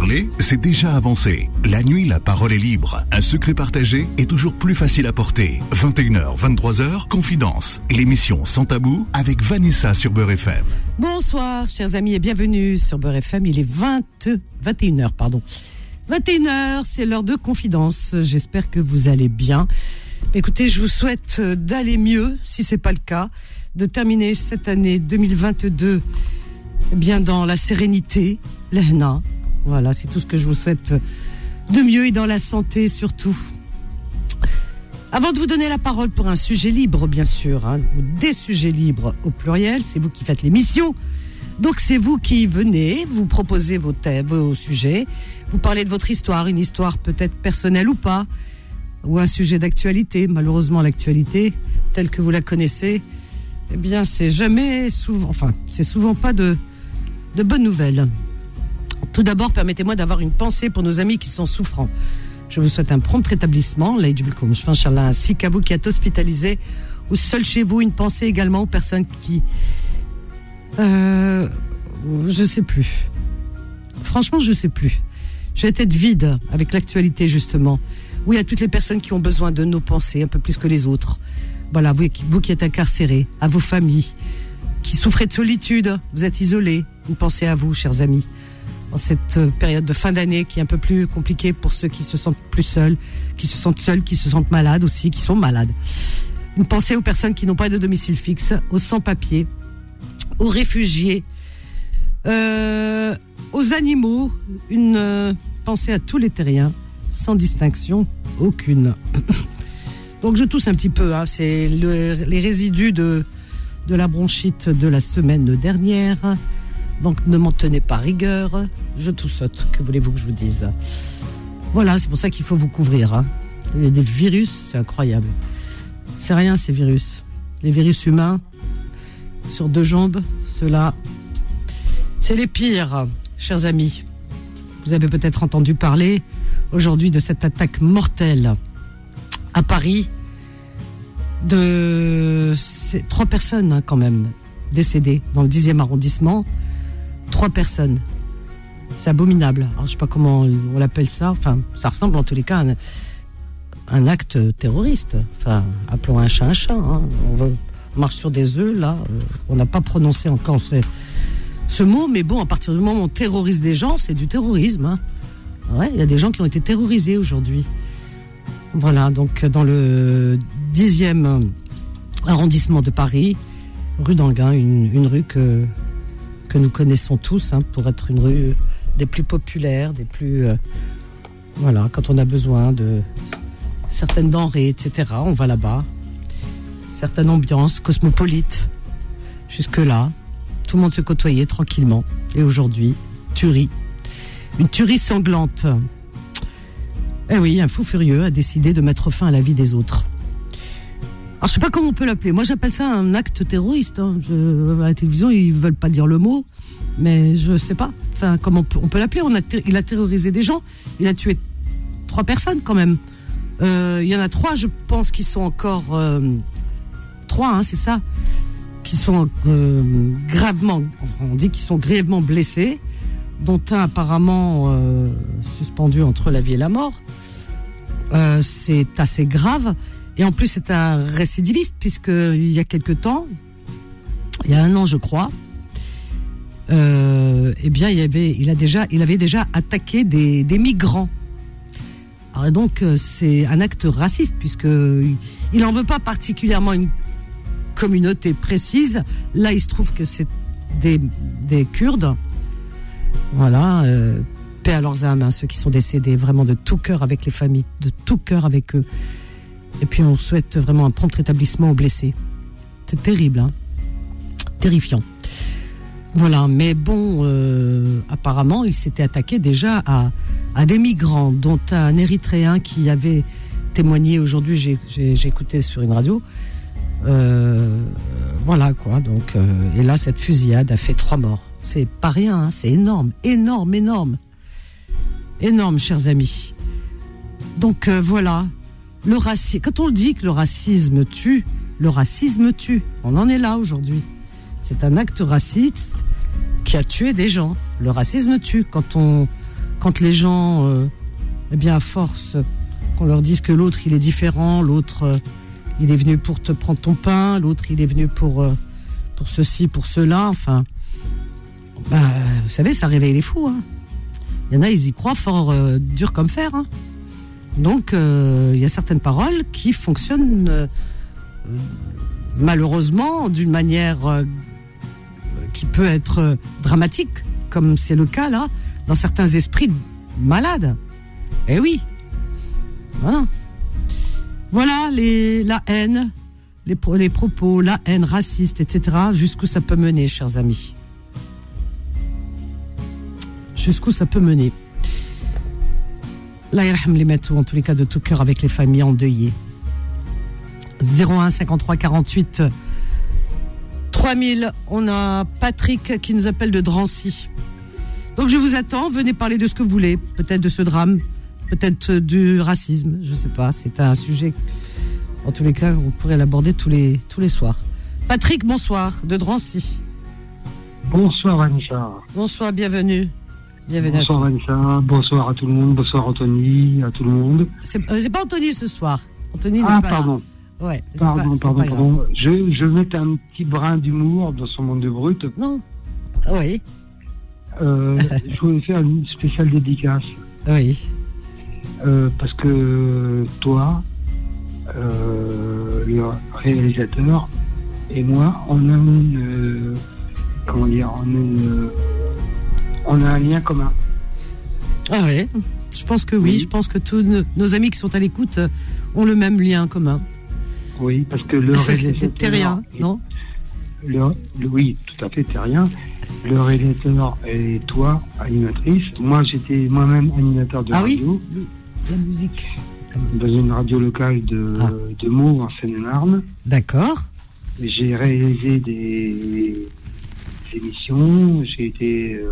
Parler, c'est déjà avancé. La nuit, la parole est libre. Un secret partagé est toujours plus facile à porter. 21h, 23h, Confidence. L'émission Sans Tabou avec Vanessa sur Beurre FM. Bonsoir, chers amis, et bienvenue sur Beurre FM. Il est 21h, pardon. 21h, c'est l'heure de Confidence. J'espère que vous allez bien. Écoutez, je vous souhaite d'aller mieux, si c'est pas le cas, de terminer cette année 2022 bien dans la sérénité, l'hna. Voilà, c'est tout ce que je vous souhaite de mieux et dans la santé surtout. Avant de vous donner la parole pour un sujet libre, bien sûr, des sujets libres au pluriel, c'est vous qui faites l'émission. Donc c'est vous qui venez, vous proposez vos sujets, vous parlez de votre histoire, une histoire peut-être personnelle ou pas, ou un sujet d'actualité. Malheureusement, l'actualité, telle que vous la connaissez, eh bien, c'est souvent pas de bonnes nouvelles. Tout d'abord, permettez-moi d'avoir une pensée pour nos amis qui sont souffrants. Je vous souhaite un prompt rétablissement, ainsi qu'à vous qui êtes hospitalisés ou seuls chez vous. Une pensée également aux personnes qui... je sais plus. Franchement, je sais plus. J'ai la tête vide avec l'actualité, justement. Oui, à toutes les personnes qui ont besoin de nos pensées, un peu plus que les autres. Voilà, vous qui êtes incarcérés, à vos familles, qui souffrez de solitude, vous êtes isolés. Une pensée à vous, chers amis. En cette période de fin d'année qui est un peu plus compliquée pour ceux qui se sentent plus seuls, qui se sentent malades aussi, qui sont malades. Une pensée aux personnes qui n'ont pas de domicile fixe, aux sans-papiers, aux réfugiés, aux animaux. Une pensée à tous les terriens, sans distinction aucune. Donc je tousse un petit peu, c'est les résidus de la bronchite de la semaine dernière. Donc ne m'en tenez pas rigueur, je toussote, que voulez-vous que je vous dise? Voilà, c'est pour ça qu'il faut vous couvrir. Il y a des virus, c'est incroyable. C'est rien ces virus. Les virus humains, sur deux jambes, ceux-là, c'est les pires, chers amis. Vous avez peut-être entendu parler aujourd'hui de cette attaque mortelle à Paris de 3 personnes quand même décédées dans le 10e arrondissement. 3 personnes. C'est abominable. Alors, je ne sais pas comment on l'appelle ça. Enfin, ça ressemble en tous les cas à un acte terroriste. Enfin, appelons un chat un chat. On marche sur des œufs, là. On n'a pas prononcé encore ce mot, mais bon, à partir du moment où on terrorise des gens, c'est du terrorisme. Ouais, il y a des gens qui ont été terrorisés aujourd'hui. Voilà, donc dans le 10e arrondissement de Paris, rue d'Anguin, une rue que nous connaissons tous, pour être une rue des plus populaires, des plus... voilà, quand on a besoin de certaines denrées, etc., on va là-bas. Certaines ambiances cosmopolites. Jusque-là, tout le monde se côtoyait tranquillement. Et aujourd'hui, tuerie. Une tuerie sanglante. Eh oui, un fou furieux a décidé de mettre fin à la vie des autres. Alors, je sais pas comment on peut l'appeler. Moi, j'appelle ça un acte terroriste. À la télévision, ils veulent pas dire le mot, mais je sais pas. Enfin, comment on peut l'appeler? Il a terrorisé des gens. Il a tué 3 personnes quand même. Il y en a 3, je pense, qui sont encore 3, c'est ça, qui sont gravement. On dit qu'ils sont grièvement blessés, dont un apparemment suspendu entre la vie et la mort. C'est assez grave. Et en plus, c'est un récidiviste, puisqu'il y a quelque temps, il y a 1 an, je crois, eh bien, il avait déjà attaqué des migrants. Alors donc, c'est un acte raciste, puisqu'il n'en veut pas particulièrement une communauté précise. Là, il se trouve que c'est des Kurdes. Voilà, paix à leurs âmes, ceux qui sont décédés, vraiment de tout cœur avec les familles, de tout cœur avec eux. Et puis on souhaite vraiment un prompt rétablissement aux blessés. C'est terrible, terrifiant. Voilà, mais bon, apparemment, il s'était attaqué déjà à des migrants, dont un Érythréen qui avait témoigné aujourd'hui, j'ai écouté sur une radio. Voilà quoi, donc, et là, cette fusillade a fait 3 morts. C'est pas rien, c'est énorme, énorme, énorme. Énorme, chers amis. Donc voilà. Le racisme, quand on dit que le racisme tue, on en est là aujourd'hui. C'est un acte raciste qui a tué des gens. Le racisme tue. Quand on quand les gens, eh bien, à force qu'on leur dise que l'autre, il est différent, l'autre, il est venu pour te prendre ton pain, l'autre, il est venu pour ceci, pour cela, enfin, vous savez, ça réveille les fous. Hein. Il y en a, ils y croient fort dur comme fer. Hein. Donc, il y a certaines paroles qui fonctionnent malheureusement d'une manière qui peut être dramatique, comme c'est le cas là, dans certains esprits malades. Eh oui. Voilà. Voilà la haine, les propos, la haine raciste, etc. Jusqu'où ça peut mener, chers amis. Jusqu'où ça peut mener. Allah yarham les matou, en tous les cas de tout cœur, avec les familles endeuillées. 01 53 48 3000. On a Patrick qui nous appelle de Drancy. Donc je vous attends, venez parler de ce que vous voulez, peut-être de ce drame, peut-être du racisme, je sais pas, c'est un sujet, en tous les cas, on pourrait l'aborder tous les soirs. Patrick, bonsoir, de Drancy. Bonsoir Vanessa. Bonsoir, bienvenue. Bonsoir Vanessa, bonsoir à tout le monde, bonsoir Anthony, à tout le monde. C'est pas Anthony ce soir. Anthony n'est pas pardon. Là. Ouais, pardon. Je mets un petit brin d'humour dans son monde de brut. Non. Oui. Je voulais faire une spéciale dédicace. Oui. Parce que toi, le réalisateur, et moi, on a on a un lien commun. Ah oui. Je pense que oui. Je pense que tous nos amis qui sont à l'écoute ont le même lien commun. Oui, parce que le réalisateur... T'es rien, non ? Oui, tout à fait, t'es rien. Le réalisateur et toi, animatrice. Moi, j'étais moi-même animateur de radio. Oui, la musique. Dans une radio locale de Meaux, en Seine-et-Marne. D'accord. J'ai réalisé des émissions. J'ai été,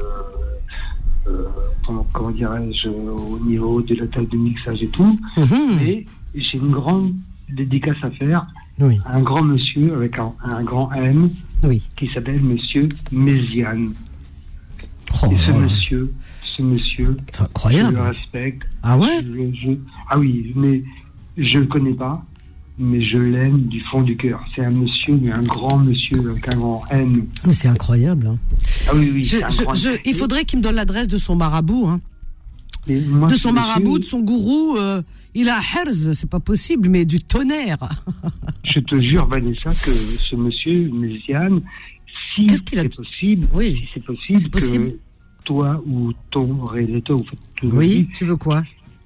comment dirais-je, au niveau de la table de mixage et tout. Et j'ai une grande dédicace à faire à un grand monsieur avec un grand M qui s'appelle Monsieur Méziane. Et ce monsieur, c'est incroyable. Je le respecte. Ah ouais? Ah oui, mais je le connais pas, mais je l'aime du fond du cœur. C'est un monsieur, mais un grand monsieur avec un grand M. Mais c'est incroyable. Hein. Ah oui, il faudrait qu'il me donne l'adresse de son marabout. Hein. Moi, de son marabout, de son gourou. Il a Herz, c'est pas possible, mais du tonnerre. Je te jure, Vanessa, que ce monsieur Méziane, si c'est possible, que toi ou ton réalisateur, tu veux quoi?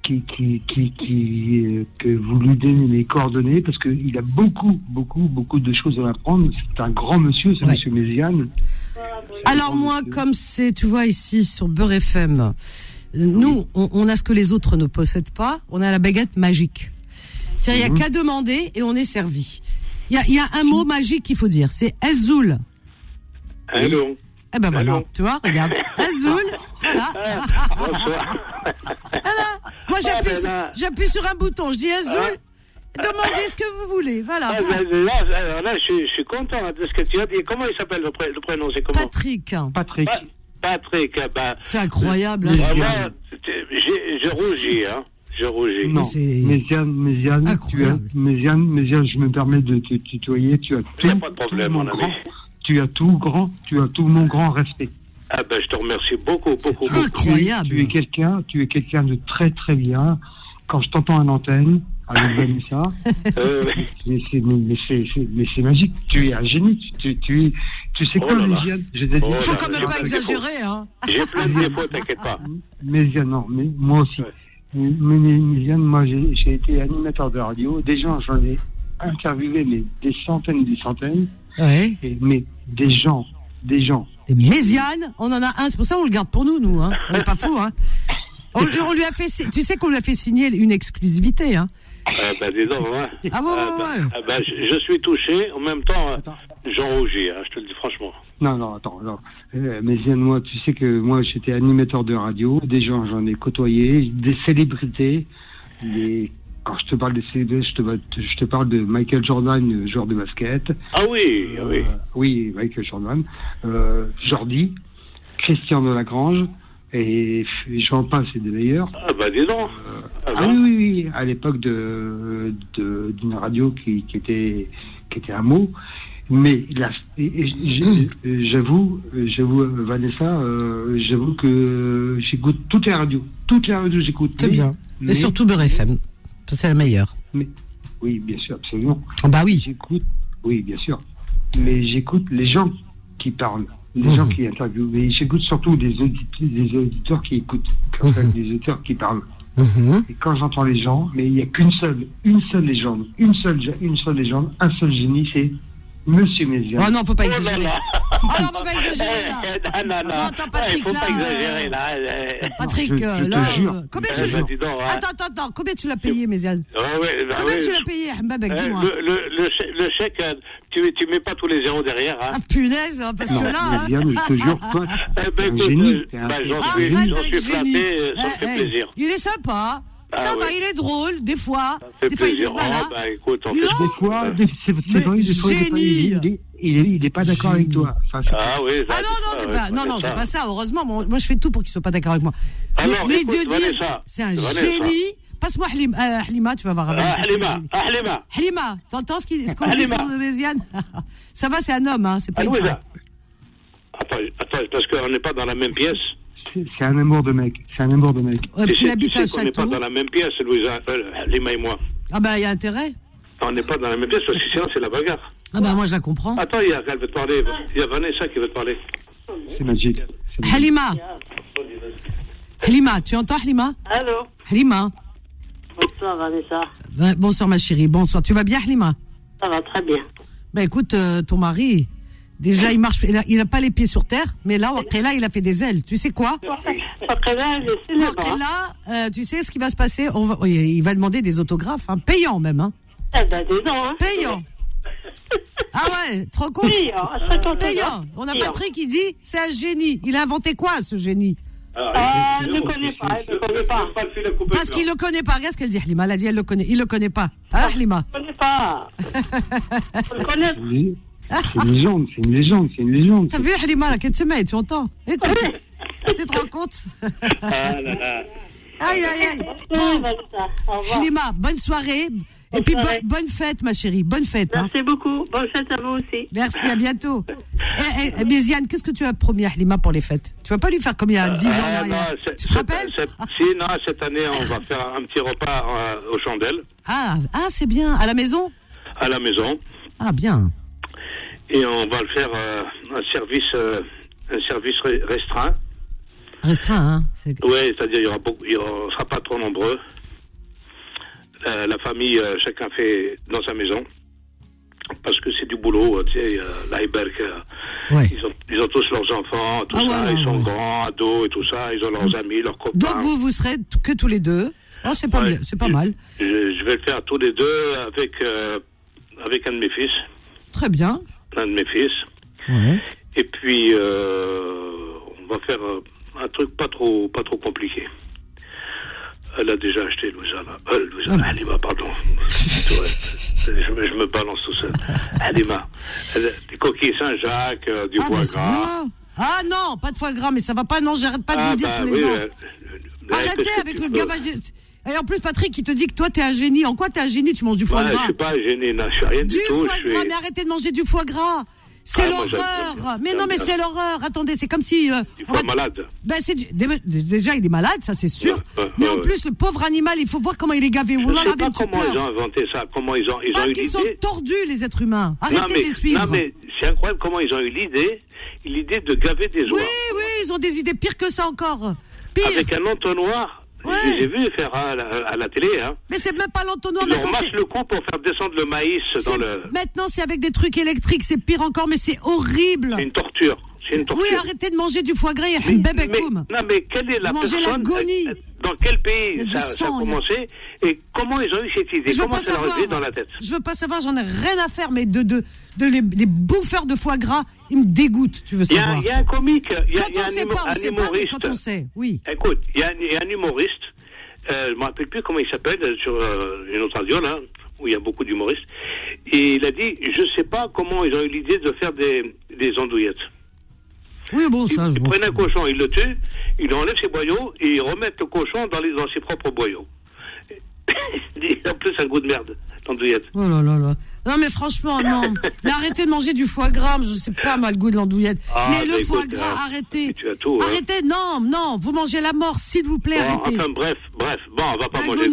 Que vous lui donnez les coordonnées, parce qu'il a beaucoup de choses à apprendre. C'est un grand monsieur, c'est monsieur Méziane. Alors moi, comme c'est, tu vois, ici, sur Beurre FM, nous, on a ce que les autres ne possèdent pas, on a la baguette magique. C'est-à-dire, il n'y a qu'à demander et on est servi. Il y a un mot magique qu'il faut dire, c'est Azoul. Allô. Eh ben voilà, tu vois, regarde. Azoul, voilà. Bonsoir. Voilà. Moi, j'appuie sur un bouton, je dis Azoul, demandez ce que vous voulez, voilà. Là, je suis content de ce que tu as dit. Comment il s'appelle le prénom, c'est comment? Patrick. Patrick, c'est incroyable. Hein, je rougis, hein. Je rougis. Non, Méziane, je me permets de te tutoyer. Tu as tout, pas de problème, mon ami. Tu as tout mon grand respect. Ah ben, je te remercie beaucoup. Incroyable. Tu es quelqu'un de très très bien. Quand je t'entends à l'antenne, avec Vanessa, mais c'est magique. Tu es un génie. Tu sais quoi, Méziane? Il faut quand même pas exagérer, hein. J'ai plein de défauts, t'inquiète pas. Méziane, non, mais moi aussi. Méziane, moi j'ai été animateur de radio. Des gens, j'en ai interviewé, mais des centaines. Ouais. Mais des gens. Des Méziane, on en a un, c'est pour ça qu'on le garde pour nous, hein. On n'est pas fous, hein. On lui a fait, tu sais qu'on lui a fait signer une exclusivité, hein. Dis donc, hein. Je suis touché, en même temps, j'en rougis, hein, je te le dis franchement. Non, attends. Méziane, moi, tu sais que moi, j'étais animateur de radio, des gens, j'en ai côtoyé, des célébrités, quand je te parle de célébrités, je te parle de Michael Jordan, joueur de basket. Ah oui, oui. Oui, Michael Jordan. Jordi, Christian Delagrange, Et j'en passe, c'est des meilleurs. Ah bah dis donc. Oui, à l'époque d'une radio qui était un mot. Mais là, j'avoue, Vanessa, j'avoue que j'écoute toutes les radios j'écoute. C'est bien. Mais surtout Beurre FM, c'est la meilleure. Oui, bien sûr, absolument. Bah oui. Oui, bien sûr. Mais j'écoute les gens qui parlent, les gens qui interviewent. Mais j'écoute surtout des auditeurs qui écoutent, des auditeurs qui parlent. Et quand j'entends les gens, mais il n'y a une seule légende, un seul génie, c'est Monsieur Méziane. Oh non, faut pas exagérer. Faut pas exagérer là. Non. Attends, Patrick, faut pas exagérer là. Patrick, combien tu l'as Attends, combien tu l'as payé, Méziane? Combien tu l'as payé, Mbabek, dis-moi. Le chèque, tu mets pas tous les zéros derrière. Hein. Ah punaise, parce que là. Méziane, je te jure, toi, j'en suis flatté, ça me fait plaisir. Il est sympa. Ça va, il est drôle, des fois. Des fois, il est voilà. Écoute, c'est vrai, des fois, il n'est pas d'accord avec toi. Oui, c'est pas. Non, c'est pas ça, heureusement. Moi, je fais tout pour qu'il soit pas d'accord avec moi. Mais Dieu dit, c'est un génie. Passe-moi Halima, tu vas voir. Halima, t'entends ce qu'on dit sur le Méziane? Ça va, c'est un homme, hein, c'est pas une femme. Attends, parce qu'on n'est pas dans la même pièce. C'est un amour de mec. Ouais, parce qu'il habite à un château. On n'est pas dans la même pièce, Louisa, Halima et moi. Ah bah, il y a intérêt. On n'est pas dans la même pièce, parce que sinon c'est la bagarre. Ah bah, moi je la comprends. Attends, il y a Vanessa qui veut te parler. C'est magique. Halima, tu entends Halima? Allô. Halima. Bonsoir Vanessa. Bonsoir ma chérie, bonsoir. Tu vas bien Halima? Ça va très bien. Bah écoute, ton mari... Déjà, il marche, il n'a pas les pieds sur terre, mais là, il a fait des ailes. Tu sais quoi? Tu sais ce qui va se passer? Il va demander des autographes, hein, payants même. Hein. Eh ben, dis donc, hein. Payants. Ah ouais, trop compte? Payant. On a Patrick qui dit, c'est un génie. Il a inventé quoi, ce génie? Je ne connais pas. Parce qu'il le connaît pas. Regarde ce qu'elle dit, Halima. Elle a dit, elle le connaît. Il le connaît pas. Ah, Halima. Je ne connais pas. Je le connais. C'est une légende. T'as vu, Halima, là, qu'elle te met, tu entends? Écoute, tu te rends compte? Aïe. Bon, Halima, bonne soirée. Et puis, bonne fête, ma chérie. Bonne fête. Merci beaucoup. Bonne fête à vous aussi. Merci, à bientôt. Méziane, qu'est-ce que tu as promis à Halima pour les fêtes? Tu vas pas lui faire comme il y a 10 ans là, tu te rappelles? Non, cette année, on va faire un petit repas aux chandelles. Ah, c'est bien. À la maison? À la maison. Ah, bien. Et on va le faire un service restreint. Restreint, hein? Oui, c'est-à-dire on ne sera pas trop nombreux. La famille, chacun fait dans sa maison. Parce que c'est du boulot, tu sais, l'Iberg, ils ont tous leurs enfants, tout ça, ils sont grands, ados et tout ça, ils ont leurs amis, leurs copains. Donc vous serez que tous les deux? Oh, c'est pas bien, c'est pas mal. Je vais le faire tous les deux avec un de mes fils. Très bien. Un de mes fils. Ouais. Et puis, on va faire un truc pas trop compliqué. Elle a déjà acheté Louisa, Halima, pardon. Je me balance tout seul. Halima, des coquilles Saint-Jacques, du foie gras. Ah non, pas de foie gras, mais ça va pas, non, j'arrête pas de vous le dire tous les ans. Arrêtez avec le gavage. Et en plus, Patrick, il te dit que toi, t'es un génie. En quoi t'es un génie? Tu manges du foie gras? Je suis pas un génie, non, je suis rien du tout. Du foie gras, mais arrêtez de manger du foie gras. C'est l'horreur. Mais non, mais c'est l'horreur. Attendez, c'est comme si... il faut malade. Ben, déjà, il est malade, ça c'est sûr. Mais en plus, le pauvre animal, il faut voir comment il est gavé. Je ne sais pas comment ils ont inventé ça. Comment ils ont eu l'idée. Parce qu'ils sont tordus, les êtres humains. Arrêtez de les suivre. Non, mais c'est incroyable comment ils ont eu l'idée de gaver des oies. Oui, ils ont des idées pires que ça encore. Pire. Avec un entonnoir. Ouais. Je les ai vus faire à la télé. Hein. Mais c'est même pas l'entonnoir. Ils massent le coup pour faire descendre le maïs dans le... Maintenant, c'est avec des trucs électriques, c'est pire encore, mais c'est horrible. C'est une torture. Oui, arrêtez de manger du foie gras et non, mais quelle est la personne... Dans quel pays ça a commencé et comment ils ont eu cette idée? Comment ça leur est venu dans la tête? Je veux pas savoir, j'en ai rien à faire, mais les bouffeurs de foie gras, ils me dégoûtent, tu veux savoir. Il y a un comique, il y a un humoriste. Quand on sait, oui. Écoute, il y a un humoriste, je me rappelle plus comment il s'appelle, sur une autre radio, là, où il y a beaucoup d'humoristes, et il a dit, je sais pas comment ils ont eu l'idée de faire des andouillettes. Oui, bon, ça, Ils prennent un cochon, ils le tuent, ils enlèvent ses boyaux et ils remettent le cochon dans ses propres boyaux. En plus, un goût de merde, l'andouillette. Oh là là là. Non, mais franchement, non. Mais arrêtez de manger du foie gras, je sais pas, moi, le goût de l'andouillette. Mais le foie gras, arrêtez. Tu as tout, arrêtez, non, vous mangez la mort, s'il vous plaît, arrêtez. Enfin, bref, bon, on va pas manger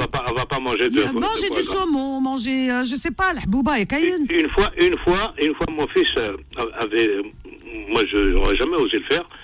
de manger du saumon, manger, je sais pas, la bouba et caïne. Une fois, mon fils avait, moi, je n'aurais jamais osé le faire,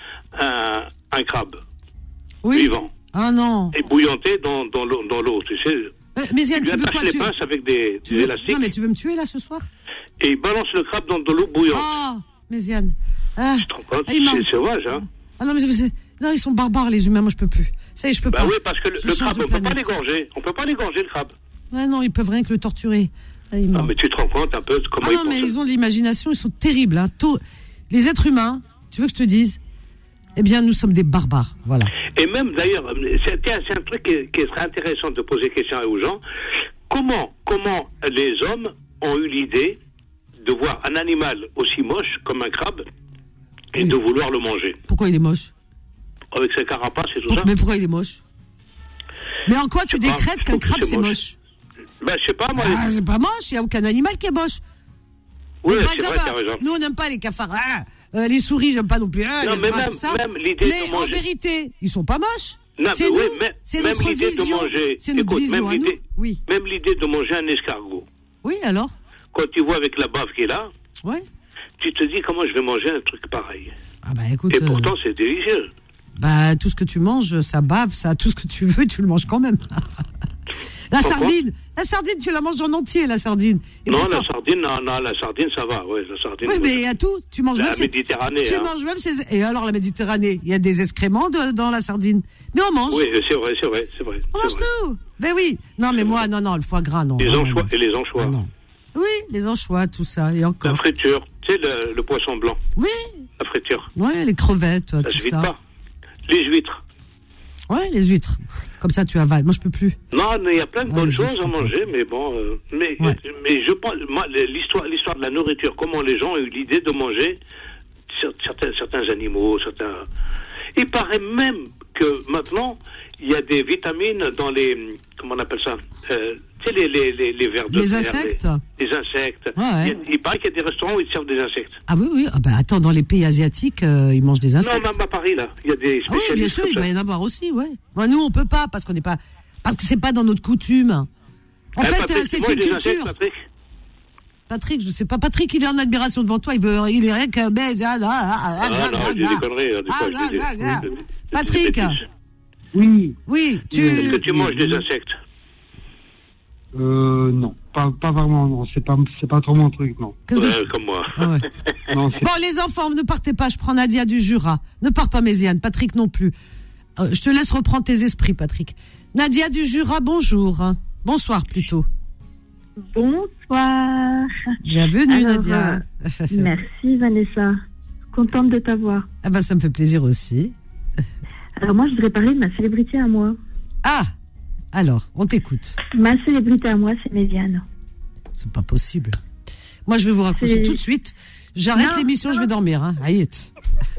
un crabe. Oui. Vivant. Ah non. Et bouillanté dans l'eau, tu sais. Mais Yann, tu veux quoi, les pinces avec des élastiques. Non, mais tu veux me tuer là ce soir? Et il balance le crabe dans de l'eau bouillante. Ah, mais Yann. Tu te rends compte, c'est sauvage, hein. Ah non, mais non, ils sont barbares les humains, moi je peux plus. Ça y est, je peux pas. Bah oui, parce que le crabe, on peut pas l'égorger. On peut pas l'égorger, le crabe. Ouais, non, ils peuvent rien que le torturer. Mais tu te rends compte un peu comment ils non, mais ils ont de l'imagination, ils sont terribles, hein. Les êtres humains, tu veux que je te dise? Eh bien, nous sommes des barbares, voilà. Et même, d'ailleurs, c'est un truc qui serait intéressant de poser question aux gens. Comment les hommes ont eu l'idée de voir un animal aussi moche comme un crabe et de vouloir le manger? Pourquoi il est moche? Avec ses carapaces et tout ça. Mais pourquoi il est moche? Mais en quoi tu décrètes qu'un crabe c'est moche? Ben, je sais pas, moi. C'est pas moche, il n'y a aucun animal qui est moche. Oui, c'est vrai, t'as raison. Nous, on n'aime pas les cafards. Les souris, j'aime pas non plus. Non, mais même l'idée de manger. En vérité, ils sont pas moches. Non, c'est mais nous. C'est notre vision. C'est notre vision à nous. Oui. Même l'idée de manger un escargot. Oui, alors? Quand tu vois avec la bave qui est là, ouais. Tu te dis comment je vais manger un truc pareil. Ah bah écoute. Et pourtant, c'est délicieux. Bah, tout ce que tu manges, ça bave, ça, tout ce que tu veux, tu le manges quand même. La sardine, tu la manges en entier, la sardine. Et non, pourtant... la sardine, ça va, ouais, la sardine. Oui, mais il y a tout, tu manges la même. Méditerranée. Tu manges même ces... Et alors, la Méditerranée, il y a des excréments dans la sardine. Mais on mange. Oui, c'est vrai. On mange tout. Ben oui. Non, mais moi, non, le foie gras, non. Les anchois. Et les anchois. Non. Oui, les anchois, tout ça, et encore. La friture, tu sais, le poisson blanc. Oui. La friture. Ouais, les crevettes, tout ça. Ça se vide pas. Les huîtres. Ouais, les huîtres. Comme ça, tu avales. Moi, je peux plus. Non, mais il y a plein de bonnes choses à manger, mais bon. Mais je pense, moi, l'histoire de la nourriture, comment les gens ont eu l'idée de manger certains animaux, Il paraît même que maintenant, il y a des vitamines dans les. Comment on appelle ça? Tu sais, les vers de terre. Les insectes? Les insectes. Ouais. Il paraît qu'il y a des restaurants où ils servent des insectes. Ah oui. Ah bah attends, dans les pays asiatiques, ils mangent des insectes. Non, même à Paris, là. Il y a des spécialistes. Oui, bien sûr, il doit y en avoir aussi, ouais. Moi, nous, on peut pas, parce que c'est pas dans notre coutume. En fait, Patrick, c'est une culture. Insectes, Patrick, je sais pas. Patrick, il est en admiration devant toi. Il est rien que baise. Non, je dis des conneries. Patrick. Oui. Oui, Est-ce que tu manges des insectes? Non, pas vraiment, non, c'est pas trop mon truc, non. Comme moi. Ah ouais. Non, bon, les enfants, ne partez pas, je prends Nadia du Jura. Ne pars pas, Méziane, Patrick non plus. Je te laisse reprendre tes esprits, Patrick. Nadia du Jura, bonjour. Bonsoir, plutôt. Bonsoir. Bienvenue, Nadia. Merci, Vanessa. Contente de t'avoir. Ah ben, ça me fait plaisir aussi. Alors, moi, je voudrais parler de ma célébrité à moi. Ah, alors, on t'écoute. Ma célébrité à moi, c'est Méziane. C'est pas possible. Moi, je vais vous raccrocher tout de suite. J'arrête l'émission, je vais dormir. Hein. Aïe.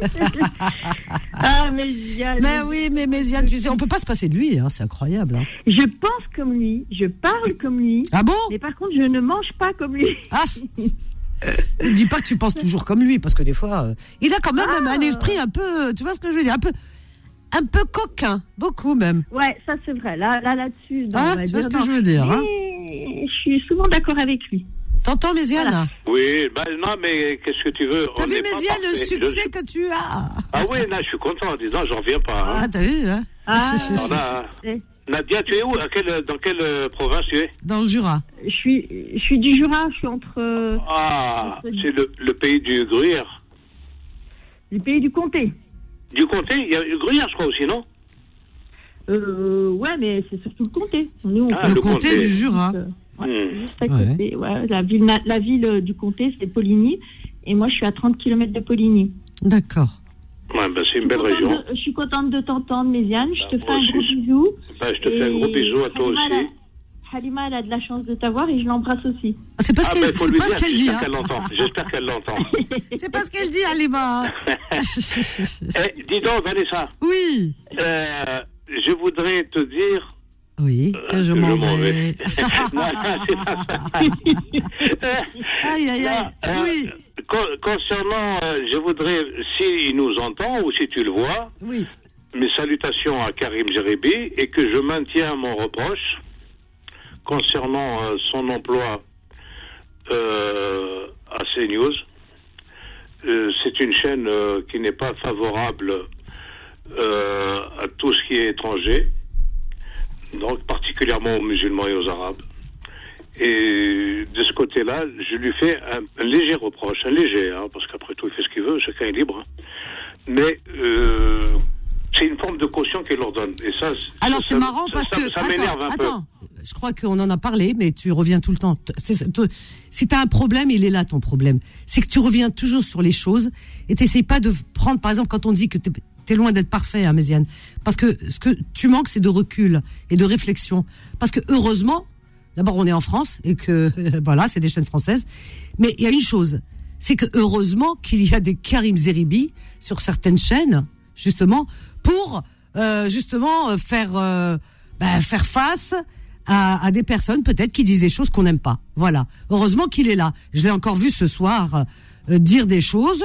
Ah, Méziane. Mais oui, mais Méziane, tu sais, on peut pas se passer de lui. Hein, c'est incroyable. Hein. Je pense comme lui, je parle comme lui. Ah bon? Mais par contre, je ne mange pas comme lui. Ah. Ne dis pas que tu penses toujours comme lui, parce que des fois, il a quand même un esprit un peu, tu vois ce que je veux dire, un peu coquin, beaucoup même. Ouais, ça c'est vrai. Là-dessus. Tu vois ce que je veux dire, hein? Je suis souvent d'accord avec lui. T'entends, Méziane? Voilà. Oui, non, mais qu'est-ce que tu veux? T'as vu, Méziane, le succès que tu as? Ah oui, là, je suis content en disant, j'en reviens pas. Hein. Ah, t'as vu, hein? Nadia, tu es où? Dans quelle province tu es? Dans le Jura. Je suis du Jura, je suis entre... c'est le pays du gruyère. Le pays du comté. Du comté? Il y a le gruyère, je crois aussi, non? Ouais, mais c'est surtout le comté. Nous, le comté du Jura. Juste à côté. Ouais, la ville du comté, c'est Poligny. Et moi, je suis à 30 km de Poligny. D'accord. Ouais, c'est une belle région. Je suis contente de t'entendre, Méziane. Je te fais un gros bisou. Je te fais un gros bisou à toi aussi. Halima, elle a de la chance de t'avoir et je l'embrasse aussi. C'est pas ce qu'elle dit. J'espère qu'elle l'entend. C'est pas ce qu'elle dit, Halima. Dis donc, Vanessa. Oui. Je voudrais te dire. Oui, que je m'en vais. Non, c'est pas ça. Aïe, aïe, aïe. Oui. Concernant, je voudrais, s'il nous entend ou si tu le vois, oui. Mes salutations à Karim Zeribi et que je maintiens mon reproche concernant son emploi à CNews. C'est une chaîne qui n'est pas favorable à tout ce qui est étranger, donc particulièrement aux musulmans et aux arabes. Et de ce côté-là, je lui fais un léger reproche, parce qu'après tout, il fait ce qu'il veut, chacun est libre. Mais c'est une forme de caution qu'il leur donne. Et ça, alors c'est marrant parce que ça m'énerve un peu. Je crois qu'on en a parlé, mais tu reviens tout le temps. Si tu as un problème, il est là ton problème. C'est que tu reviens toujours sur les choses et t'essayes pas de prendre, par exemple, quand on dit que t'es loin d'être parfait, hein, Méziane. Parce que ce que tu manques, c'est de recul et de réflexion. Parce que heureusement, d'abord on est en France et que voilà, c'est des chaînes françaises. Mais il y a une chose, c'est que heureusement qu'il y a des Karim Zeribi sur certaines chaînes, justement, pour faire face à des personnes peut-être qui disent des choses qu'on n'aime pas. Voilà. Heureusement qu'il est là. Je l'ai encore vu ce soir dire des choses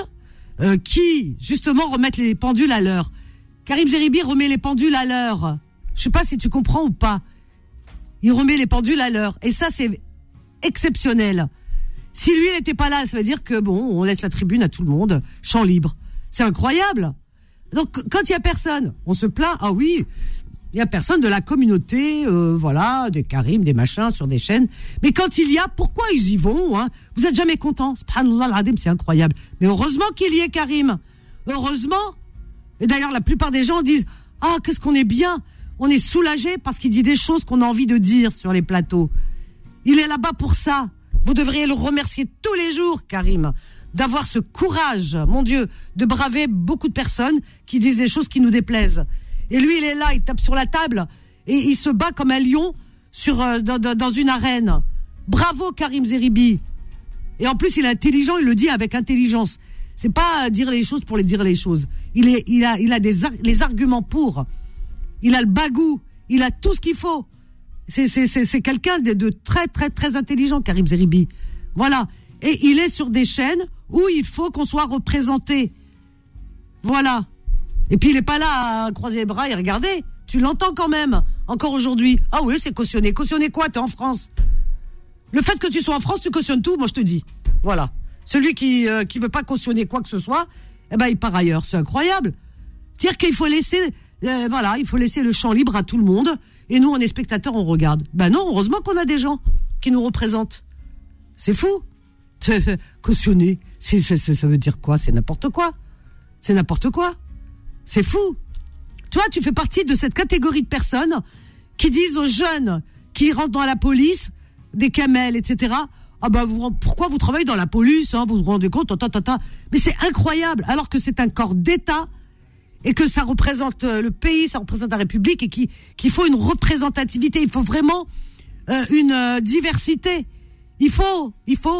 qui justement remettent les pendules à l'heure. Karim Zeribi remet les pendules à l'heure. Je sais pas si tu comprends ou pas. Il remet les pendules à l'heure et ça c'est exceptionnel. Si lui n'était pas là, ça veut dire que bon, on laisse la tribune à tout le monde, champ libre. C'est incroyable. Donc quand il y a personne, on se plaint. Ah oui, il y a personne de la communauté, voilà, des Karim, des machins sur des chaînes. Mais quand il y a, pourquoi ils y vont, hein? Vous êtes jamais contents. Subhanallah al-Adim, c'est incroyable. Mais heureusement qu'il y ait Karim. Heureusement. Et d'ailleurs, la plupart des gens disent, ah, qu'est-ce qu'on est bien. On est soulagé parce qu'il dit des choses qu'on a envie de dire sur les plateaux. Il est là-bas pour ça. Vous devriez le remercier tous les jours, Karim, d'avoir ce courage, mon Dieu, de braver beaucoup de personnes qui disent des choses qui nous déplaisent. Et lui, il est là, il tape sur la table et il se bat comme un lion dans une arène. Bravo, Karim Zeribi. Et en plus, il est intelligent, il le dit avec intelligence. C'est pas dire les choses pour les dire les choses. Il a les arguments pour. Il a le bagou. Il a tout ce qu'il faut. C'est quelqu'un de très, très, très intelligent, Karim Zeribi. Voilà. Et il est sur des chaînes où il faut qu'on soit représenté. Voilà. Et puis il est pas là à croiser les bras et regarder. Tu l'entends quand même, encore aujourd'hui. Ah oui, c'est cautionné. Cautionner quoi? T'es en France. Le fait que tu sois en France, tu cautionnes tout, moi je te dis. Voilà. Celui qui veut pas cautionner quoi que ce soit, eh ben il part ailleurs. C'est incroyable. C'est-à-dire qu'il faut laisser, il faut laisser le champ libre à tout le monde. Et nous, on est spectateurs, on regarde. Ben non, heureusement qu'on a des gens qui nous représentent. C'est fou. Cautionner, ça veut dire quoi? C'est n'importe quoi. C'est n'importe quoi. C'est fou. Toi, tu fais partie de cette catégorie de personnes qui disent aux jeunes qui rentrent dans la police, des camels, etc. Ah ben, pourquoi vous travaillez dans la police, hein, vous vous rendez compte, Mais c'est incroyable, alors que c'est un corps d'État et que ça représente le pays, ça représente la République et qu'il faut une représentativité, il faut vraiment une diversité. Il faut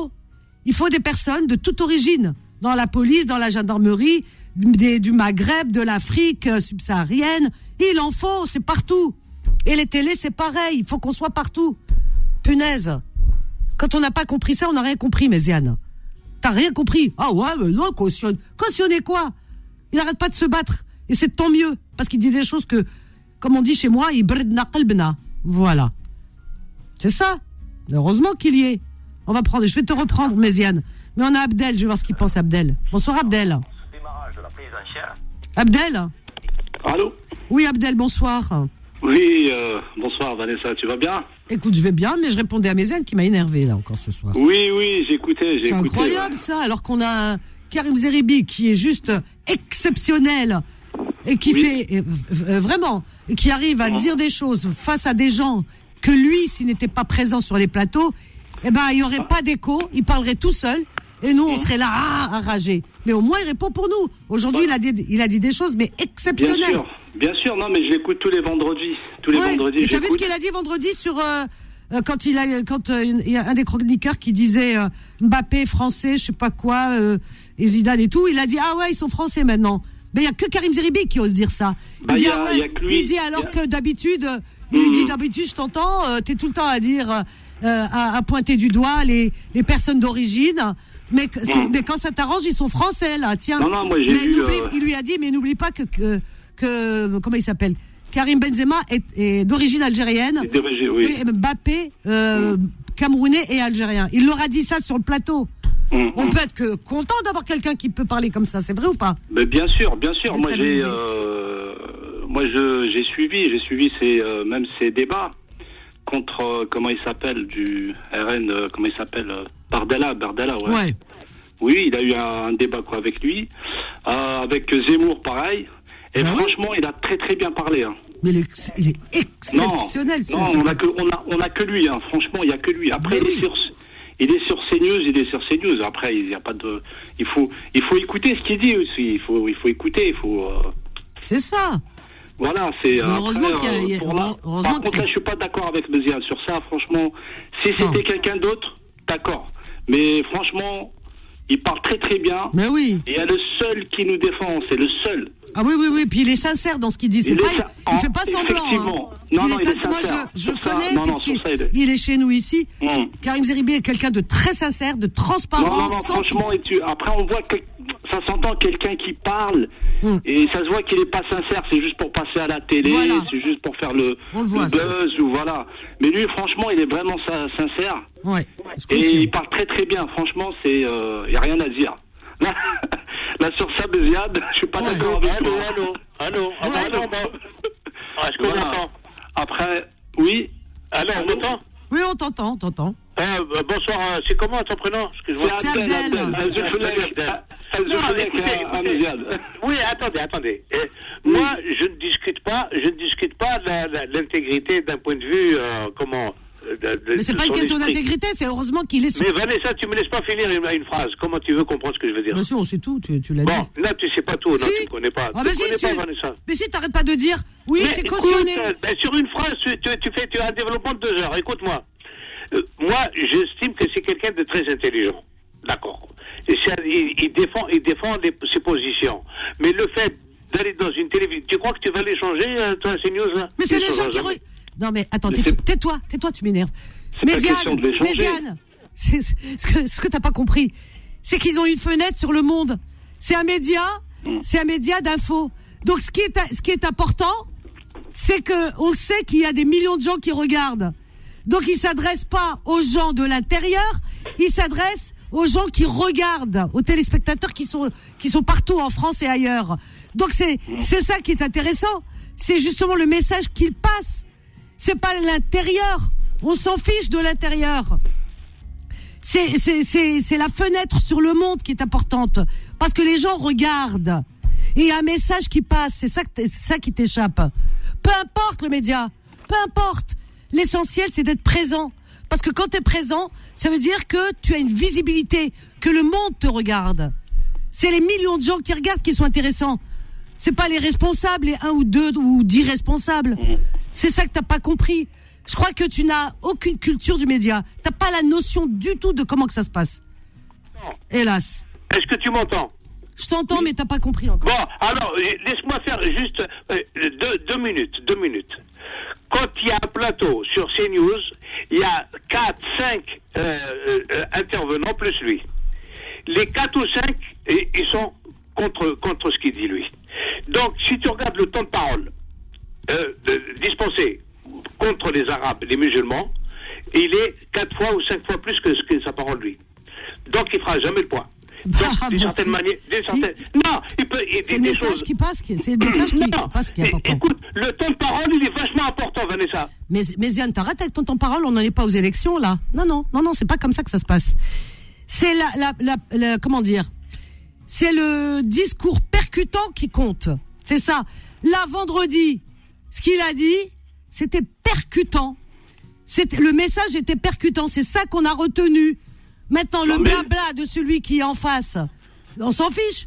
des personnes de toute origine dans la police, dans la gendarmerie, du Maghreb, de l'Afrique subsaharienne. Il en faut, c'est partout. Et les télés, c'est pareil, il faut qu'on soit partout. Punaise. Quand on n'a pas compris ça, on n'a rien compris, Méziane. T'as rien compris. Ah ouais, mais non, cautionne. Cautionner quoi? Il n'arrête pas de se battre. Et c'est tant mieux. Parce qu'il dit des choses que, comme on dit chez moi, il bredna qalbna. Voilà. C'est ça. Heureusement qu'il y est. Je vais te reprendre, Méziane. Mais on a Abdel, je vais voir ce qu'il pense, Abdel. Bonsoir, Abdel. Abdel? Allô? Oui, Abdel, bonsoir. Oui, bonsoir, Vanessa, tu vas bien? Écoute, je vais bien, mais je répondais à Méziane qui m'a énervé, là, encore ce soir. Oui, j'écoutais. C'est incroyable, ouais. Ça, alors qu'on a un Karim Zeribi qui est juste exceptionnel et qui fait, vraiment, et qui arrive à dire des choses face à des gens que lui, s'il n'était pas présent sur les plateaux, eh ben, il n'y aurait pas d'écho, il parlerait tout seul. Et nous, on serait là, à rager. Mais au moins, il répond pour nous. Aujourd'hui, il a dit des choses, mais exceptionnelles. Bien sûr. Non, mais je l'écoute tous les vendredis. Et t'as vu ce qu'il a dit vendredi sur quand il y a un des chroniqueurs qui disait Mbappé français, je sais pas quoi, et Zidane et tout, il a dit ah ouais, ils sont français maintenant. Mais il y a que Karim Zeribi qui ose dire ça. Il dit il dit alors que d'habitude, il lui dit d'habitude je t'entends, t'es tout le temps à dire à pointer du doigt les personnes d'origine. Mais quand ça t'arrange, ils sont français là. Tiens. Non, moi j'ai vu. Il lui a dit mais n'oublie pas que comment il s'appelle, Karim Benzema est d'origine algérienne. Oui. Et Mbappé camerounais et algérien. Il leur a dit ça sur le plateau. On peut être que content d'avoir quelqu'un qui peut parler comme ça, c'est vrai ou pas? Mais bien sûr. Moi j'ai suivi ces débats contre comment il s'appelle du RN, comment il s'appelle, Bardella, ouais. Oui, il a eu un débat avec lui, avec Zemmour pareil. Et franchement, il a très très bien parlé. Hein. Mais il est exceptionnel. Non, on a que lui. Hein. Franchement, il y a que lui. Après, il est sur CNews. Après, il y a pas de. Il faut écouter ce qu'il dit aussi. Il faut écouter. C'est ça. Voilà, c'est. Heureusement après, par contre, là, je suis pas d'accord avec Méziane sur ça. Franchement, si c'était quelqu'un d'autre, d'accord. Mais franchement, il parle très très bien. Mais oui. Et il y a le seul qui nous défend, c'est le seul. Ah oui, puis il est sincère dans ce qu'il dit. Il fait pas semblant. Effectivement. Hein. Non, il est sincère. Moi, je le connais puisqu'il est chez nous ici. Karim Zeribi est quelqu'un de très sincère, de transparent. Non, franchement, après on voit que ça s'entend quelqu'un qui parle et ça se voit qu'il est pas sincère. C'est juste pour passer à la télé, c'est juste pour faire le buzz ou voilà. Mais lui, franchement, il est vraiment sincère. Ouais. Et il parle très très bien. Franchement, y a rien à dire. Là sur ça, Béziade, je suis pas d'accord avec toi. Allô. Est-ce qu'on m'entend? Après, oui. Allô, on m'entend? Oui, on t'entend. Bonsoir, c'est comment ton prénom? C'est Abdel. Oui, attendez. Moi, je ne discute pas l'intégrité d'un point de vue, mais c'est pas une question d'intégrité, c'est heureusement qu'il est. Mais Vanessa, tu me laisses pas finir une phrase. Comment tu veux comprendre ce que je veux dire? Monsieur, on sait tout, tu l'as dit. Bon, là, tu sais pas tout, non, tu me connais pas. Ah, tu connais pas, Vanessa. Mais si, t'arrêtes pas de dire, oui, c'est cautionné. Sur une phrase, tu as un développement de 2 heures. Écoute-moi. Moi, j'estime que c'est quelqu'un de très intelligent. D'accord. Il défend ses positions. Mais le fait d'aller dans une télévision, tu crois que tu vas les changer, toi, ces news là? Mais c'est les gens qui. Non mais attends, tais-toi, tu m'énerves. Méziane, ce que t'as pas compris, c'est qu'ils ont une fenêtre sur le monde. C'est un média d'info. Donc ce qui est important, c'est que on sait qu'il y a des millions de gens qui regardent. Donc il s'adresse pas aux gens de l'intérieur, il s'adresse aux gens qui regardent, aux téléspectateurs qui sont partout en France et ailleurs. Donc c'est ça qui est intéressant. C'est justement le message qu'il passe. C'est pas l'intérieur. On s'en fiche de l'intérieur. C'est la fenêtre sur le monde qui est importante. Parce que les gens regardent. Et il y a un message qui passe. C'est ça qui t'échappe. Peu importe le média. Peu importe. L'essentiel, c'est d'être présent. Parce que quand t'es présent, ça veut dire que tu as une visibilité. Que le monde te regarde. C'est les millions de gens qui regardent qui sont intéressants. C'est pas les responsables, les 1 ou 2 ou 10 responsables. C'est ça que t'as pas compris. Je crois que tu n'as aucune culture du média. T'as pas la notion du tout de comment que ça se passe. Non. Hélas. Est-ce que tu m'entends? Je t'entends, mais t'as pas compris encore. Bon, alors, laisse-moi faire juste 2 minutes. Quand il y a un plateau sur CNews, il y a 4, 5 intervenants plus lui. Les 4 ou 5, ils sont contre ce qu'il dit lui. Donc, si tu regardes le temps de parole dispensé contre les Arabes, les musulmans, il est 4 fois ou 5 fois plus que sa parole lui. Donc, il fera jamais le point. Donc, d'une certaine manière, non, c'est le message qui passe, c'est le message qui passe qui est important. Écoute, le temps de parole, il est vachement important, Vanessa. Mais Ziane, t'arrêtes avec ton temps de parole, on n'en est pas aux élections, là. Non, c'est pas comme ça que ça se passe. C'est comment dire? C'est le discours percutant qui compte. C'est ça. Là, vendredi, ce qu'il a dit, c'était percutant. Le message était percutant. C'est ça qu'on a retenu. Maintenant, le blabla de celui qui est en face, on s'en fiche.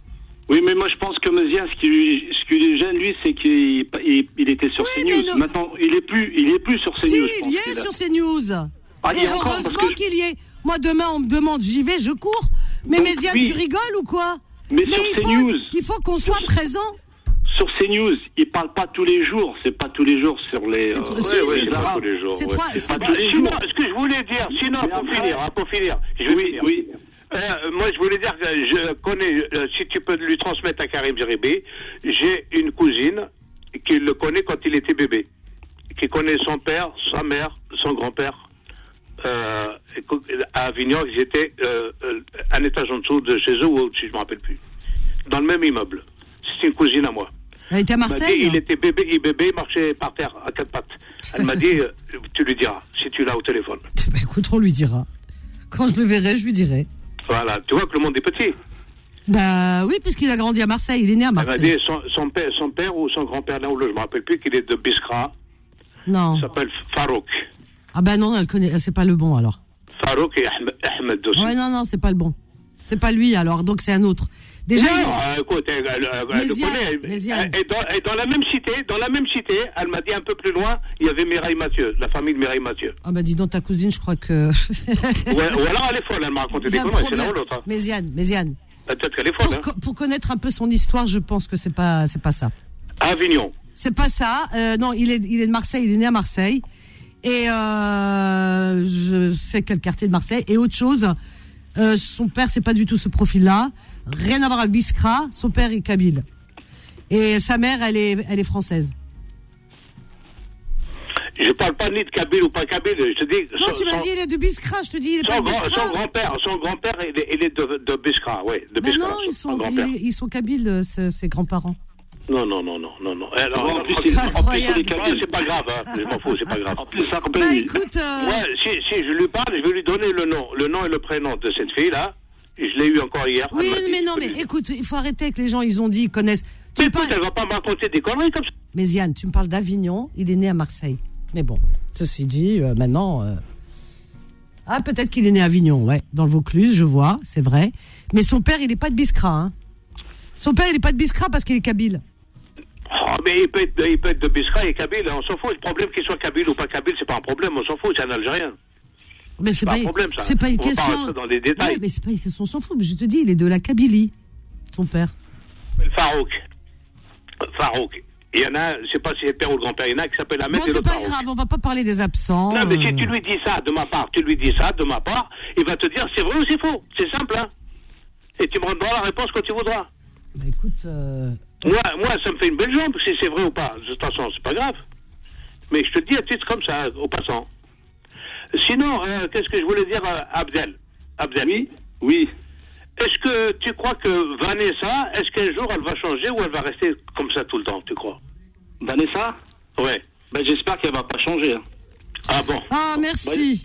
Oui, mais moi je pense que Méziane, ce qui lui gêne, lui, c'est qu'il était sur CNews. Maintenant, il est plus sur CNews. Si, il y est sur CNews. Et heureusement qu'il y est. Moi, demain, on me demande, j'y vais, je cours. Mais Méziane, tu rigoles ou quoi? Mais sur CNews. Il faut qu'on soit présent. Sur CNews, ils parlent pas tous les jours. C'est pas tous les jours sur les. C'est pas tous les jours. C'est pas tous les jours. Ce que je voulais dire, sinon, pour finir. Oui. Moi, je voulais dire que je connais, si tu peux lui transmettre à Karim Zeribi, j'ai une cousine qui le connaît quand il était bébé, qui connaît son père, sa mère, son grand-père. À Avignon, ils étaient un étage en dessous de chez eux, ou au-dessus, je ne me rappelle plus. Dans le même immeuble. C'est une cousine à moi. Elle était à Marseille? Il était bébé, il marchait par terre, à quatre pattes. Elle m'a dit, tu lui diras, si tu l'as au téléphone. Bah, écoute, on lui dira. Quand je le verrai, je lui dirai. Voilà, tu vois que le monde est petit. Bah oui, puisqu'il a grandi à Marseille, il est né à Marseille. Elle m'a dit son père ou son grand-père, là où je ne me rappelle plus, qu'il est de Biskra. Non. Il s'appelle Farouk. Ah ben non, elle connaît, c'est pas le bon alors. Farouk et Ahmed aussi. Ouais, non, c'est pas le bon. C'est pas lui alors, donc c'est un autre. Déjà, écoute, elle le connaît. Et dans la même cité, elle m'a dit un peu plus loin, il y avait Mireille Mathieu, la famille de Mireille Mathieu. Ah bah dis donc, ta cousine, je crois que... ou alors elle est folle, elle m'a raconté des conneries, c'est l'un ou l'autre. Hein. Méziane. Peut-être qu'elle est folle. Pour connaître un peu son histoire, je pense que c'est pas ça. Avignon. C'est pas ça. Non, il est de Marseille, il est né à Marseille. Et je sais quel quartier de Marseille. Et autre chose, son père, c'est pas du tout ce profil-là. Rien à voir avec Biskra. Son père est kabyle. Et sa mère, elle est française. Je parle pas ni de kabyle ou pas kabyle. Je te dis. Non, tu m'as dit il est de Biskra. Je te dis il est pas de Biskra. Son grand-père, il est de Biskra, oui. De Biskra. Mais non, ils sont kabyles, ses grands-parents. Non. Alors, en plus, c'est pas grave, hein. Je m'en fous, c'est pas grave. En plus, ça, bah, écoute, ouais, si je lui parle, je vais lui donner le nom et le prénom de cette fille-là. Je l'ai eu encore hier. Oui, mais non, mais écoute, il faut arrêter avec les gens, ils ont dit, ils connaissent. Mais écoute, elle va pas me raconter des conneries comme ça. Mais Ziane, tu me parles d'Avignon, il est né à Marseille. Mais bon, ceci dit, maintenant... Ah, peut-être qu'il est né à Avignon, ouais, dans le Vaucluse, je vois, c'est vrai. Mais son père, il est pas de Biskra, hein. Son père, il est pas de Biskra parce qu'il est kabyle. Oh, mais il peut être de Biskra et kabyle, on s'en fout. Le problème qu'il soit kabyle ou pas kabyle, c'est pas un problème, on s'en fout, c'est un Algérien. Mais c'est pas un problème, ça. C'est pas une question. On va pas rentrer dans les détails. Ouais, mais c'est pas une question, on s'en fout. Mais je te dis, il est de la Kabylie, son père. Farouk. Il y en a, je sais pas si c'est le père ou le grand-père, il y en a qui s'appelle Ahmed. Bon, c'est pas grave, on va pas parler des absents. Non, mais si tu lui dis ça de ma part, il va te dire c'est vrai ou c'est faux. C'est simple, hein. Et tu me rendras la réponse quand tu voudras. Bah écoute. Moi, ça me fait une belle jambe si c'est vrai ou pas. De toute façon, c'est pas grave. Mais je te dis à titre comme ça, au passant. Sinon, qu'est-ce que je voulais dire à Abdel? Oui. Est-ce que tu crois que Vanessa, est-ce qu'un jour elle va changer ou elle va rester comme ça tout le temps, tu crois? Vanessa? Ouais. Ben, j'espère qu'elle va pas changer. Hein. Ah bon? Ah, merci.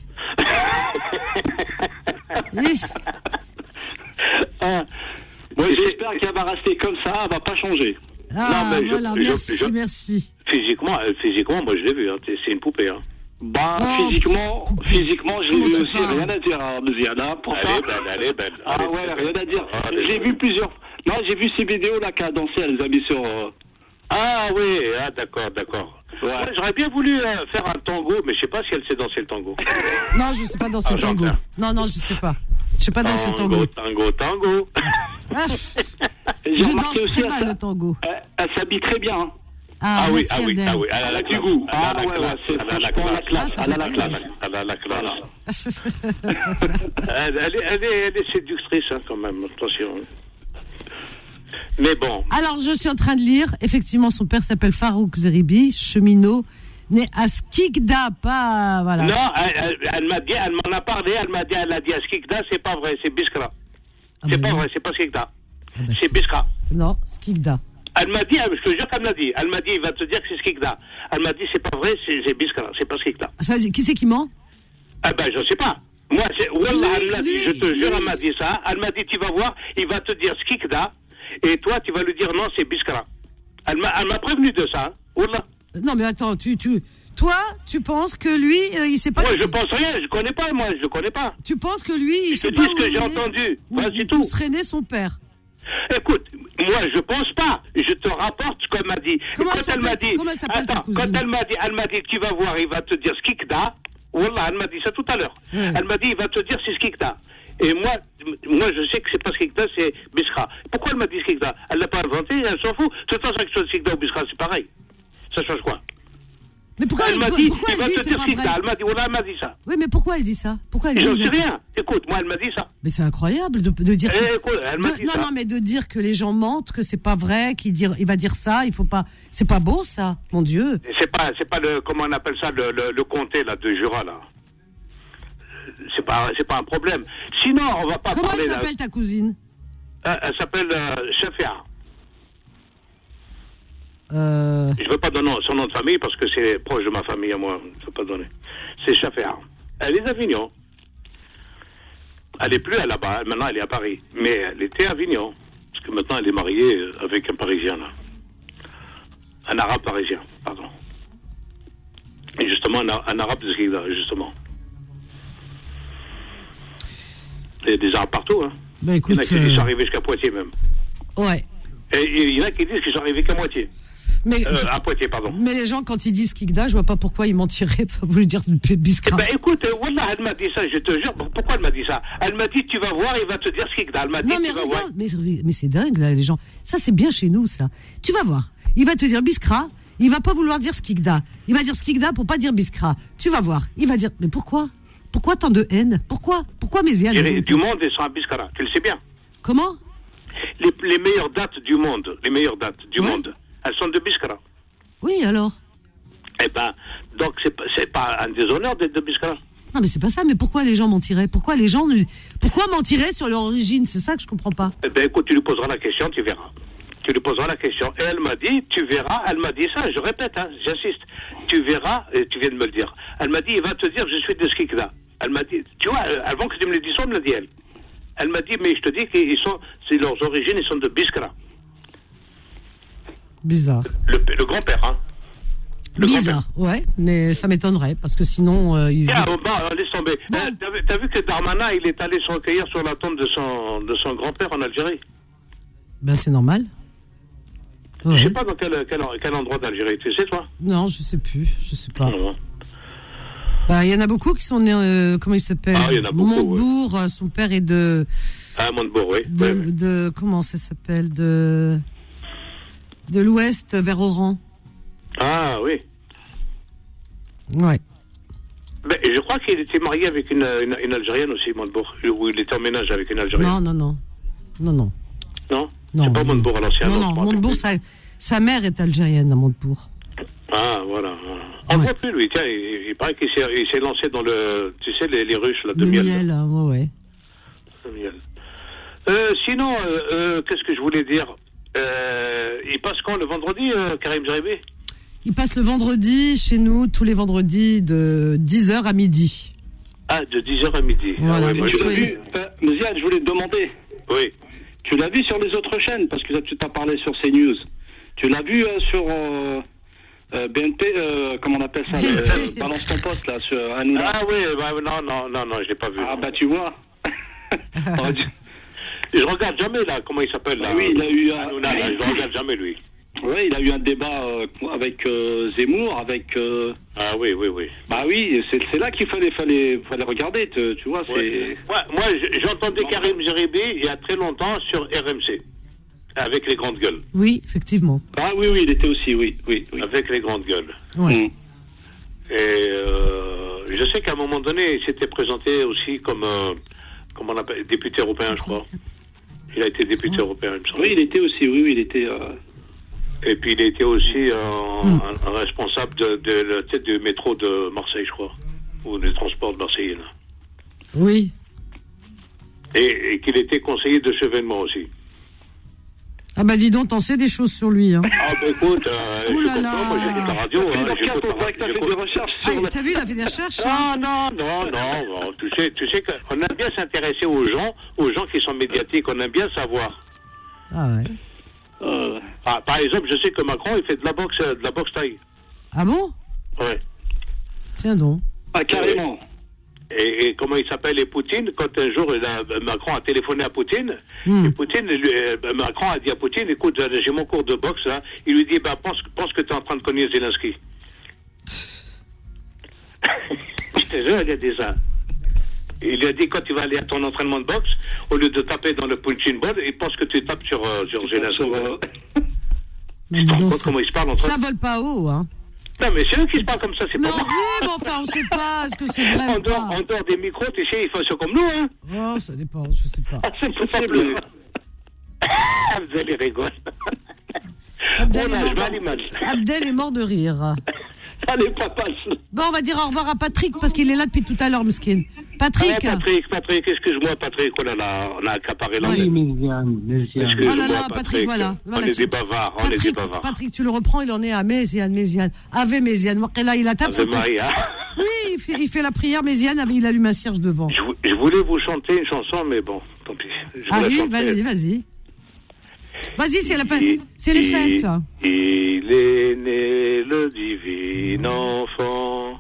Moi, j'espère qu'elle va rester comme ça, elle va pas changer. Ah, non, mais voilà, merci. Physiquement, moi je l'ai vu, hein. C'est une poupée, hein. Bah, physiquement, je l'ai vu aussi, rien à dire, Méziane, pour ça. Elle est belle. Ah ouais, rien à dire. J'ai vu plusieurs. Non, j'ai vu ces vidéos là qu'elle a dansé, elle les a mis sur. Ah oui, d'accord. Ouais. Ouais, j'aurais bien voulu faire un tango, mais je sais pas si elle sait danser le tango. Non, je sais pas danser le tango. Non, je sais pas. Je sais pas danser le tango. Tango. Je danse aussi très mal le tango. Elle s'habille très bien. Hein. Ah oui. Elle a du goût. Elle a la classe. Elle a la classe. Elle est séductrice, hein, quand même. Attention. Mais bon. Alors, je suis en train de lire. Effectivement, son père s'appelle Farouk Zeribi, cheminot, né à Skikda, pas, voilà. Non, elle m'en a parlé, elle a dit à Skikda, c'est pas vrai, c'est Biskra. C'est pas vrai, c'est pas Skikda. C'est Biskra. Non, Skikda. Elle m'a dit, je te jure qu'elle me l'a dit. Elle m'a dit, il va te dire que c'est Skikda. Elle m'a dit, c'est pas vrai, c'est Biskra, c'est pas Skikda. Qui c'est qui ment? Ah ben, je sais pas. Moi, Wallah, elle me l'a dit, je te jure, elle m'a dit ça. Elle m'a dit, tu vas voir, il va te dire Skikda. Et toi, tu vas lui dire non, c'est Biskra. Elle m'a prévenu de ça. Wallah. Non, mais attends, toi, tu penses que lui, il sait pas. Moi, je pense rien, je connais pas, moi, je connais pas. Tu penses que lui, il sait pas. C'est ce que j'ai entendu. Où serait né son père. Écoute, Moi, je pense pas. Je te rapporte ce qu'elle m'a dit. Comment elle s'appelle ta cousine? Quand elle m'a dit, tu vas voir, il va te dire skikda. Wallah, elle m'a dit ça tout à l'heure. Elle m'a dit, il va te dire c'est skikda. Et moi, je sais que c'est pas skikda, c'est biskra. Pourquoi elle m'a dit skikda? Elle l'a pas inventé, elle s'en fout. De toute façon, que ce soit skikda ou biskra, c'est pareil. Ça change quoi? Mais pourquoi elle m'a dit, il va te dire skikda. Elle m'a dit, wallah, elle m'a dit ça. Oui, mais pourquoi elle dit ça? Pourquoi elle dit? Je sais rien. Écoute, moi, elle m'a dit ça. Mais c'est incroyable de dire ça. Écoute, elle m'a dit ça. Non, mais de dire que les gens mentent, que c'est pas vrai, il va dire ça, il faut pas. C'est pas beau, ça, mon Dieu. C'est pas le, comment on appelle ça, le comté, là, de Jura, là. C'est pas un problème. Sinon, on va pas Comment parler... elle s'appelle, ta cousine? Elle s'appelle Shafia. Je veux pas donner son nom de famille parce que c'est proche de ma famille à moi. Je veux pas donner. C'est Shafia. Elle est d'Avignon. Elle est plus là-bas. Maintenant, elle est à Paris. Mais elle était à Avignon. Parce que maintenant, elle est mariée avec un Parisien, là. Un Arabe parisien, pardon. Et justement, un Arabe de Skikda, justement. Il y a des Arabes partout, hein. Ben, écoute, il y en a qui sont arrivés jusqu'à Poitiers, même. Ouais. Et il y en a qui disent qu'ils sont arrivés qu'à moitié. À Poitiers, pardon. Mais les gens, quand ils disent Skikda, je vois pas pourquoi ils mentiraient pour lui dire biskra. Ben écoute, Wallah, elle m'a dit ça, je te jure. Pourquoi elle m'a dit ça? Elle m'a dit, tu vas voir, il va te dire Skikda. Elle m'a dit, non, mais regarde, mais c'est dingue, là, les gens. Ça, c'est bien chez nous, ça. Tu vas voir. Il va te dire biskra, il va pas vouloir dire Skikda. Il va dire Skikda pour pas dire biskra. Tu vas voir. Il va dire, mais pourquoi? Pourquoi tant de haine? Pourquoi Méziane? Du monde, ils sont à Biskra, tu le sais bien. Comment? Les meilleures dates du monde, monde, elles sont de Biskra. Oui, alors? Eh ben, donc c'est pas un déshonneur d'être de Biskra. Non, mais c'est pas ça, mais pourquoi les gens mentiraient? Pourquoi mentiraient sur leur origine? C'est ça que je comprends pas. Eh ben, écoute, tu lui poseras la question, tu verras. Tu lui poseras la question. Et elle m'a dit, tu verras, elle m'a dit ça, je répète, hein, j'insiste. Tu verras, et tu viens de me le dire. Elle m'a dit, il va te dire, je suis de Skikda. Elle m'a dit, tu vois, avant que tu me le dises, on me l'a dit elle. Elle m'a dit, mais je te dis c'est leurs origines, ils sont de Biskra. Bizarre. Le grand-père, hein. Bizarre, ouais, mais ça m'étonnerait, parce que sinon... laisse tomber. T'as vu que Darmanin, il est allé se recueillir sur la tombe de son grand-père en Algérie? Ben, c'est normal. Je sais pas dans quel endroit d'Algérie, tu sais, toi? Non, je sais plus, je sais pas. Non. Bah, il y en a beaucoup qui sont nés, comment il s'appelle? Il y en a beaucoup, Montebourg, ouais. Son père est de... Ah, Montebourg, oui. Comment ça s'appelle? De l'ouest vers Oran. Ah, oui. Ouais. Ben, je crois qu'il était marié avec une Algérienne aussi, Montebourg. Ou il était en ménage avec une Algérienne. Non. Non? C'est pas Montebourg, alors c'est un autre. Non, Montebourg, sa mère est algérienne à Montebourg. Ah, voilà. On ne voit plus, lui. Tiens, il paraît qu'il s'est lancé dans tu sais, les ruches là, de miel. Miel, ouais. Le miel. Sinon, qu'est-ce que je voulais dire? Il passe quand, le vendredi, Karim Zeribi? Il passe le vendredi, chez nous, tous les vendredis, de 10h à midi. Ah, de 10h à midi. Voilà, tu l'as vu, Méziane, je voulais te demander. Oui. Tu l'as vu sur les autres chaînes, parce que tu t'as parlé sur CNews. Tu l'as vu sur BNP, comment on appelle ça, Balance ton poste, là, sur Hanouna. Ah oui, non, je l'ai pas vu. Ah bah tu vois. Je regarde jamais, là, comment il s'appelle, là. Oui, il a eu Hanouna, là, je regarde jamais, lui. Oui, il a eu un débat avec Zemmour, avec... Ah oui. Bah oui, c'est là qu'il fallait regarder, tu vois, c'est... Ouais, moi, j'entendais Karim Zeribi il y a très longtemps sur RMC, avec les grandes gueules. Oui, effectivement. Ah oui, il était aussi, oui. Avec les grandes gueules. Ouais. Et je sais qu'à un moment donné, il s'était présenté aussi comme, comment on appelle, député européen, je crois. Il a été député européen, il me semble. Oui, il était aussi, il était... Et puis il était aussi un responsable du métro de Marseille, je crois, ou des transports de Marseille. Là. Oui. Et qu'il était conseiller de Chevènement aussi. Ah bah dis donc, t'en sais des choses sur lui. Hein. Ah bah écoute, moi j'écoute la radio. T'as vu, il a fait des recherches. Non. Tu sais qu'on aime bien s'intéresser aux gens qui sont médiatiques, on aime bien savoir. Ah ouais. Par exemple, je sais que Macron, il fait de la boxe taille. Ah bon? Ouais. Tiens donc. Ah, carrément. Et comment il s'appelle, et Poutine, quand un jour Macron a téléphoné à Poutine, et Poutine, Macron a dit à Poutine, écoute, j'ai mon cours de boxe là, il lui dit, pense que tu es en train de cogner Zelensky. Je te jure, il a dit ça. Il lui a dit, quand tu vas aller à ton entraînement de boxe, au lieu de taper dans le punching ball, il pense que tu tapes sur Zelensky. Mais dis donc, comment ils se parlent entre eux. Ça vole pas haut, hein. Non, mais c'est eux qui se parlent comme ça, c'est pas moi. Non, oui, mais enfin, on sait pas, est-ce que c'est vrai en dehors des micros, tu sais, ils font ça comme nous, hein. Oh, ça dépend, je sais pas. Ah, c'est possible. Abdel, il rigole. Abdel est mort de rire. Allez, papa. Bon, on va dire au revoir à Patrick, parce qu'il est là depuis tout à l'heure, Meskin. Patrick. Ah, Patrick, excuse-moi, Patrick, oh là là, on a accaparé l'anglais. Oui, Méziane. Oh là là, Patrick, voilà. On est des bavards, Patrick, tu le reprends, il en est à Méziane. Ave Méziane. Là, il a ta photo. Oui, il fait la prière, Méziane, il allume un cierge devant. Je voulais vous chanter une chanson, mais bon, tant pis. Ah oui, vas-y. Vas-y, c'est la fin. C'est les fêtes. Il est né le divin enfant.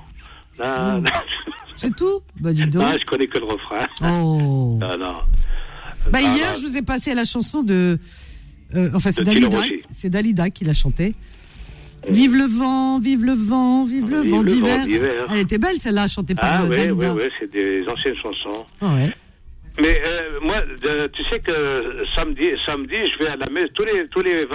C'est tout? Bah, dis donc. Ah, je connais que le refrain. Oh. Non. Bah, hier, je vous ai passé la chanson de. Enfin, c'est Dalida. C'est Dalida qui l'a chantée. Vive le vent d'hiver. Elle était belle, celle-là, chantée par Dalida. Oui, c'est des anciennes chansons. Ah ouais. Mais moi, tu sais que samedi, je vais à la messe tous les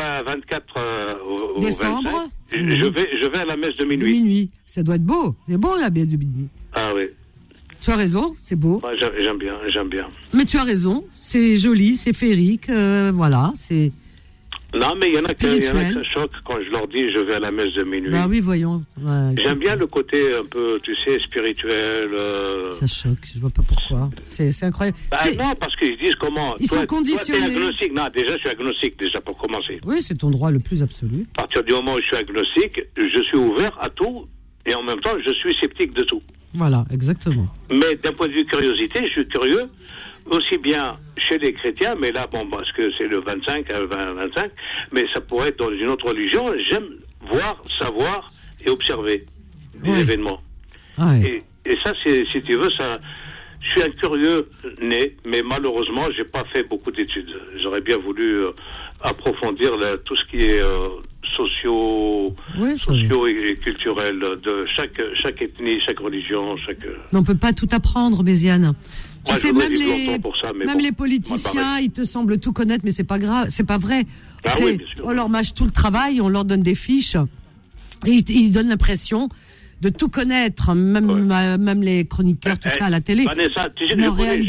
24 au décembre. 25, je vais à la messe de minuit. Ça doit être beau. C'est beau la messe de minuit. Ah oui. Tu as raison, c'est beau. Moi, j'aime bien. Mais tu as raison, c'est joli, c'est féerique, voilà, c'est. Non, mais il y en a qui ça choque quand je leur dis je vais à la messe de minuit. Bah oui, voyons. Ouais, j'aime bien le côté un peu, tu sais, spirituel. Ça choque, je vois pas pourquoi. C'est incroyable. Bah non, parce qu'ils disent comment. Ils sont conditionnés. Toi, t'es agnostique. Non, déjà, je suis agnostique, pour commencer. Oui, c'est ton droit le plus absolu. À partir du moment où je suis agnostique, je suis ouvert à tout et en même temps, je suis sceptique de tout. Voilà, exactement. Mais d'un point de vue curiosité, je suis curieux. Aussi bien chez les chrétiens, mais là, bon, parce que c'est le 25, mais ça pourrait être dans une autre religion. J'aime voir, savoir et observer les événements. Ouais. Et ça, si tu veux, ça, je suis un curieux né, mais malheureusement, j'ai pas fait beaucoup d'études. J'aurais bien voulu approfondir tout ce qui est socio et culturel de chaque ethnie, chaque religion, Mais on peut pas tout apprendre, Méziane. Tu sais, même les les politiciens, ils te semblent tout connaître, mais c'est pas grave, c'est pas vrai. On leur mâche tout le travail, on leur donne des fiches, et ils donnent l'impression de tout connaître, même les chroniqueurs, tout ça à la télé. Vanessa, tu sais,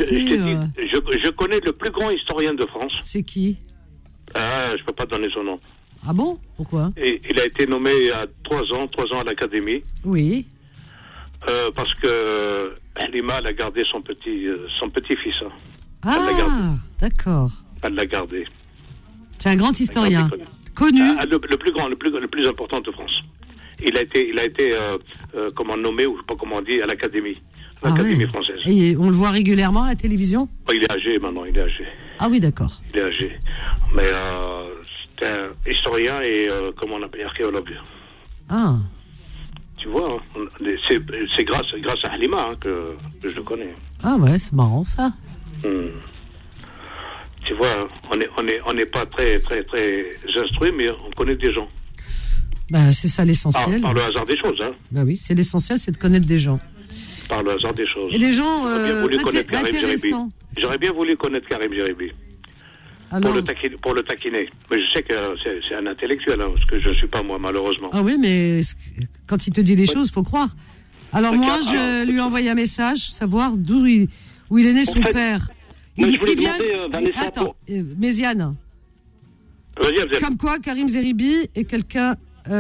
je connais le plus grand historien de France. C'est qui? Je peux pas donner son nom. Ah bon? Pourquoi? Et il a été nommé il y a 3 ans à l'Académie. Oui. Parce que Halima, elle a gardé son petit-fils. Hein. Ah, d'accord. Elle l'a gardé. C'est un grand historien. Connu. Le plus important de France. Il a été nommé, ou je sais pas comment on dit, à l'Académie. L'Académie française. Et on le voit régulièrement à la télévision? Il est âgé maintenant, Ah oui, d'accord. Il est âgé. Mais c'est un historien et, comment on appelle, archéologue. Ah. Tu vois, c'est grâce à Halima que je le connais. Ah ouais, c'est marrant ça. Tu vois, on n'est pas très instruits, mais on connaît des gens. Ben, c'est ça l'essentiel. Par le hasard des choses, hein. Ben oui, c'est l'essentiel, c'est de connaître des gens. Par le hasard des choses. Et des gens intéressants. J'aurais bien voulu connaître Karim Jeribi. Alors... Pour le taquiner. Mais je sais que c'est un intellectuel, hein, parce que je ne suis pas moi, malheureusement. Ah oui, mais quand il te dit les choses, il faut croire. Alors moi, je lui ai envoyé un message, savoir où il est né son père. Je voulais demander, Vanessa... Attends, Méziane. Vas-y. Comme quoi, Karim Jeribi est quelqu'un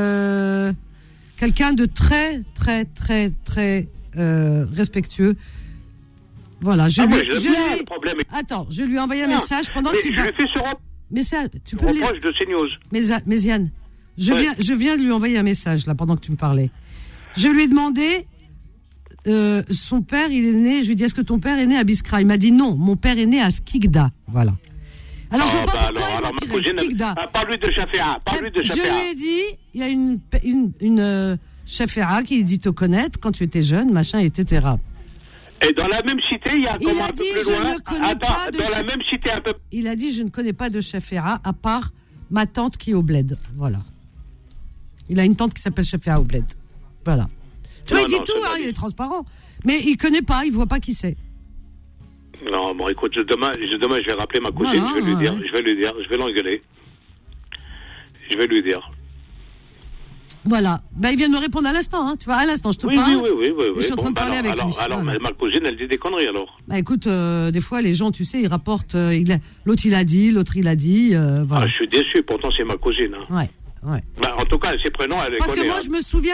de très, très, très, très respectueux. Voilà, je lui ai envoyé un message pendant qu'il je l'ai fait sur message. Tu peux lire de CNews. Méziane, je viens de lui envoyer un message là pendant que tu me parlais. Je lui ai demandé son père, il est né. Je lui ai dit, est-ce que ton père est né à Biskra? Il m'a dit non, mon père est né à Skikda. Voilà. Alors je vois pas pourquoi il m'a tiré Skikda. Parle-lui de Shafia. Je lui ai dit, il y a une Shafia qui dit te connaître quand tu étais jeune, machin, etc. Et dans la même cité, il y a comment un peu plus loin. La même cité un peu. Il a dit je ne connais pas de Shafira à part ma tante qui est au bled. Voilà. Il a une tante qui s'appelle Shafira au bled. Voilà. Tu vois, il dit tout, hein, il est transparent. Mais il connaît pas, il voit pas qui c'est. Non, bon, écoute, demain, je vais rappeler ma cousine, je vais lui dire, je vais l'engueuler. Je vais lui dire. Voilà. Il vient de me répondre à l'instant, hein. Tu vois, à l'instant, je te parle. Oui. Je suis en train de parler avec lui. Alors, voilà. ma cousine, elle dit des conneries, alors. Écoute, des fois, les gens, tu sais, ils rapportent, l'autre il a dit, l'autre il a dit, voilà. Je suis déçu, pourtant c'est ma cousine. Hein. Ouais. En tout cas, ses prénoms, elle est Parce que moi, je me souviens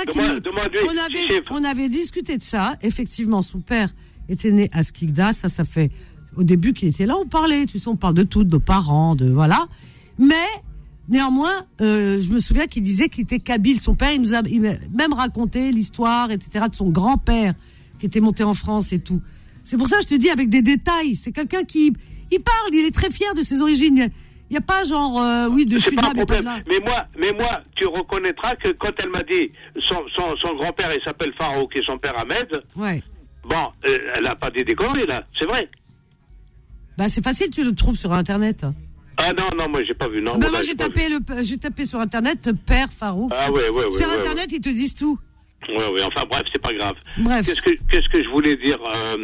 qu'on avait discuté de ça. Effectivement, son père était né à Skikda. Ça fait au début qu'il était là. On parlait, tu sais, on parle de tout, de parents, de voilà. Mais néanmoins, je me souviens qu'il disait qu'il était kabyle. Son père, il m'a même raconté l'histoire, etc., de son grand-père qui était monté en France et tout. C'est pour ça que je te dis avec des détails. C'est quelqu'un qui parle. Il est très fier de ses origines. Il n'y a pas genre, de Chuda, mais pas de là. Mais moi, tu reconnaîtras que quand elle m'a dit son grand-père, il s'appelle Farouk et son père Ahmed. Ouais. Bon, elle n'a pas dit des conneries, là. C'est vrai. C'est facile, tu le trouves sur Internet. Ah non, moi, j'ai pas vu. Non, moi, j'ai tapé sur Internet père Farouk. Ah ouais. Sur Internet, ils te disent tout. Ouais. Enfin, bref, c'est pas grave. Bref. Qu'est-ce que je voulais dire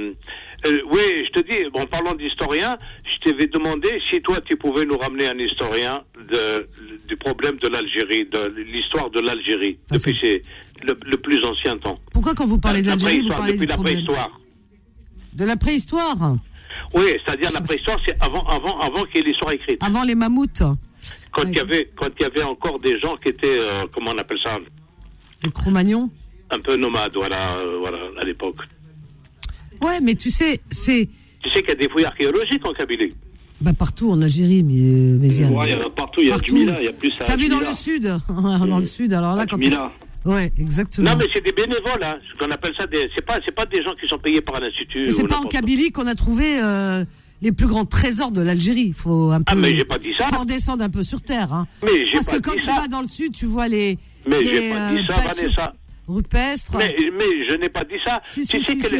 oui, je te dis, en parlant d'historien, je t'avais demandé si toi, tu pouvais nous ramener un historien du problème de l'Algérie, de l'histoire de l'Algérie, depuis le plus ancien temps. Pourquoi quand vous parlez de l'Algérie, vous parlez depuis la préhistoire? De la préhistoire? Oui, c'est-à-dire la préhistoire, c'est avant qu'il y ait l'histoire écrite. Avant les mammouths. Quand il y avait encore des gens qui étaient, comment on appelle ça? Les Cro-Magnons? Un peu nomades, voilà, à l'époque. Ouais, mais tu sais, Tu sais qu'il y a des fouilles archéologiques en Kabylie. Partout en Algérie, mais il y en a partout, il y a Jumila, il y a plus à. T'as vu dans le sud? Dans le sud, alors là, quand ouais, exactement. Non, mais c'est des bénévoles, hein. Ce qu'on appelle ça c'est pas des gens qui sont payés par l'Institut. Et c'est pas en Kabylie qu'on a trouvé les plus grands trésors de l'Algérie. Faut un peu. Ah, mais j'ai pas dit ça. Faut redescendre un peu sur terre, hein. Parce que quand tu vas dans le sud, tu vois les. Mais j'ai pas dit ça, Vanessa. Rupestre. Mais je n'ai pas dit ça. Tu sais que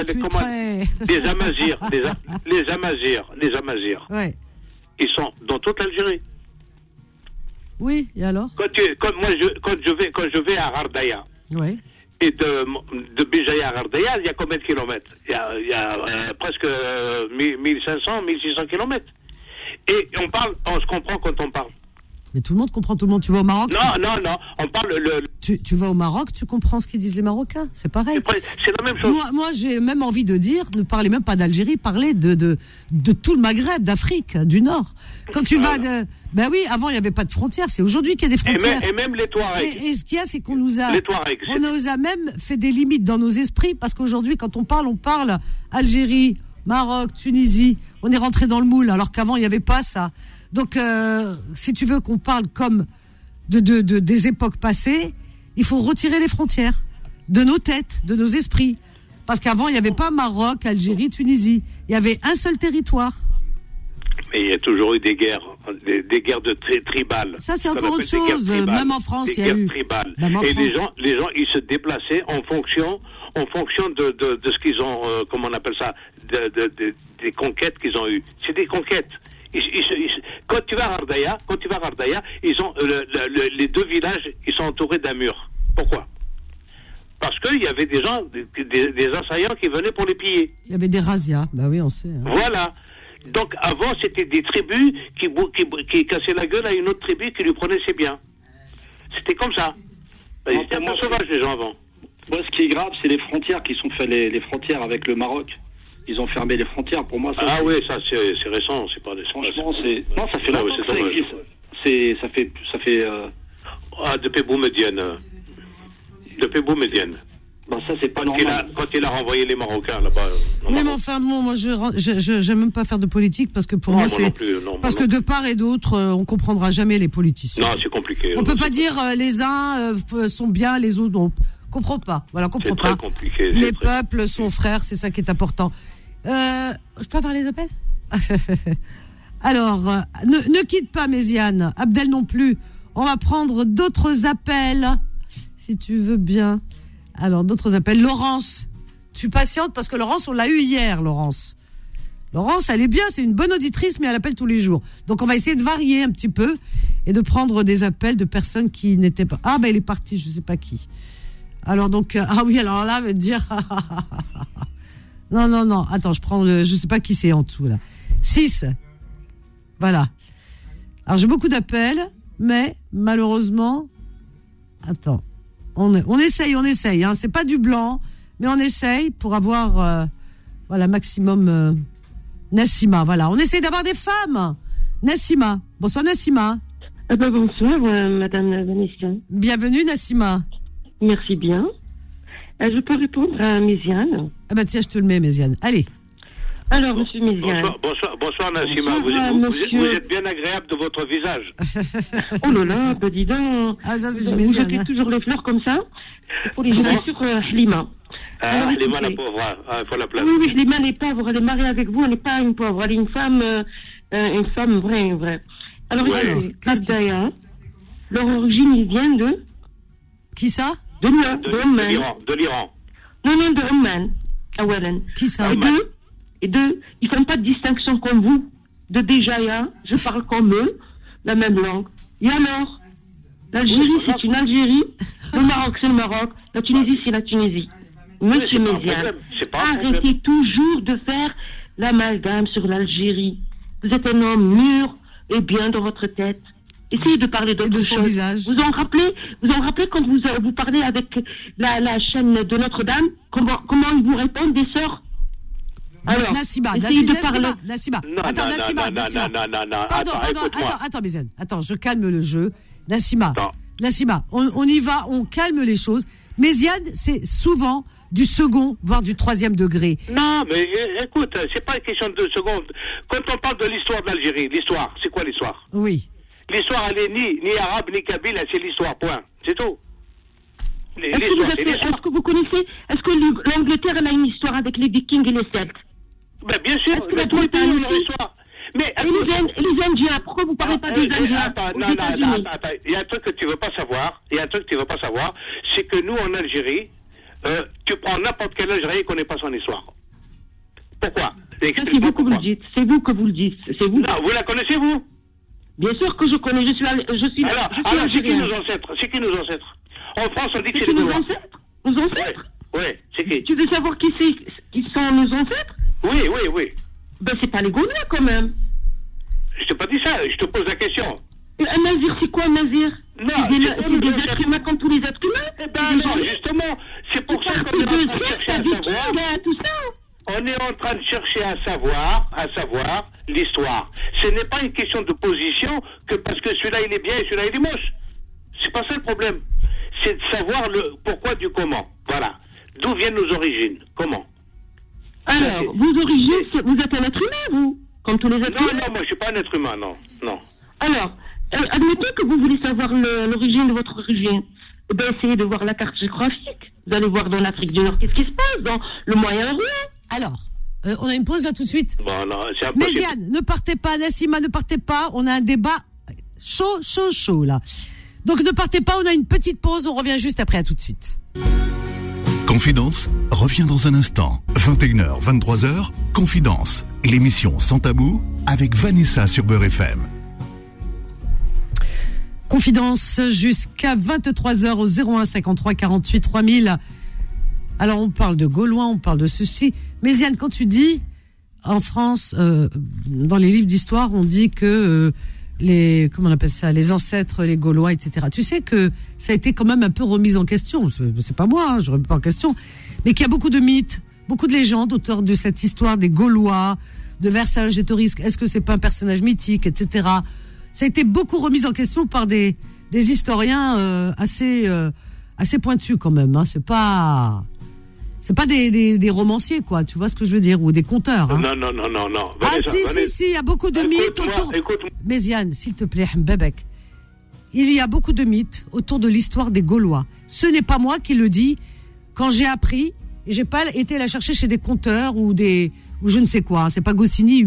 les Amazirs, ouais. Ils sont dans toute l'Algérie. Oui, et alors? Quand je vais à Ghardaya. Ouais. Et de Béjaïa à Ghardaya, il y a combien de kilomètres? Il y a presque 1500, 1600 kilomètres. Et on se comprend quand on parle. Mais tout le monde comprend tout le monde. Tu vas au Maroc? Non. On parle Tu vas au Maroc, tu comprends ce qu'ils disent les Marocains. C'est pareil. C'est la même chose. Moi, j'ai même envie de dire, ne parlez même pas d'Algérie, parlez de tout le Maghreb, d'Afrique, du Nord. Quand tu vas oui, avant il n'y avait pas de frontières. C'est aujourd'hui qu'il y a des frontières. Et même les Touaregs. Et ce qu'il y a, c'est qu'on nous a, les Touaregs, on nous a même fait des limites dans nos esprits parce qu'aujourd'hui, quand on parle Algérie, Maroc, Tunisie. On est rentré dans le moule alors qu'avant il n'y avait pas ça. Donc, si tu veux qu'on parle comme des époques passées, il faut retirer les frontières de nos têtes, de nos esprits. Parce qu'avant, il n'y avait pas Maroc, Algérie, Tunisie. Il y avait un seul territoire. Mais il y a toujours eu des guerres guerres tribales. Ça, c'est encore autre chose. Même en France, il y a eu. Tribales. Et les gens, ils se déplaçaient en fonction de ce qu'ils ont, comment on appelle ça, des conquêtes qu'ils ont eues. C'est des conquêtes. Quand tu vas à Ghardaya, ils ont les deux villages, ils sont entourés d'un mur. Pourquoi? Parce qu'il y avait des gens, des assaillants qui venaient pour les piller. Il y avait des razzias, bah oui, on sait. Hein. Voilà. Donc avant, c'était des tribus qui cassaient la gueule à une autre tribu qui lui prenait ses biens. C'était comme ça. Ils étaient un peu sauvages, les gens, avant. Moi, ce qui est grave, c'est les frontières qui sont faites, les frontières avec le Maroc. Ils ont fermé les frontières. Pour moi, ça. Ah oui, ça c'est récent, c'est pas des. Franchement, c'est. Non, ça fait longtemps que ça existe. Ça fait. Depuis Boumedienne. Ben ça, c'est pas normal. Quand il a renvoyé les Marocains là-bas. Oui, mais enfin, moi, je n'aime pas faire de politique parce que pour moi, c'est. Parce que de part et d'autre, on comprendra jamais les politiciens. Non, c'est compliqué. On peut pas dire les uns sont bien, les autres non. Comprends pas. Voilà, comprends pas. C'est très compliqué. Les peuples sont frères, c'est ça qui est important. Je peux avoir les appels? Alors, ne quitte pas, Méziane. Abdel non plus. On va prendre d'autres appels, si tu veux bien. Alors, d'autres appels. Laurence, tu patientes parce que Laurence, on l'a eu hier, Laurence. Laurence, elle est bien, c'est une bonne auditrice, mais elle appelle tous les jours. Donc, on va essayer de varier un petit peu et de prendre des appels de personnes qui n'étaient pas... Ah, ben, il est parti, je sais pas qui. Alors, donc... ah oui, alors là, je vais te dire... non. Attends, je prends je sais pas qui c'est en dessous, là. 6. Voilà. Alors, j'ai beaucoup d'appels, mais malheureusement... Attends. On essaye, hein. C'est pas du blanc, mais on essaye pour avoir... voilà, maximum... Nassima, voilà. On essaie d'avoir des femmes. Nassima. Bonsoir, Nassima. Bonsoir, Madame Vanessa. Bienvenue, Nassima. Merci bien. Je peux répondre à Méziane? Ah bah tiens, je te le mets, Méziane. Allez. Alors, Monsieur Méziane. Bonsoir, Nassima. Vous êtes bien agréable de votre visage. Oh là là, bah dis donc. Ah, ça, c'est vous jetez toujours les fleurs comme ça. Pour les jeter sur Halima. Halima la pauvre, il faut la placer. Oui, Halima n'est pauvre, elle est mariée avec vous, elle n'est pas une pauvre, elle est une femme vraie. Alors, Abdaya, leur origine, ils viennent de... Qui ça? De l'Iran. Non, de Oman, à Wallen. Qui ça? Et deux, ils font pas de distinction comme vous. De Béjaïa, je parle comme eux, la même langue. Et alors, l'Algérie, c'est une Algérie, le Maroc, c'est le Maroc, la Tunisie, c'est la Tunisie. Monsieur Méziane, arrêtez toujours de faire l'amalgame sur l'Algérie. Vous êtes un homme mûr et bien dans votre tête. Essayez de parler d'autre chose. Visage. Vous en rappelez quand vous parlez avec la chaîne de Notre-Dame, comment ils vous répondent, des sœurs? Alors, Nassima. Attends, Nassima. Attends, Méziane. Attends, je calme le jeu. Nassima, on y va, on calme les choses. Méziane, c'est souvent du second, voire du 3e degré. Non, mais écoute, c'est pas une question de seconde. Quand on parle de l'histoire de l'Algérie, l'histoire, c'est quoi l'histoire? Oui. L'histoire, elle est ni arabe, ni kabyle, c'est l'histoire, point. C'est tout. Est-ce que vous connaissez, est-ce que l'Angleterre, elle a une histoire avec les Vikings et les Celtes? Ben, bien sûr, est-ce que tout le pays a une histoire? Mais les Indiens, pourquoi vous parlez pas des Indiens? Attends, il y a un truc que tu veux pas savoir, c'est que nous, en Algérie, tu prends n'importe quel Algérien, il connaît pas son histoire. Pourquoi? C'est vous que vous le dites, c'est vous. Non, vous la connaissez, vous? Bien sûr que je connais, je suis alors, c'est qui nos ancêtres? En France, on dit que c'est nos ancêtres. Nos ancêtres? Oui, c'est qui? Tu veux savoir qui sont nos ancêtres? Oui. Ben, c'est pas les Gaulois, quand même. Je t'ai pas dit ça, je te pose la question. Un nazir, c'est quoi un nazir? Non, c'est des êtres humains comme tous les êtres humains. Eh ben non, justement, c'est pour ça qu'on est en train de chercher à savoir. Tout ça. On est en train de chercher à savoir l'histoire. Ce n'est pas une question de position que parce que celui-là il est bien et celui-là il est moche. C'est pas ça le problème. C'est de savoir le pourquoi du comment. Voilà. D'où viennent nos origines? Comment? Alors, vos origines, vous êtes un être humain, vous? Comme tous les êtres humains? Non, moi je suis pas un être humain, non. Alors, admettez que vous voulez savoir l'origine de votre origine. Eh bien, essayez de voir la carte géographique. Vous allez voir dans l'Afrique du Nord qu'est-ce qui se passe, dans le Moyen-Orient. Alors, on a une pause là tout de suite. Bon, non, c'est impossible. Méziane, ne partez pas. Nassima, ne partez pas. On a un débat chaud là. Donc ne partez pas, on a une petite pause. On revient juste après, à tout de suite. Confidence revient dans un instant. 21h, 23h, Confidence. L'émission Sans Tabou avec Vanessa sur Beurre FM. Confidence jusqu'à 23h au 01 53 48 3000. Alors on parle de Gaulois, on parle de ceci. Mais Yann, quand tu dis en France, dans les livres d'histoire, on dit que comment on appelle ça, les ancêtres, les Gaulois, etc. Tu sais que ça a été quand même un peu remis en question. C'est pas moi, je remets pas en question, mais qu'il y a beaucoup de mythes, beaucoup de légendes autour de cette histoire des Gaulois, de Vercingétorix. Est-ce que c'est pas un personnage mythique, etc. Ça a été beaucoup remis en question par des historiens assez pointus quand même. Hein. C'est pas des romanciers, quoi. Tu vois ce que je veux dire, ou des conteurs. Hein. Non. Vanessa, si, il y a beaucoup de mythes autour. Méziane, s'il te plaît, Mbebek. Il y a beaucoup de mythes autour de l'histoire des Gaulois. Ce n'est pas moi qui le dis. Quand j'ai appris, j'ai pas été la chercher chez des conteurs ou je ne sais quoi. Hein. C'est pas Goscinny,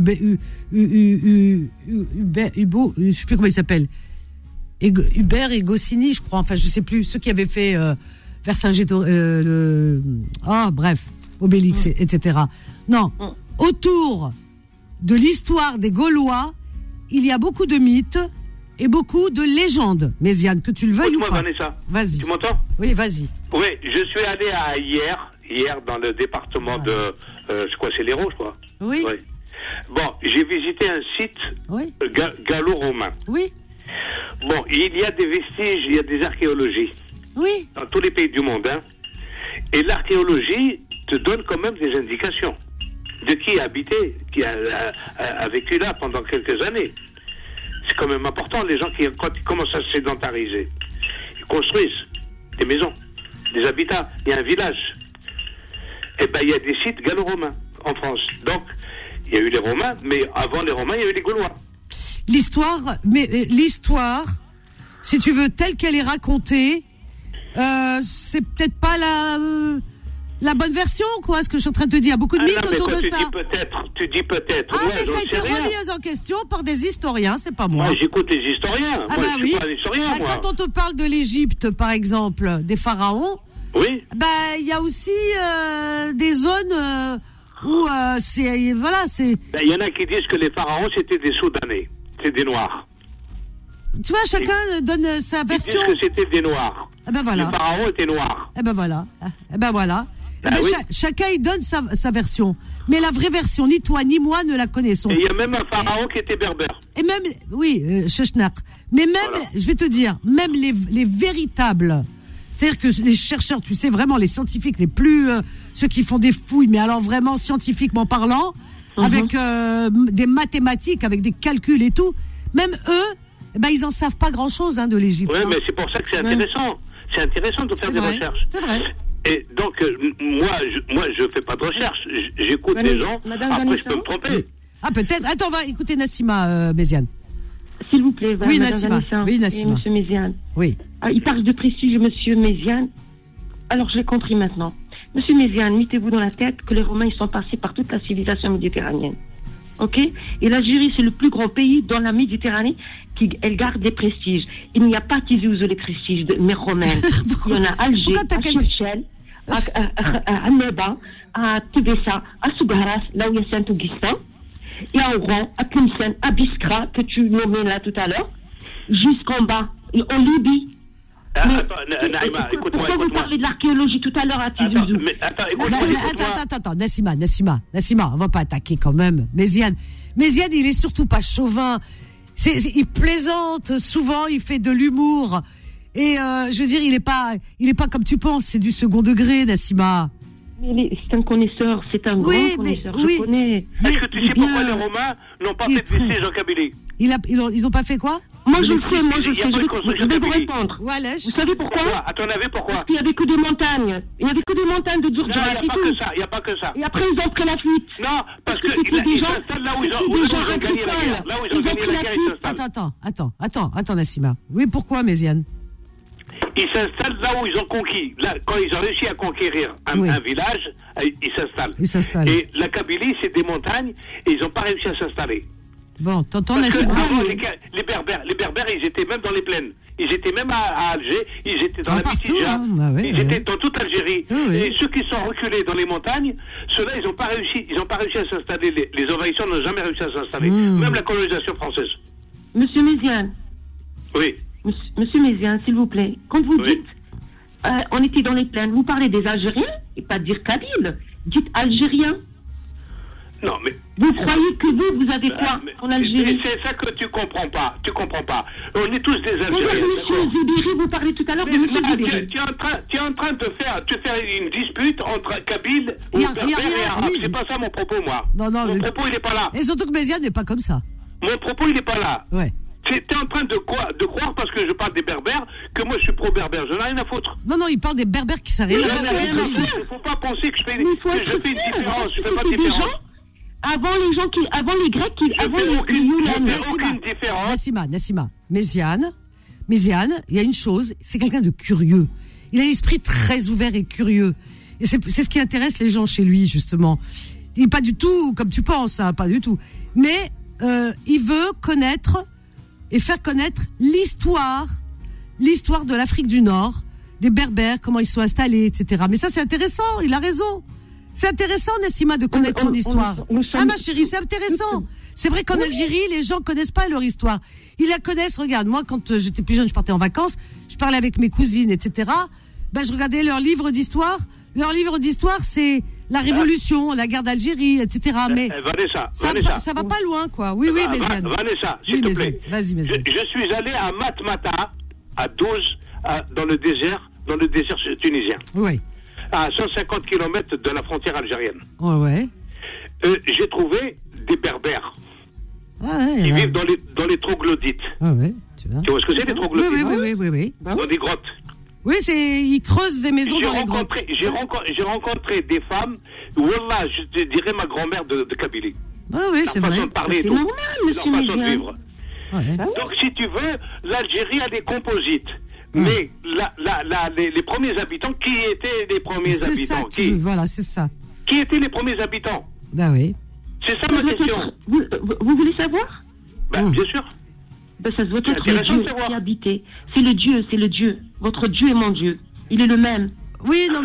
Hubo, je sais plus comment il s'appelle. Hubert et Goscinny, je crois. Enfin, je sais plus. Ceux qui avaient fait Vercingétorix. Bref. Obélix, etc. Non, autour de l'histoire des Gaulois, il y a beaucoup de mythes et beaucoup de légendes, Méziane, que tu le veuilles ou pas. Vanessa. Vas-y. Tu m'entends? Oui, vas-y. Oui, je suis allé hier dans le département de, je crois c'est l'Hérault, je crois. Oui. Bon, j'ai visité un site gallo-romain. Oui. Bon, il y a des vestiges, il y a des archéologies. Oui. Dans tous les pays du monde, hein. Et l'archéologie te donne quand même des indications de qui a habité, qui a vécu là pendant quelques années. C'est quand même important, les gens quand ils commencent à se sédentariser, ils construisent des maisons, des habitats, il y a un village. Et ben il y a des sites gallo-romains en France. Donc, il y a eu les Romains, mais avant les Romains, il y a eu les Gaulois. L'histoire, si tu veux, telle qu'elle est racontée, c'est peut-être pas la bonne version, quoi, ce que je suis en train de te dire. Il y a beaucoup de mythes autour de ça. Tu dis peut-être. Ah, mais ça a été remis en question par des historiens, c'est pas moi. Moi, j'écoute les historiens. Ah, moi, bah je oui. suis pas un historien, moi. Quand on te parle de l'Égypte, par exemple, des pharaons, oui. Il y a aussi des zones où c'est. Voilà, c'est. Il y en a qui disent que les pharaons, c'était des Soudanais. C'est des Noirs. Tu vois, chacun donne sa version. Ils disent que c'était des Noirs. Eh ben voilà. Les pharaons étaient noirs. Eh ben voilà. Oui. Chacun il donne sa version. Mais la vraie version, ni toi ni moi ne la connaissons. Et il y a même un pharaon qui était berbère. Et même, oui, Sheshnak. Mais même, je vais te dire, même les véritables, c'est-à-dire que les chercheurs, tu sais, vraiment les scientifiques les plus, ceux qui font des fouilles, mais alors vraiment scientifiquement parlant, avec des mathématiques, avec des calculs et tout, même eux, ils en savent pas grand-chose de l'Égypte. Oui, mais c'est pour ça que c'est intéressant. C'est intéressant de faire des recherches. C'est vrai. Et donc, moi, je fais pas de recherche. J'écoute des gens. Après, je peux me tromper. Oui. Ah, peut-être. Attends, on va écouter Nassima Méziane. S'il vous plaît, oui, Nassima. Oui, Nassima. Et monsieur Méziane. Oui. Il parle de prestige, monsieur Méziane. Alors, j'ai compris maintenant. Monsieur Méziane, mettez-vous dans la tête que les Romains, ils sont passés par toute la civilisation méditerranéenne. OK? Et l'Algérie, c'est le plus grand pays dans la Méditerranée elle garde des prestiges. Il n'y a pas Tizi Ouzou les prestiges de mers romaines. Il y en a Alger, à Chilchel, à Neba, à Tibessa, à Sougaras, là où il y a Saint-Augustin, et à Oran, à Tlemcen, à Biskra, que tu nommais là tout à l'heure, jusqu'en bas, en Libye. Naïma, écoute-moi. Pourquoi vous parlez de l'archéologie tout à l'heure à Tizi Ouzou? Attends, Nassima, on va pas attaquer quand même. Méziane, il est surtout pas chauvin. Il plaisante souvent, il fait de l'humour. Et je veux dire, il est pas comme tu penses, c'est du second degré, Nassima. Mais c'est un connaisseur, c'est un grand connaisseur, je connais. Est-ce que tu sais pourquoi les Romains n'ont pas fait de vestiges en Kabylie? Ils ont pas fait quoi? Moi je sais, je vais vous répondre. Vous savez pourquoi? À ton avis, pourquoi? Parce qu'il n'y avait que des montagnes. Il n'y avait que des montagnes de Djurdjan. Il n'y a pas que ça. Et après, ils ont pris la fuite. Non, parce qu'ils s'installent là où ils ont gagné la guerre. Là où ils ont gagné la guerre, ils s'installent. Attends, Nassima. Oui, pourquoi, Méziane? Ils s'installent là où ils ont conquis. Là, quand ils ont réussi à conquérir un village, ils s'installent. Et la Kabylie, c'est des montagnes, et ils n'ont pas réussi à s'installer. Bon, t'entends, Nassima? Les Berbères, ils étaient même dans les plaines. Ils étaient même à Alger, ils étaient dans la Bitidja, ils étaient dans toute Algérie. Et ceux qui sont reculés dans les montagnes, ceux-là, ils n'ont pas réussi à s'installer. Les envahisseurs n'ont jamais réussi à s'installer. Même la colonisation française. Monsieur Méziane. Oui. Monsieur Méziane, s'il vous plaît. Quand vous dites, on était dans les plaines, vous parlez des Algériens, et pas dire Kabyle. Dites Algériens. Non, mais... Vous croyez que vous avez quoi en Algérie? C'est ça que tu comprends pas. On est tous des Algériens. Monsieur Zibiri, vous parlez tout à l'heure de monsieur Zibiri. Tu es en train de faire une dispute entre Kabyle ou Berbère et Arabe. C'est pas ça mon propos, moi. Non, mon propos, il n'est pas là. Et surtout que Méziane n'est pas comme ça. Mon propos, il n'est pas là. Ouais. Tu es en train de croire, parce que je parle des Berbères, que moi je suis pro-Berbère. Je n'ai rien à foutre. Non, il parle des Berbères qui s'arrêtent. Il ne faut pas penser que je fais une différence. Je fais pas de différence. Avant les Grecs, avant les Younanes. Nassima, Méziane, il y a une chose, c'est quelqu'un de curieux. Il a l'esprit très ouvert et curieux. Et c'est ce qui intéresse les gens chez lui, justement. Il n'est pas du tout comme tu penses, pas du tout. Mais il veut connaître et faire connaître l'histoire de l'Afrique du Nord, des Berbères, comment ils sont installés, etc. Mais ça, c'est intéressant, il a raison. C'est intéressant, Nassima, de connaître son histoire. Ah, ma chérie, c'est intéressant. C'est vrai qu'en Algérie, les gens connaissent pas leur histoire. Ils la connaissent, regarde, moi, quand j'étais plus jeune, je partais en vacances, je parlais avec mes cousines, etc. Ben, je regardais leurs livres d'histoire. Leur livre d'histoire, c'est la Révolution, la guerre d'Algérie, etc. Mais Vanessa, ça va pas loin, quoi. Oui, Méziane. Vanessa, s'il te plaît. Vas-y, Méziane. Je suis allé à Matmata, à 12, dans le désert tunisien. Oui. À 150 km de la frontière algérienne. Ouais. J'ai trouvé des berbères. Ils vivent dans les troglodytes. Ouais, tu vois ce que c'est, les troglodytes? Oui. Dans des grottes. Oui, ils creusent des maisons dans les grottes. J'ai rencontré des femmes, wallah, je te dirais ma grand-mère de Kabylie. Ah oui, c'est vrai. Leur façon de parler et tout. Leur façon de vivre. Ouais. Donc, si tu veux, l'Algérie a des composites. Mais les premiers habitants, qui étaient les premiers habitants? Voilà, c'est ça. Qui étaient les premiers habitants? Ben oui. C'est ça ma question. Vous voulez savoir? Bien sûr. Ben, ça doit être le Dieu qui habitait. C'est le Dieu. Votre Dieu est mon Dieu. Il est le même. Oui, non.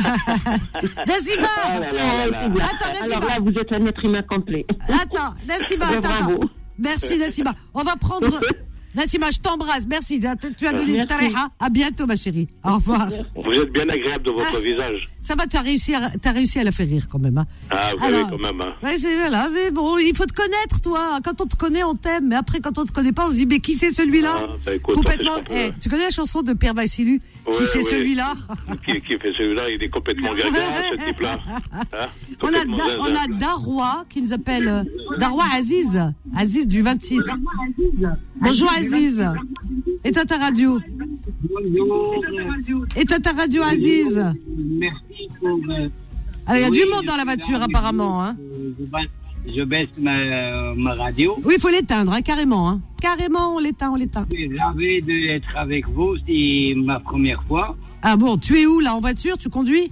Nassima. Attends, Nassima. Alors là, vous êtes un être humain complet. Attends, Nassima, attends. Merci, Nassima. On va prendre... Nassima, je t'embrasse. Merci. Tu as donné une tariha. À bientôt, ma chérie. Au revoir. Vous êtes bien agréable de votre visage. Ça va, tu as réussi à la faire rire quand même. Hein. Ah, oui, quand même. Hein. Ouais, voilà, mais bon, il faut te connaître, toi. Quand on te connaît, on t'aime. Mais après, quand on te connaît pas, on se dit, mais qui c'est celui-là? Complètement. Tu connais la chanson de Pierre Vassiliou? Qui c'est celui-là? Qui fait celui-là? Il est complètement gaga, ce type-là. Hein? On a Darwa qui nous appelle Darwa Aziz. Aziz du 26. Bonjour Aziz. Éteins ta radio. Bonjour. Éteins ta radio, Aziz. Merci pour... Il y a du monde dans la voiture apparemment. Hein. Je baisse ma radio. Oui, il faut l'éteindre, hein, carrément. Hein. Carrément, on l'éteint. Je suis ravi d'être avec vous, c'est ma première fois. Ah bon, tu es où là, en voiture? Tu conduis?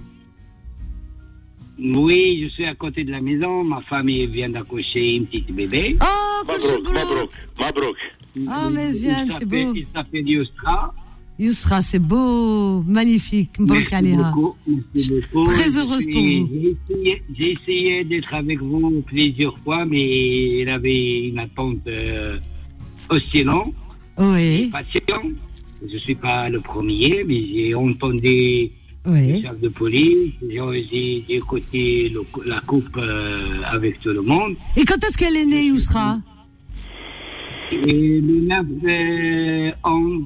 Oui, je suis à côté de la maison. Ma famille vient d'accoucher une petite bébé. Oh, Mabrouk. Oh, Méziane, c'est beau. Il s'appelle Yousra. Yousra, c'est beau, magnifique. Merci beaucoup. Très heureuse pour vous. J'ai essayé d'être avec vous plusieurs fois, mais il avait une attente aussi longue. Oui. Patient. Je ne suis pas le premier, mais j'ai entendu le chef de police. J'ai écouté la coupe avec tout le monde. Et quand est-ce qu'elle est née, Yousra? Le 9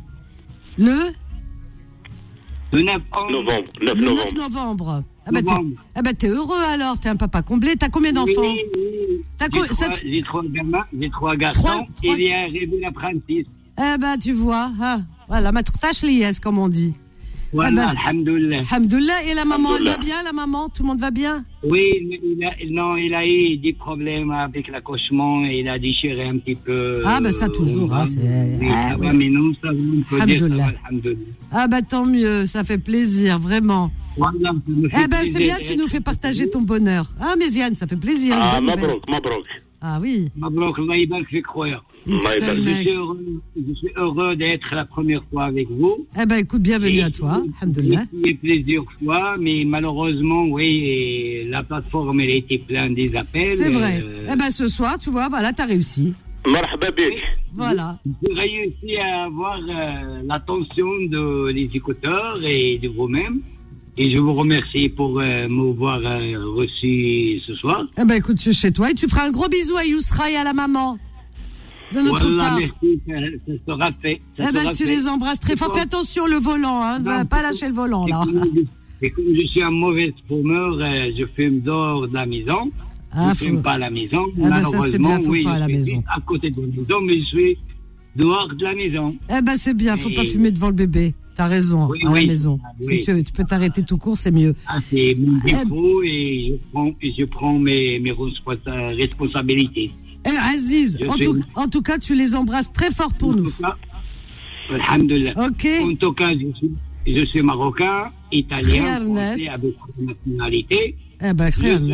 novembre. Ah bah t'es heureux alors, t'es un papa comblé. T'as combien d'enfants? Oui. J'ai trois gamins, j'ai trois garçons. Il est arrivé l'apprenti. Eh ben tu vois, hein. Voilà, ma tâche liesse comme on dit. Voilà, alhamdoulilah. Alhamdoulilah. Et la maman, elle va bien, la maman? Tout le monde va bien? Oui, il a eu des problèmes avec l'accouchement et il a déchiré un petit peu. Ah, ben ça toujours, hein. Mais non, ça on peut dire, alhamdoulilah. Ah, bah tant mieux, ça fait plaisir, vraiment. Voilà, c'est bien, tu nous fais partager ton bonheur. Ah, Méziane, ça fait plaisir. Ah, Mabrouk. Ah oui. Mabrouk, Allah yibarak fik khoya. Je suis heureux d'être la première fois avec vous. Eh ben, écoute, bienvenue à toi. Alhamdoulilah. J'ai plusieurs fois, mais malheureusement, oui, la plateforme, elle a été pleine des appels. C'est vrai. Eh ben, ce soir, tu vois, voilà, t'as réussi. Marhaba bik. Voilà. J'ai réussi à avoir l'attention des écouteurs et de vous-même. Et je vous remercie pour m'avoir reçu ce soir. Eh ben, écoute, je suis chez toi et tu feras un gros bisou à Yousra et à la maman. De notre part. Merci, ça sera fait. Tu les embrasses très fort. Fais attention, le volant, hein. Ne va pas lâcher le volant, là. Et comme je suis un mauvais fumeur, je fume dehors de la maison. Je ne fume pas à la maison. Ça, c'est bien, faut pas à la maison. À côté de la maison, mais je suis dehors de la maison. Eh ben, c'est bien, faut pas fumer devant le bébé. T'as raison, à la maison. Si tu peux t'arrêter tout court, c'est mieux. C'est mon défaut et je prends mes responsabilités. Aziz, en tout cas, tu les embrasses très fort pour nous. Alhamdulillah. Ok. En tout cas, je suis marocain, italien, français, avec une nationalité. Eh ben,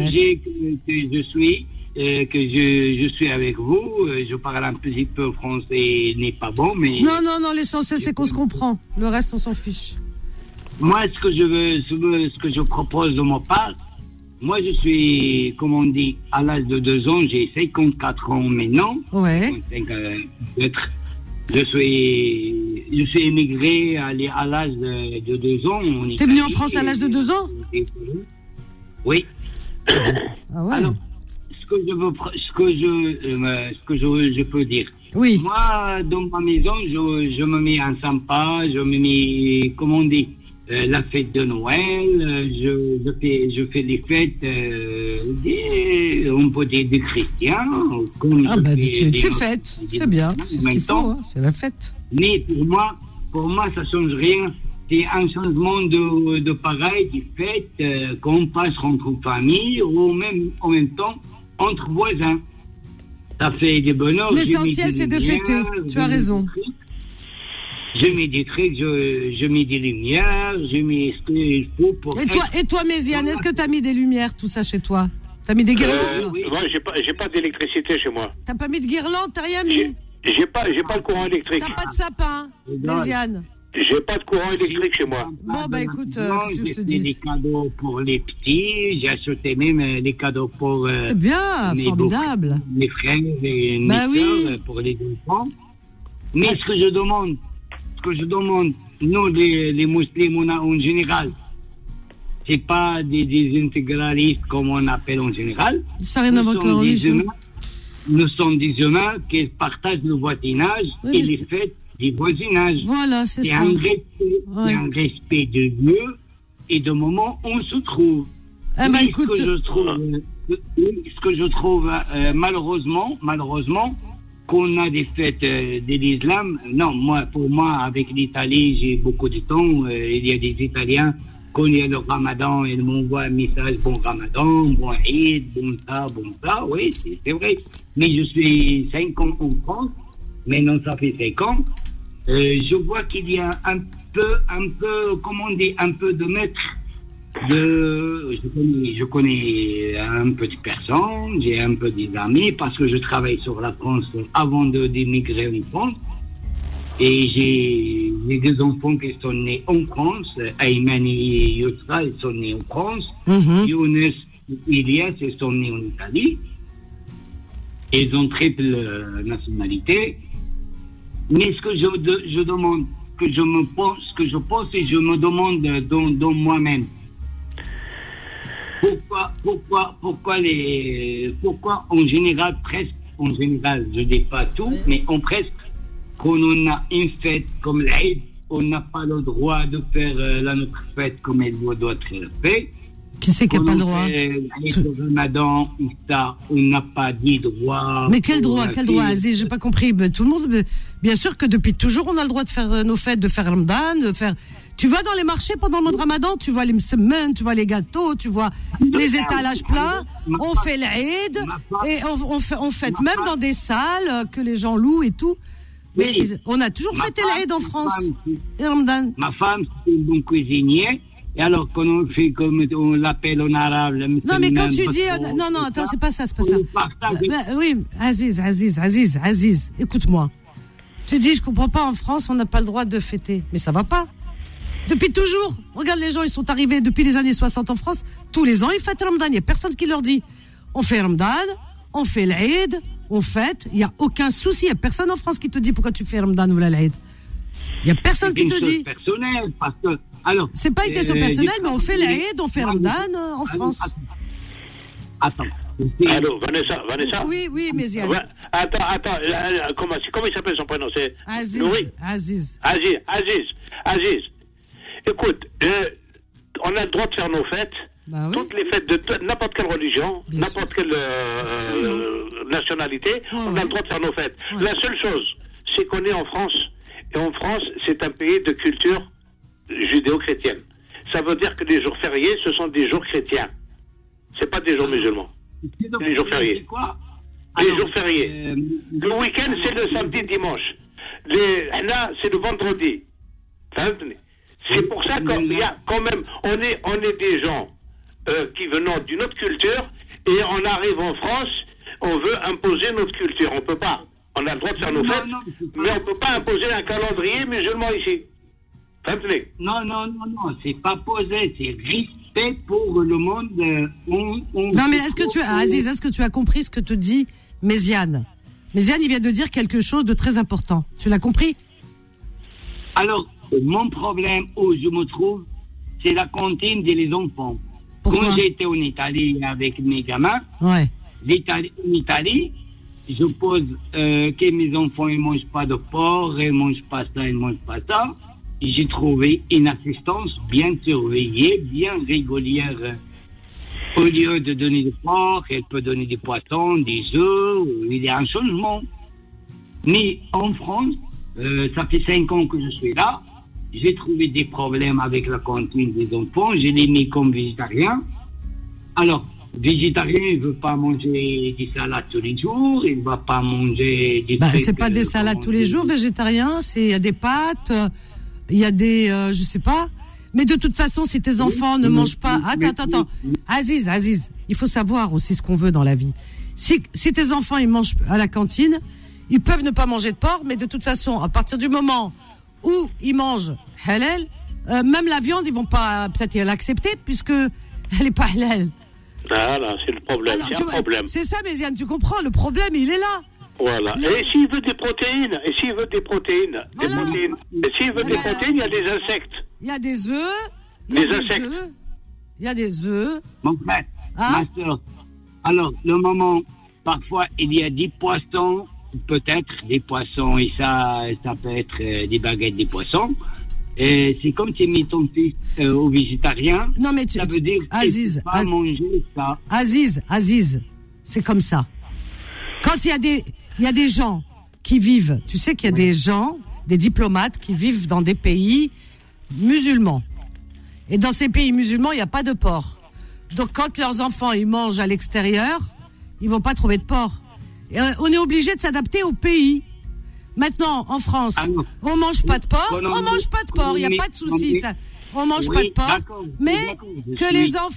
je suis avec vous. Je parle un petit peu français, n'est pas bon, mais... Non, l'essentiel, c'est qu'on se comprend. Le reste, on s'en fiche. Moi, ce que je propose de ma part, moi, je suis, comme on dit, à l'âge de 2 ans, j'ai 54 ans maintenant. Ouais. 55, peut-être. Je suis émigré à l'âge de 2 ans. T'es venu en France à l'âge de 2 ans? Oui. Ah ouais. Alors, ce que je peux dire. Oui. Moi, dans ma maison, je me mets en sympa, je me mets, comment on dit, la fête de Noël, je fais les fêtes, on peut dire des chrétiens. Tu fêtes, c'est bien, c'est ce qu'il faut, hein, c'est la fête. Mais pour moi, ça change rien. C'est un changement de pareil, de fête, qu'on passe entre familles ou même en même temps entre voisins. Ça fait des bonheurs. L'essentiel, c'est de fêter. Tu as raison. Je mets des trucs, je mets des lumières, je mets ce qu'il faut pour... Et toi, Méziane, est-ce que tu as mis des lumières, tout ça, chez toi? T'as mis des guirlandes? Moi, j'ai pas d'électricité chez moi. T'as pas mis de guirlande? T'as rien mis? J'ai pas le courant électrique. T'as pas de sapin, Méziane? J'ai pas de courant électrique chez moi. Bon, bah écoute, je te dis. J'ai des cadeaux pour les petits, j'ai acheté même des cadeaux pour... c'est bien, formidable. Mes frères et mes soeurs, pour les enfants. Mais ce que je demande, nous, les musulmans en général, c'est pas des intégralistes comme on appelle en général. Ça n'a rien à voir avec la religion. Nous sommes des humains qui partagent le voisinage et les fêtes du voisinage. Voilà, c'est ça. C'est un respect de Dieu et de moment où on se trouve. Écoute, ce que je trouve malheureusement, qu'on a des fêtes de l'islam. Non, pour moi, avec l'Italie, j'ai beaucoup de temps. Il y a des Italiens, quand il y a le Ramadan, ils m'envoient un message, bon Ramadan, bon Eid, bon ça, oui, c'est vrai. Mais je suis 5 ans en France, maintenant ça fait 5 ans. Je vois qu'il y a un peu, comment on dit, un peu de maître. Je connais un peu de personnes, j'ai un peu des amis parce que je travaille sur la France avant d'émigrer en France. Et j'ai des enfants qui sont nés en France. Ayman et Yousra, ils sont nés en France. Younes et Elias, ils sont nés en Italie. Ils ont triple nationalité. Mais ce que je demande, que je pense et je me demande dans moi-même, pourquoi en général, je dis pas tout, mais presque, quand on a une fête comme l'Aïd, on n'a pas le droit de faire notre fête comme elle doit être faite. Qui c'est qui n'a pas le droit? Le Ramadan, on n'a pas dit droit. Mais quel droit, Aziz? J'ai pas compris. Tout le monde, bien sûr que depuis toujours, on a le droit de faire nos fêtes, de faire Ramadan, de faire. Tu vas dans les marchés pendant le mois de Ramadan, tu vois les msemmens, tu vois les gâteaux, tu vois les étalages pleins. On fait l'Aïd et on fête même dans des salles que les gens louent et tout. Mais on a toujours fêté l'Aïd en France. Et Ramadan. Ma femme, c'est une bonne cuisinière. Et alors, quand on fait comme on l'appelle en arabe... Non, mais quand tu dis... Non, attends, c'est pas ça. Oui, Aziz, écoute-moi. Tu dis, je comprends pas, en France, on n'a pas le droit de fêter. Mais ça va pas. Depuis toujours. Regarde, les gens, ils sont arrivés depuis les années 60 en France. Tous les ans, ils fêtent Ramadan. Il n'y a personne qui leur dit. On fait Ramadan, on fait l'Aïd, on fête. Il n'y a aucun souci. Il n'y a personne en France qui te dit pourquoi tu fais Ramadan ou l'Aïd. Il n'y a personne qui te dit. C'est personnel, parce que... Alors, c'est pas une question personnelle, mais on fait l'Aïd, on fait Ramadan en France. Attends. Allô, Vanessa. Oui, Méziane. Attends, comment il s'appelle son prénom? C'est Aziz. Aziz. Écoute, on a le droit de faire nos fêtes. Bah oui. Toutes les fêtes de n'importe quelle religion, n'importe quelle nationalité, on a le droit de faire nos fêtes. Ouais. La seule chose, c'est qu'on est en France. Et en France, c'est un pays de culture judéo-chrétienne. Ça veut dire que les jours fériés, ce sont des jours chrétiens. C'est pas des jours musulmans. C'est des jours fériés. Les jours fériés. Le week-end, c'est le samedi, dimanche. Là, c'est le vendredi. C'est pour ça qu'il y a quand même, on est des gens qui venons d'une autre culture et on arrive en France, on veut imposer notre culture. On peut pas. On a le droit de faire nos fêtes, mais on peut pas imposer un calendrier musulman ici. Non, c'est pas posé, c'est respect pour le monde. Non, mais Aziz, est-ce que tu as compris ce que te dit Méziane? Méziane, il vient de dire quelque chose de très important. Tu l'as compris? Alors, mon problème où je me trouve, c'est la cantine des enfants. Pourquoi? Quand j'étais en Italie avec mes gamins, en Italie, je pose que mes enfants ne mangent pas de porc, ils ne mangent pas ça, ils ne mangent pas ça. Et j'ai trouvé une assistance bien surveillée, bien régulière. Au lieu de donner du porc, elle peut donner des poissons, des œufs, il y a un changement. Mais en France, ça fait 5 ans que je suis là, j'ai trouvé des problèmes avec la cantine des enfants, je l'ai mis comme végétarien. Alors, végétarien, il ne veut pas manger des salades tous les jours, il ne va pas manger des trucs... c'est pas des salades tous les jours, végétarien, il y a des pâtes, il y a des... je sais pas... Mais de toute façon, si tes enfants ne mangent pas... Attends. Aziz, il faut savoir aussi ce qu'on veut dans la vie. Si tes enfants, ils mangent à la cantine, ils peuvent ne pas manger de porc, mais de toute façon, à partir du moment où ils mangent halal, même la viande, ils vont pas peut-être l'accepter, puisque elle n'est pas halal. Voilà, c'est le problème. Alors, c'est un problème. C'est ça, Méziane, tu comprends, le problème, il est là. Voilà. Et s'il veut des protéines, voilà. Et s'il veut des protéines, il y a des insectes. Il y a des œufs. Il y a des œufs. Mon frère, ma soeur. Alors, le moment, parfois, il y a des poissons, peut-être des poissons, et ça peut être des baguettes des poissons. Et c'est comme tu mets ton fils au végétarien. Non, mais ça veut dire Aziz, pas manger ça. Aziz, c'est comme ça. Quand il y a des gens qui vivent, tu sais qu'il y a des gens, des diplomates qui vivent dans des pays musulmans. Et dans ces pays musulmans, il n'y a pas de porc. Donc quand leurs enfants, ils mangent à l'extérieur, ils vont pas trouver de porc. Et on est obligé de s'adapter au pays. Maintenant, en France, on mange pas de porc, il n'y a pas de souci, ça. On mange pas de porc, mais que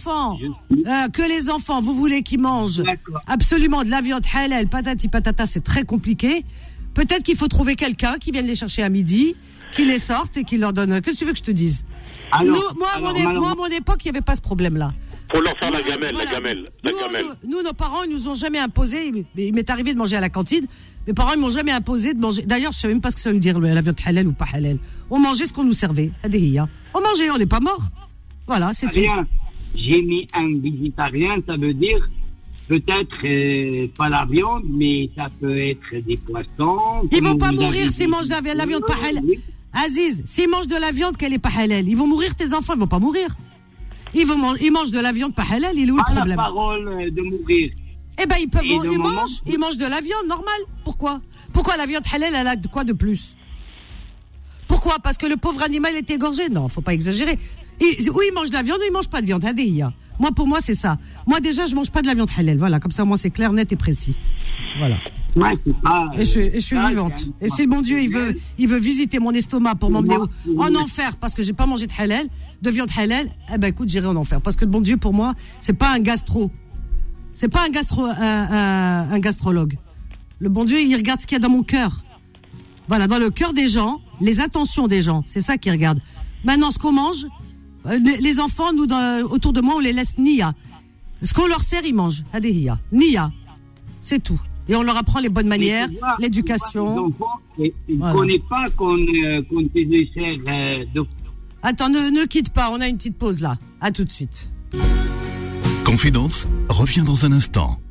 les enfants, vous voulez qu'ils mangent absolument de la viande halal, patati patata, c'est très compliqué. Peut-être qu'il faut trouver quelqu'un qui vienne les chercher à midi, qui les sorte et qui leur donne. Qu'est-ce que tu veux que je te dise? Moi, à mon époque, il n'y avait pas ce problème-là. Pour leur faire la gamelle. Nous, nos parents, ils nous ont jamais imposé. Il m'est arrivé de manger à la cantine. Mes parents, ils m'ont jamais imposé de manger. D'ailleurs, je savais même pas ce que ça veut dire, la viande halal ou pas halal. On mangeait ce qu'on nous servait. On mangeait, on n'est pas mort. Voilà, c'est tout. J'ai mis un végétarien, ça veut dire peut-être pas la viande, mais ça peut être des poissons. Ils vont pas mourir s'ils mangent la viande pas halal. Aziz, s'ils mangent de la viande qu'elle est pas halal, ils vont mourir, tes enfants, ils vont pas mourir. Ils mangent de la viande pas halal, il est où le problème? Pas la parole de mourir. Eh ben, ils mangent de la viande normale. Pourquoi la viande halal, elle a de quoi de plus? Pourquoi? Parce que le pauvre animal est égorgé? Non, faut pas exagérer. Ou il mange de la viande ou il mange pas de viande. Moi, pour moi, c'est ça. Moi, déjà, je mange pas de la viande halal. Voilà, comme ça, moi, c'est clair, net et précis. Voilà. Ouais, c'est pas, et je suis vivante. Et si le bon Dieu, il veut visiter mon estomac pour m'emmener en enfer parce que j'ai pas mangé de viande halal, eh ben, écoute, j'irai en enfer. Parce que le bon Dieu, pour moi, c'est pas un gastro. C'est pas un gastrologue. Le bon Dieu, il regarde ce qu'il y a dans mon cœur. Voilà, dans le cœur des gens, les intentions des gens. C'est ça qu'il regarde. Maintenant, ce qu'on mange, les enfants, nous, autour de moi, on les laisse nia. Ce qu'on leur sert, ils mangent. Nia. C'est tout. Et on leur apprend les bonnes manières, l'éducation. Ils ne connaissent pas qu'on te dessert de... Attends, ne quitte pas, on a une petite pause là. À tout de suite. Confidence revient dans un instant.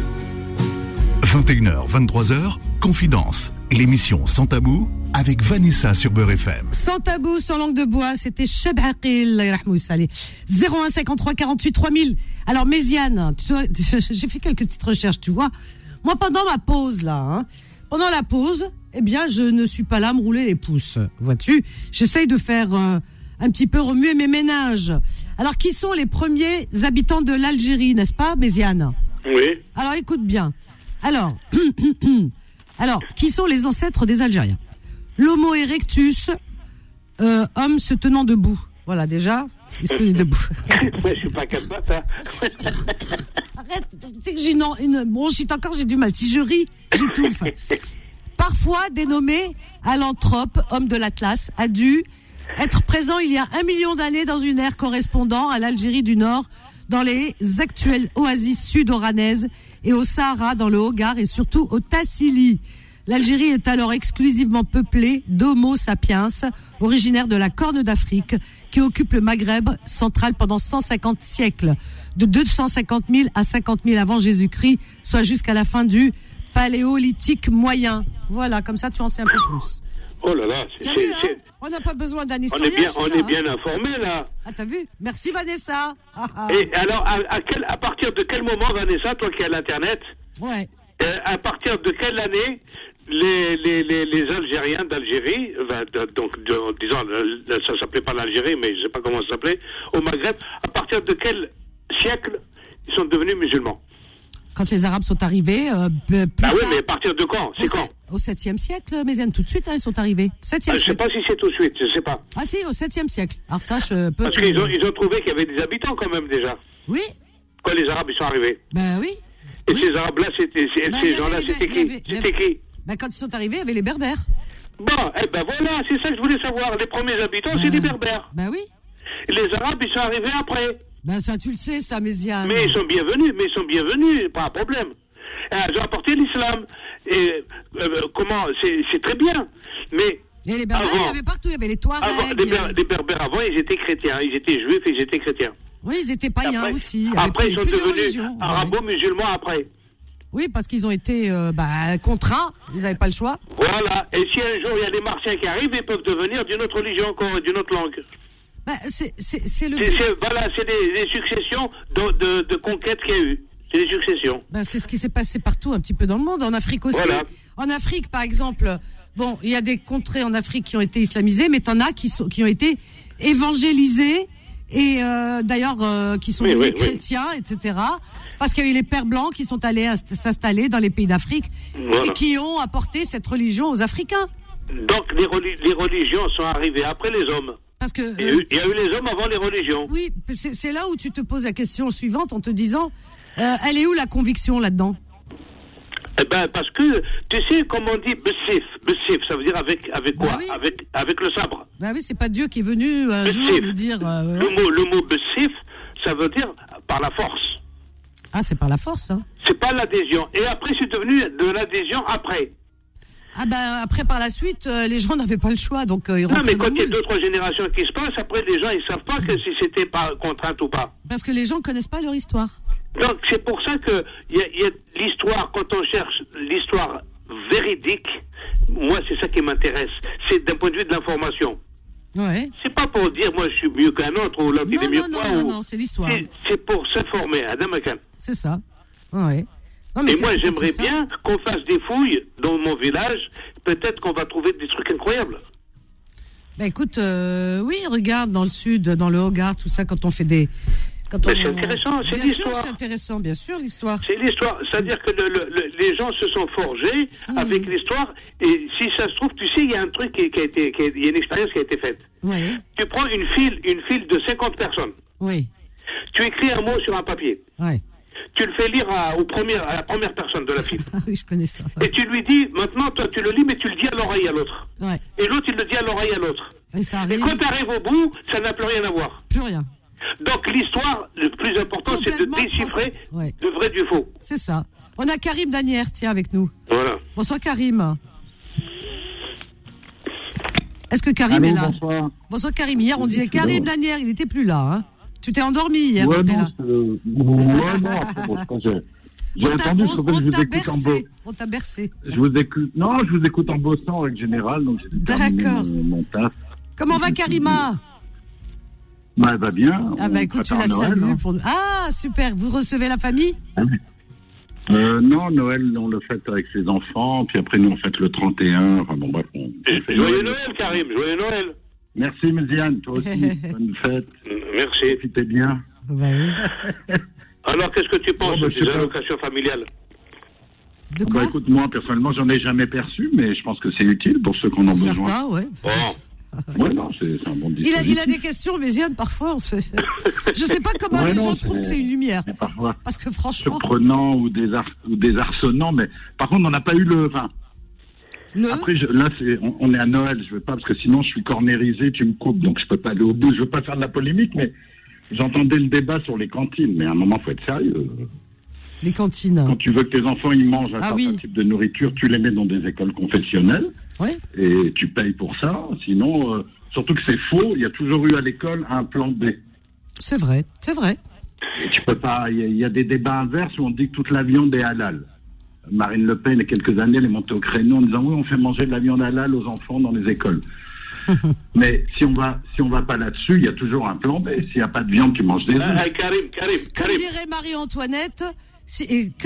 21h, 23h, Confidence, l'émission Sans Tabou avec Vanessa sur Beurre FM. Sans tabou, sans langue de bois, c'était Cheb Aqil, 01 53 48 3000. Alors Méziane, j'ai fait quelques petites recherches, tu vois. Moi, pendant ma pause là, pendant la pause, eh bien, je ne suis pas là à me rouler les pouces, vois-tu. J'essaye de faire un petit peu remuer mes méninges. Alors, qui sont les premiers habitants de l'Algérie, n'est-ce pas, Méziane? Oui. Alors, écoute bien. Alors, qui sont les ancêtres des Algériens? L'Homo erectus, homme se tenant debout. Voilà, déjà, il se tenait debout. Ouais, je suis pas capable, hein. Arrête, tu sais que j'ai une bronchite encore, j'ai du mal. Si je ris, j'étouffe. Parfois dénommé Allanthrope, homme de l'Atlas, a dû Être présent il y a 1 million d'années dans une ère correspondant à l'Algérie du Nord, dans les actuelles oasis sud-oranaises et au Sahara, dans le Hogar et surtout au Tassili. L'Algérie est alors exclusivement peuplée d'Homo sapiens, originaires de la Corne d'Afrique, qui occupe le Maghreb central pendant 150 siècles, de 250 000 à 50 000 avant Jésus-Christ, soit jusqu'à la fin du Paléolithique moyen. Voilà, comme ça tu en sais un peu plus. Oh là là, on n'a pas besoin d'un historien. On est bien informé là. Ah, t'as vu? Merci Vanessa. Et alors, à partir de quel moment, Vanessa, toi qui as l'internet, ouais. À partir de quelle année les Algériens d'Algérie, disons, ça s'appelait pas l'Algérie, mais je sais pas comment ça s'appelait, au Maghreb, à partir de quel siècle ils sont devenus musulmans? Quand les Arabes sont arrivés, oui, mais à partir de quand? C'est quand? Au 7e siècle, Méziane, tout de suite, ils sont arrivés. 7e je sais pas si c'est tout de suite, je sais pas. Ah si, au 7e siècle. Alors ça, je peux... Parce qu'ils ont trouvé qu'il y avait des habitants quand même déjà. Oui. Quand les Arabes ils sont arrivés. Ben oui. Et ces Arabes-là, ces gens-là, c'était qui? C'était qui? Ben quand ils sont arrivés, il y avait les Berbères. Bon, voilà, c'est ça que je voulais savoir. Les premiers habitants, c'est les Berbères. Ben oui. Les Arabes, ils sont arrivés après. Ben ça, tu le sais, ça, Méziane. Mais ils sont bienvenus, pas un problème. Ils ont apporté l'islam. Et comment, c'est très bien. Mais et les Berbères, il y avait partout, il y avait les Touaregs. Les Berbères avant, ils étaient chrétiens, ils étaient juifs et ils étaient chrétiens. Oui, ils étaient païens aussi. Après, ils sont devenus arabo-musulmans après. Oui, parce qu'ils ont été contraints, ils n'avaient pas le choix. Voilà, et si un jour il y a des Martiens qui arrivent, ils peuvent devenir d'une autre religion encore, d'une autre langue. Bah, c'est le voilà, c'est des successions de conquêtes qu'il y a eu. C'est des successions. Bah, c'est ce qui s'est passé partout, un petit peu dans le monde, en Afrique aussi. Voilà. En Afrique, par exemple, bon, il y a des contrées en Afrique qui ont été islamisées, mais t'en as qui ont été évangélisées et d'ailleurs qui sont devenus chrétiens, etc. Parce qu'il y a eu les pères blancs qui sont allés s'installer dans les pays d'Afrique et qui ont apporté cette religion aux Africains. Donc les religions sont arrivées après les hommes. Parce que il y a eu les hommes avant les religions. Oui, c'est là où tu te poses la question suivante en te disant, elle est où la conviction là-dedans? Eh ben parce que tu sais comme on dit bessif, ça veut dire avec quoi? Oui. Avec le sabre. Bah oui, c'est pas Dieu qui est venu un jour nous dire. Le mot bessif, ça veut dire par la force. Ah, c'est par la force, hein. C'est pas l'adhésion. Et après, c'est devenu de l'adhésion après. Ah ben après par la suite, les gens n'avaient pas le choix, donc ils rentraient. Non, mais quand il y a 2-3 générations qui se passent, après les gens ils savent pas que si c'était pas contrainte ou pas. Parce que les gens connaissent pas leur histoire. Donc c'est pour ça que il y a l'histoire, quand on cherche l'histoire véridique, moi c'est ça qui m'intéresse, c'est d'un point de vue de l'information. Ouais. C'est pas pour dire moi je suis mieux qu'un autre ou l'autre il est mieux que moi. Non, c'est l'histoire. C'est pour s'informer, Adam Makan. C'est ça. Ouais. Non, et moi, j'aimerais bien qu'on fasse des fouilles dans mon village. Peut-être qu'on va trouver des trucs incroyables. Ben écoute, oui, regarde dans le sud, dans le Hogar, tout ça, quand on fait des... C'est intéressant, c'est l'histoire. C'est intéressant, bien sûr, l'histoire. C'est l'histoire. C'est-à-dire que les gens se sont forgés avec l'histoire. Et si ça se trouve, tu sais, il y a un truc il y a une expérience qui a été faite. Oui. Tu prends une file de 50 personnes. Oui. Tu écris un mot sur un papier. Oui. Tu le fais lire à la première personne de la file. Ah oui, je connais ça. Et tu lui dis, maintenant, toi, tu le lis, mais tu le dis à l'oreille à l'autre. Ouais. Et l'autre, il le dit à l'oreille à l'autre. Et quand tu arrives au bout, ça n'a plus rien à voir. Plus rien. Donc, l'histoire, le plus important, c'est de déchiffrer le vrai du faux. C'est ça. On a Karim Danière, tiens, avec nous. Voilà. Bonsoir, Karim. Est-ce que Karim est là? Bonsoir, Karim. Hier, on disait Karim Danière, il n'était plus là, hein. Tu t'es endormi hier, ouais, j'ai entendu, je vous écoute en bossant. On t'a bercé. Je vous écoute en bossant en règle générale, donc j'ai d'accord. Mon taf. Comment va Karima? Bah, elle va bien. Ah bah écoute, tu la salues pour nous. Ah, super. Vous recevez la famille? Non, Noël, on le fête avec ses enfants, puis après nous on fête le 31. Enfin bon, bref. Joyeux Noël, Karim, joyeux Noël. Merci, Méziane, toi aussi. Bonne fête. Merci. Profitez bien. Bah oui. Alors, qu'est-ce que tu penses des allocations familiales? De quoi? Bah, écoute, moi, personnellement, j'en ai jamais perçu, mais je pense que c'est utile pour ceux qui en ont besoin. Certains, ouais. Bon. Ouais, non, c'est un bon dispositif. Il a des questions, Méziane, parfois, je sais pas comment les gens trouvent que c'est une lumière. Parfois. Parce que franchement. Surprenant ou désarçonnant, mais par contre, on n'a pas eu Après, là, on est à Noël, je veux pas, parce que sinon je suis cornérisé, tu me coupes, donc je peux pas aller au bout. Je veux pas faire de la polémique, mais j'entendais le débat sur les cantines, mais à un moment, faut être sérieux. Les cantines. Quand tu veux que tes enfants ils mangent un certain type de nourriture, tu les mets dans des écoles confessionnelles, et tu payes pour ça. Sinon, surtout que c'est faux, il y a toujours eu à l'école un plan B. C'est vrai, c'est vrai. Et tu peux pas. Il y a des débats inverses où on dit que toute la viande est halal. Marine Le Pen, il y a quelques années, elle est montée au créneau en disant oui, on fait manger de la viande halal aux enfants dans les écoles. Mais si on va pas là-dessus, il y a toujours un plan B. S'il n'y a pas de viande, tu manges des œufs. Karim. Comme dirait Marie-Antoinette, que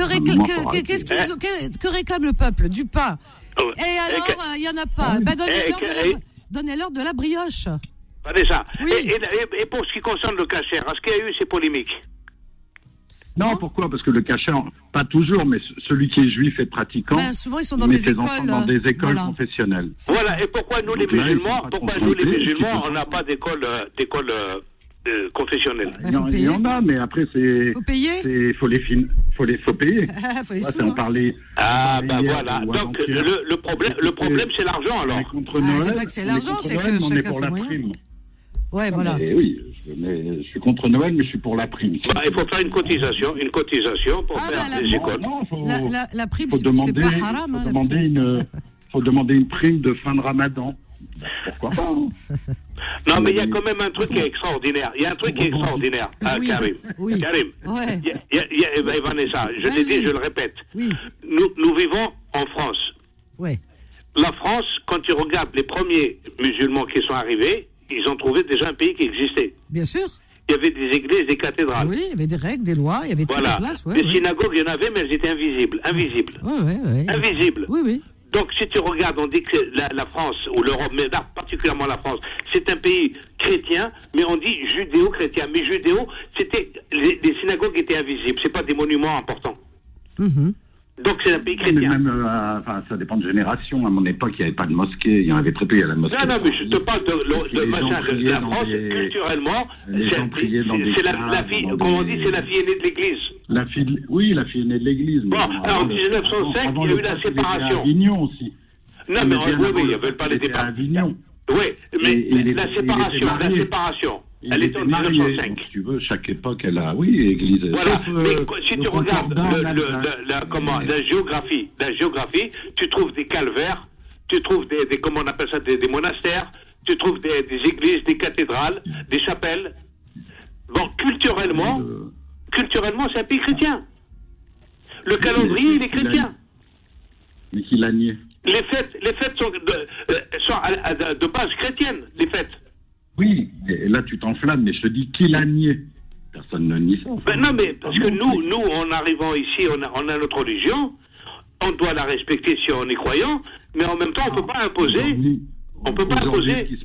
réclame le peuple? Du pain. Et alors, il n'y en a pas. Donnez-leur de la brioche. Vanessa, et pour ce qui concerne le kasher, est-ce qu'il y a eu ces polémiques? Non, pourquoi? Parce que le kasher, pas toujours, mais celui qui est juif et pratiquant, souvent ils sont dans des écoles, confessionnelles. Voilà. Et pourquoi nous les musulmans, on n'a pas d'école confessionnelle? Il y en a, mais après c'est. Faut payer. Faut payer. Faut les sous, on parlait. Voilà. Donc le problème c'est l'argent alors. C'est pas que c'est l'argent, c'est que chacun ses moyens. Ouais, voilà. Oui, je suis contre Noël, mais je suis pour la prime. Il faut faire une cotisation pour faire des écoles. La prime, c'est pas haram. Faut demander une prime de fin de Ramadan. Pourquoi pas? Non, mais il y a quand même un truc qui est extraordinaire. Karim. Oui. Karim. Ouais. Vanessa, je l'ai dit, je le répète. Oui. Nous vivons en France. Ouais. La France, quand tu regardes les premiers musulmans qui sont arrivés, ils ont trouvé déjà un pays qui existait. Bien sûr. Il y avait des églises, des cathédrales. Oui, il y avait des règles, des lois, il y avait toutes les places. Des synagogues, il y en avait, mais elles étaient invisibles. Invisibles. Oui. Donc, si tu regardes, on dit que la France, ou l'Europe, mais là, particulièrement la France, c'est un pays chrétien, mais on dit judéo-chrétien. Mais judéo, les synagogues étaient invisibles. C'est pas des monuments importants. Donc, c'est un pays chrétien. Mais même, ça dépend de génération. À mon époque, il n'y avait pas de mosquée. Il y en avait très peu, il y a la mosquée. Non, mais je te parle de la France, culturellement, c'est la fille, comme on dit, c'est la fille aînée de l'Église. La fille aînée de l'Église. Bon, alors en 1905, il y a eu la séparation. À Avignon aussi. Non, mais oui, il n'y avait pas les débats. À Avignon. Oui, mais la séparation. Elle était en 1905. Si tu veux, chaque époque, elle a, église. Voilà, mais si tu regardes la géographie, tu trouves des calvaires, tu trouves des comment on appelle ça, des monastères, tu trouves des églises, des cathédrales, des chapelles. Bon, culturellement, c'est un pays chrétien. Le calendrier, il est chrétien. Mais qui l'a nié? Les fêtes sont de base chrétienne, les fêtes. Oui, et là tu t'enflammes, mais je te dis qui l'a nié. Personne ne nie ça. Non, mais parce que nous, en arrivant ici, on a notre religion, on doit la respecter si on est croyant, mais en même temps, on ne peut pas imposer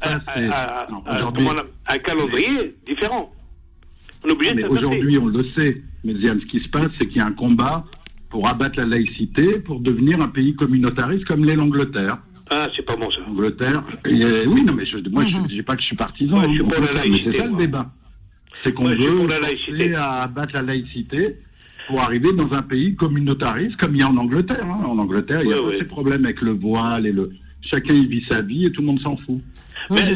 un calendrier différent. On est obligé de s'adapter. Aujourd'hui, on le sait, mais ce qui se passe, c'est qu'il y a un combat pour abattre la laïcité, pour devenir un pays communautariste comme l'est l'Angleterre. Ah, c'est pas bon ça. Angleterre. Oui, non, mais je dis pas que je suis partisan. Je suis pour la laïcité. C'est ça le débat. C'est qu'on veut à abattre la laïcité pour arriver dans un pays communautariste comme il y a en Angleterre. En Angleterre, il y a pas ces problèmes avec le voile et chacun y vit sa vie et tout le monde s'en fout. Mais est-ce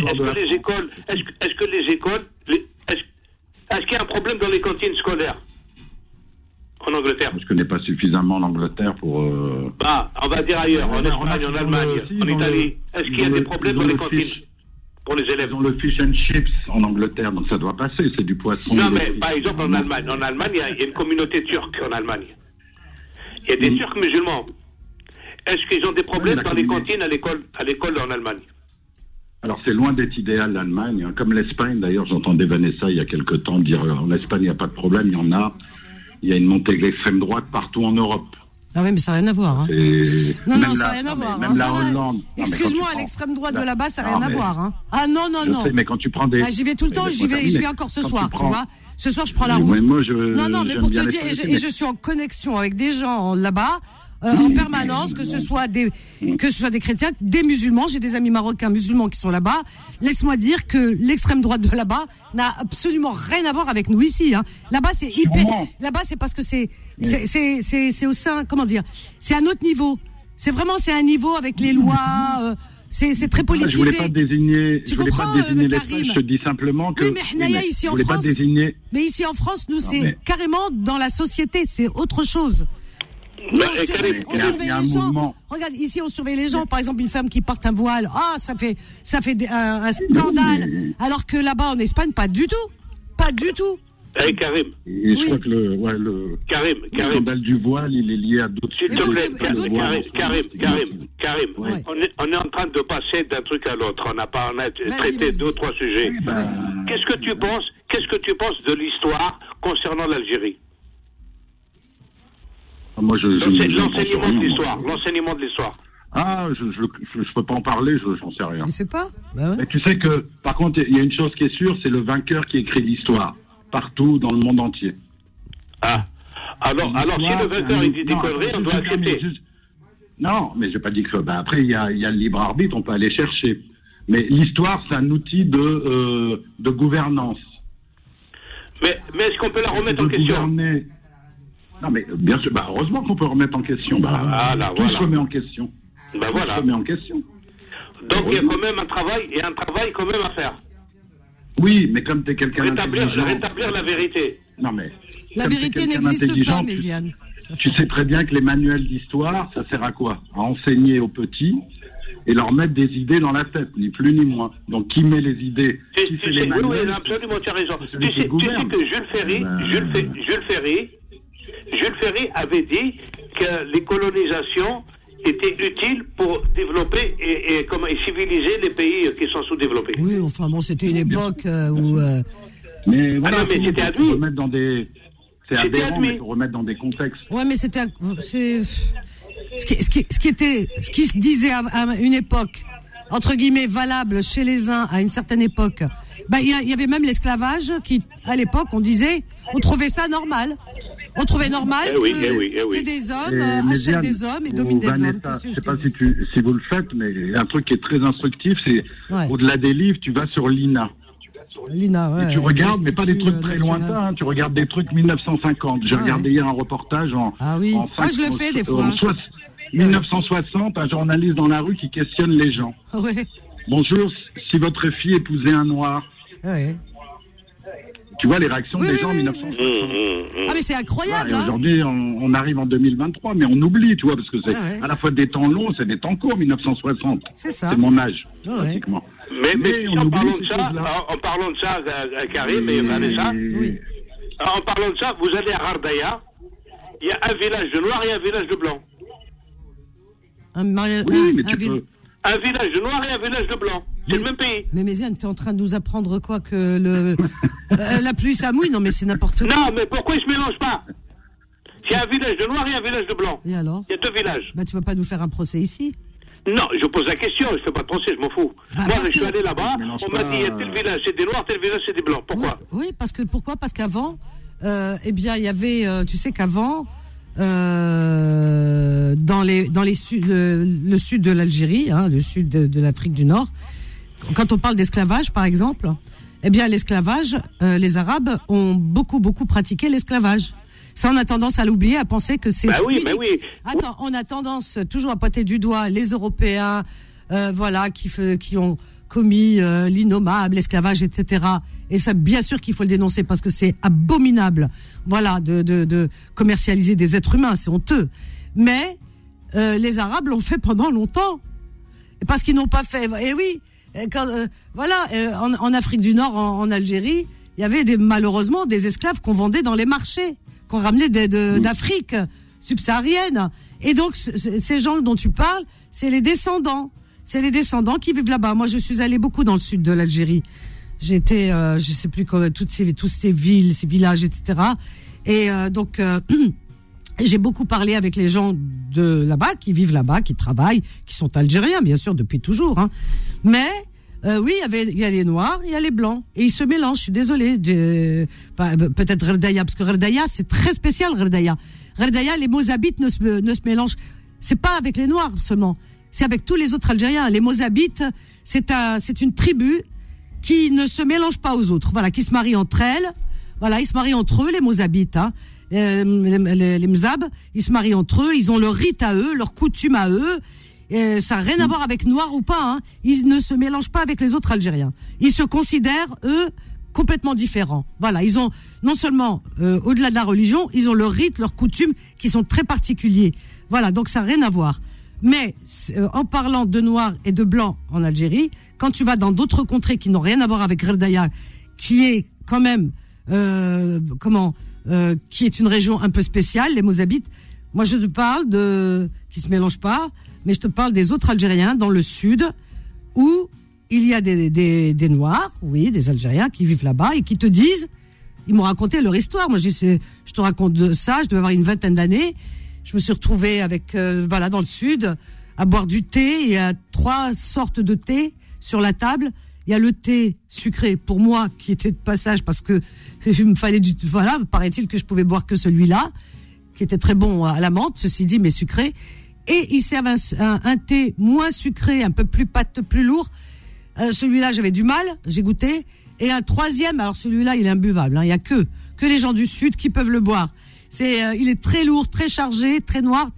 qu'il y a un problème dans les cantines scolaires en Angleterre? Je connais pas suffisamment l'Angleterre pour... on va dire ailleurs, en Espagne, en Allemagne, en Italie. Est-ce qu'il y a des problèmes dans les cantines pour les élèves? Ils ont le fish and chips en Angleterre, donc ça doit passer, c'est du poisson. Non, mais par exemple en Allemagne, il y a une communauté turque en Allemagne. Il y a des Turcs musulmans. Est-ce qu'ils ont des problèmes dans les cantines à l'école en Allemagne? Alors c'est loin d'être idéal l'Allemagne, comme l'Espagne. D'ailleurs, j'entendais Vanessa il y a quelque temps dire en Espagne il n'y a pas de problème, il y en a. Il y a une montée de l'extrême droite partout en Europe. Ah oui, mais ça n'a rien à voir. Non, ça n'a rien à voir. Même la Hollande. Excuse-moi, l'extrême droite de là-bas, ça n'a rien à voir. Ah non. Je sais, mais quand tu prends des... J'y vais tout le temps, j'y vais encore ce soir, tu vois. Ce soir, je prends la route. Non, mais pour te dire, et je suis en connexion avec des gens là-bas, en permanence, que ce soit des chrétiens, des musulmans. J'ai des amis marocains musulmans qui sont là-bas. Laisse-moi dire que l'extrême droite de là-bas n'a absolument rien à voir avec nous ici. Là-bas, c'est hyper. Là-bas, c'est parce que c'est au sein. Comment dire? C'est à notre niveau. C'est un niveau avec les lois. C'est très politisé. Je voulais pas désigner. Tu comprends, les faits. Je dis simplement que. Oui, mais Hnaya, ici en France. Mais ici en France, nous, c'est carrément dans la société. C'est autre chose. Nous, on surveille les gens. Regarde, ici, on surveille les gens. Par exemple, une femme qui porte un voile. Ça fait un scandale. Alors que là-bas, en Espagne, pas du tout. Pas du tout. Hey, Karim. Et je crois que le scandale du voile, il est lié à d'autres choses. S'il te plaît, Karim. Ouais. On est en train de passer d'un truc à l'autre. On a traité 2 ou 3 sujets. Qu'est-ce que tu penses de l'histoire concernant l'Algérie? Moi, l'enseignement de l'histoire. Ah, je peux pas en parler, j'en sais rien. Tu sais pas? Bah ouais. Mais tu sais que, par contre, il y a une chose qui est sûre, c'est le vainqueur qui écrit l'histoire. Partout dans le monde entier. Ah. Alors si le vainqueur il dit des conneries, on doit accepter. Non, mais j'ai pas dit que. Après, il y a le libre arbitre, on peut aller chercher. Mais l'histoire, c'est un outil de gouvernance. Mais est-ce qu'on peut la remettre en question? Non, mais bien sûr, heureusement qu'on peut remettre en question. Tout se remet en question. Tout se remet en question. Donc il y a quand même un travail quand même à faire. Oui, mais comme tu es quelqu'un d'intelligent... Rétablir la vérité. Non, mais... La vérité n'existe pas, Méziane. Tu sais très bien que les manuels d'histoire, ça sert à quoi? À enseigner aux petits et leur mettre des idées dans la tête, ni plus ni moins. Donc, qui met les idées? Qui fait les manuels? Oui, absolument, tu as raison. Tu sais que Jules Ferry avait dit que les colonisations étaient utiles pour développer et civiliser les pays qui sont sous-développés. Oui, enfin bon, c'était une époque où... Mais voilà, mais c'était admis. C'est aberrant, mais il faut remettre dans des contextes. Ouais, mais c'était... Ce qui se disait à une époque, entre guillemets, valable chez les uns à une certaine époque, il y avait même l'esclavage qui, à l'époque, on trouvait ça normal. On trouvait normal que des hommes achètent des hommes et dominent des hommes. Je ne sais pas si vous le faites, mais un truc qui est très instructif, c'est au-delà des livres, tu vas sur l'INA. L'INA, ouais. Et tu regardes, mais pas des trucs très lointains, tu regardes des trucs 1950. J'ai regardé hier un reportage je le fais des fois. 1960, un journaliste dans la rue qui questionne les gens. Ouais. Bonjour, si votre fille épousait un noir. Ouais. Tu vois les réactions des gens en 1960. Ah mais c'est incroyable. Aujourd'hui, on arrive en 2023, mais on oublie, tu vois, parce que c'est à la fois des temps longs, c'est des temps courts, 1960. C'est ça. C'est mon âge, pratiquement. Mais en parlant de ça, Karim et Vanessa, en parlant de ça, vous allez à Ghardaya, il y a un village de noirs et un village de blancs. Un village de noirs et un village de blancs. C'est le même pays. Mais Méziane, t'es en train de nous apprendre quoi? Que la pluie ça mouille? Non, mais c'est n'importe quoi. Non, mais pourquoi ils se mélangent pas? Il y a un village de noirs et un village de blancs. Et alors? Il y a 2 villages. Tu vas pas nous faire un procès ici? Non, je pose la question, je fais pas de procès, je m'en fous. Moi, je suis allé là-bas, on m'a dit, il y a tel village c'est des noirs, tel village c'est des blancs. Pourquoi? Oui, pourquoi? Parce qu'avant, il y avait, tu sais qu'avant, dans le sud de l'Algérie, le sud de l'Afrique du Nord, quand on parle d'esclavage, par exemple, l'esclavage, les Arabes ont beaucoup pratiqué l'esclavage. Ça, on a tendance à l'oublier, à penser que c'est... oui. Attends, on a tendance toujours à pointer du doigt les Européens, qui ont commis l'innommable, l'esclavage, etc. Et ça, bien sûr qu'il faut le dénoncer parce que c'est abominable, de commercialiser des êtres humains, c'est honteux. Mais les Arabes l'ont fait pendant longtemps, parce qu'ils n'ont pas fait. Et oui, en Afrique du Nord, en Algérie, il y avait malheureusement des esclaves qu'on vendait dans les marchés, qu'on ramenait d'Afrique subsaharienne. Et donc, ces gens dont tu parles, c'est les descendants. C'est les descendants qui vivent là-bas. Moi, je suis allée beaucoup dans le sud de l'Algérie. J'étais, je sais plus comment, toutes ces villes, ces villages, etc. Et donc, j'ai beaucoup parlé avec les gens de là-bas, qui vivent là-bas, qui travaillent, qui sont algériens, bien sûr, depuis toujours. Mais oui, il y a les noirs, il y a les blancs, et ils se mélangent. Je suis désolée. Peut-être Ghardaya, parce que Ghardaya, c'est très spécial. Ghardaya, les Mozabites ne se mélangent. C'est pas avec les noirs seulement. C'est avec tous les autres Algériens. Les Mozabites, c'est une tribu qui ne se mélange pas aux autres. Voilà, qui se marient entre elles. Voilà, ils se marient entre eux, les Mozabites. les Mzab, ils se marient entre eux, ils ont leur rite à eux, leur coutume à eux. Ça n'a rien à voir avec noir ou pas. Hein. Ils ne se mélangent pas avec les autres Algériens. Ils se considèrent, eux, complètement différents. Voilà, ils ont non seulement, au-delà de la religion, ils ont leur rite, leurs coutumes qui sont très particuliers. Voilà, donc ça n'a rien à voir. Mais en parlant de noir et de blanc en Algérie, quand tu vas dans d'autres contrées qui n'ont rien à voir avec Gherdaïa, qui est quand même, qui est une région un peu spéciale, les Mozabites, moi je te parle qui se mélangent pas, mais je te parle des autres Algériens dans le sud, où il y a des Noirs, oui, des Algériens qui vivent là-bas et qui te disent, ils m'ont raconté leur histoire. Moi, je te raconte ça, je devais avoir une 20aine d'années. Je me suis retrouvée avec, dans le sud, à boire du thé. Il y a 3 sortes de thé sur la table. Il y a le thé sucré pour moi, qui était de passage parce que il me fallait paraît-il que je pouvais boire que celui-là, qui était très bon à la menthe, ceci dit, mais sucré. Et ils servent un thé moins sucré, un peu plus pâteux, plus lourd. Celui-là, j'avais du mal, j'ai goûté. Et un 3e, alors celui-là, il est imbuvable. Hein. Il y a que les gens du sud qui peuvent le boire. Il est très lourd, très chargé, très noir,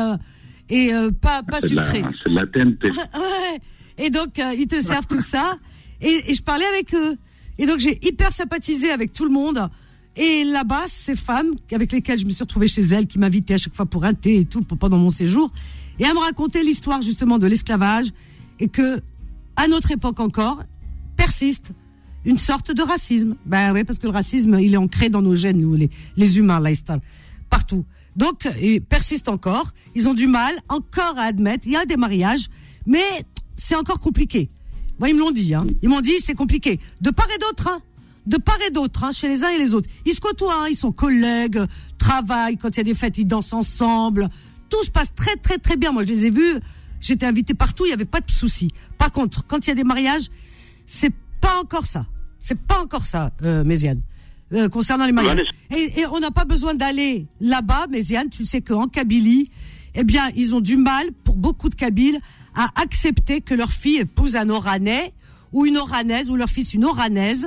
pas sucré. C'est de la TNT. Ouais. Et donc, ils te servent tout ça. Et je parlais avec eux. Et donc, j'ai hyper sympathisé avec tout le monde. Et là-bas, ces femmes avec lesquelles je me suis retrouvée chez elles, qui m'invitaient à chaque fois pour un thé et tout, pendant mon séjour. Et elles me racontaient l'histoire, justement, de l'esclavage. Et que, à notre époque encore, persiste une sorte de racisme. Ben oui, parce que le racisme, il est ancré dans nos gènes, nous, les humains, là, partout. Donc, il persiste encore. Ils ont du mal encore à admettre. Il y a des mariages, mais c'est encore compliqué. Moi, ils me l'ont dit, hein. Ils m'ont dit, c'est compliqué. De part et d'autre, hein. De part et d'autre, hein, chez les uns et les autres. Ils se côtoient, hein. Ils sont collègues, travaillent. Quand il y a des fêtes, ils dansent ensemble. Tout se passe très, très, très bien. Moi, je les ai vus. J'étais invitée partout. Il n'y avait pas de souci. Par contre, quand il y a des mariages, c'est pas encore ça. C'est pas encore ça, Méziane. Concernant les mariages. Et on n'a pas besoin d'aller là-bas, Méziane. Tu le sais qu'en Kabylie, eh bien, ils ont du mal, pour beaucoup de Kabyles, à accepter que leur fille épouse un Oranais, ou une Oranaise, ou leur fils une Oranaise,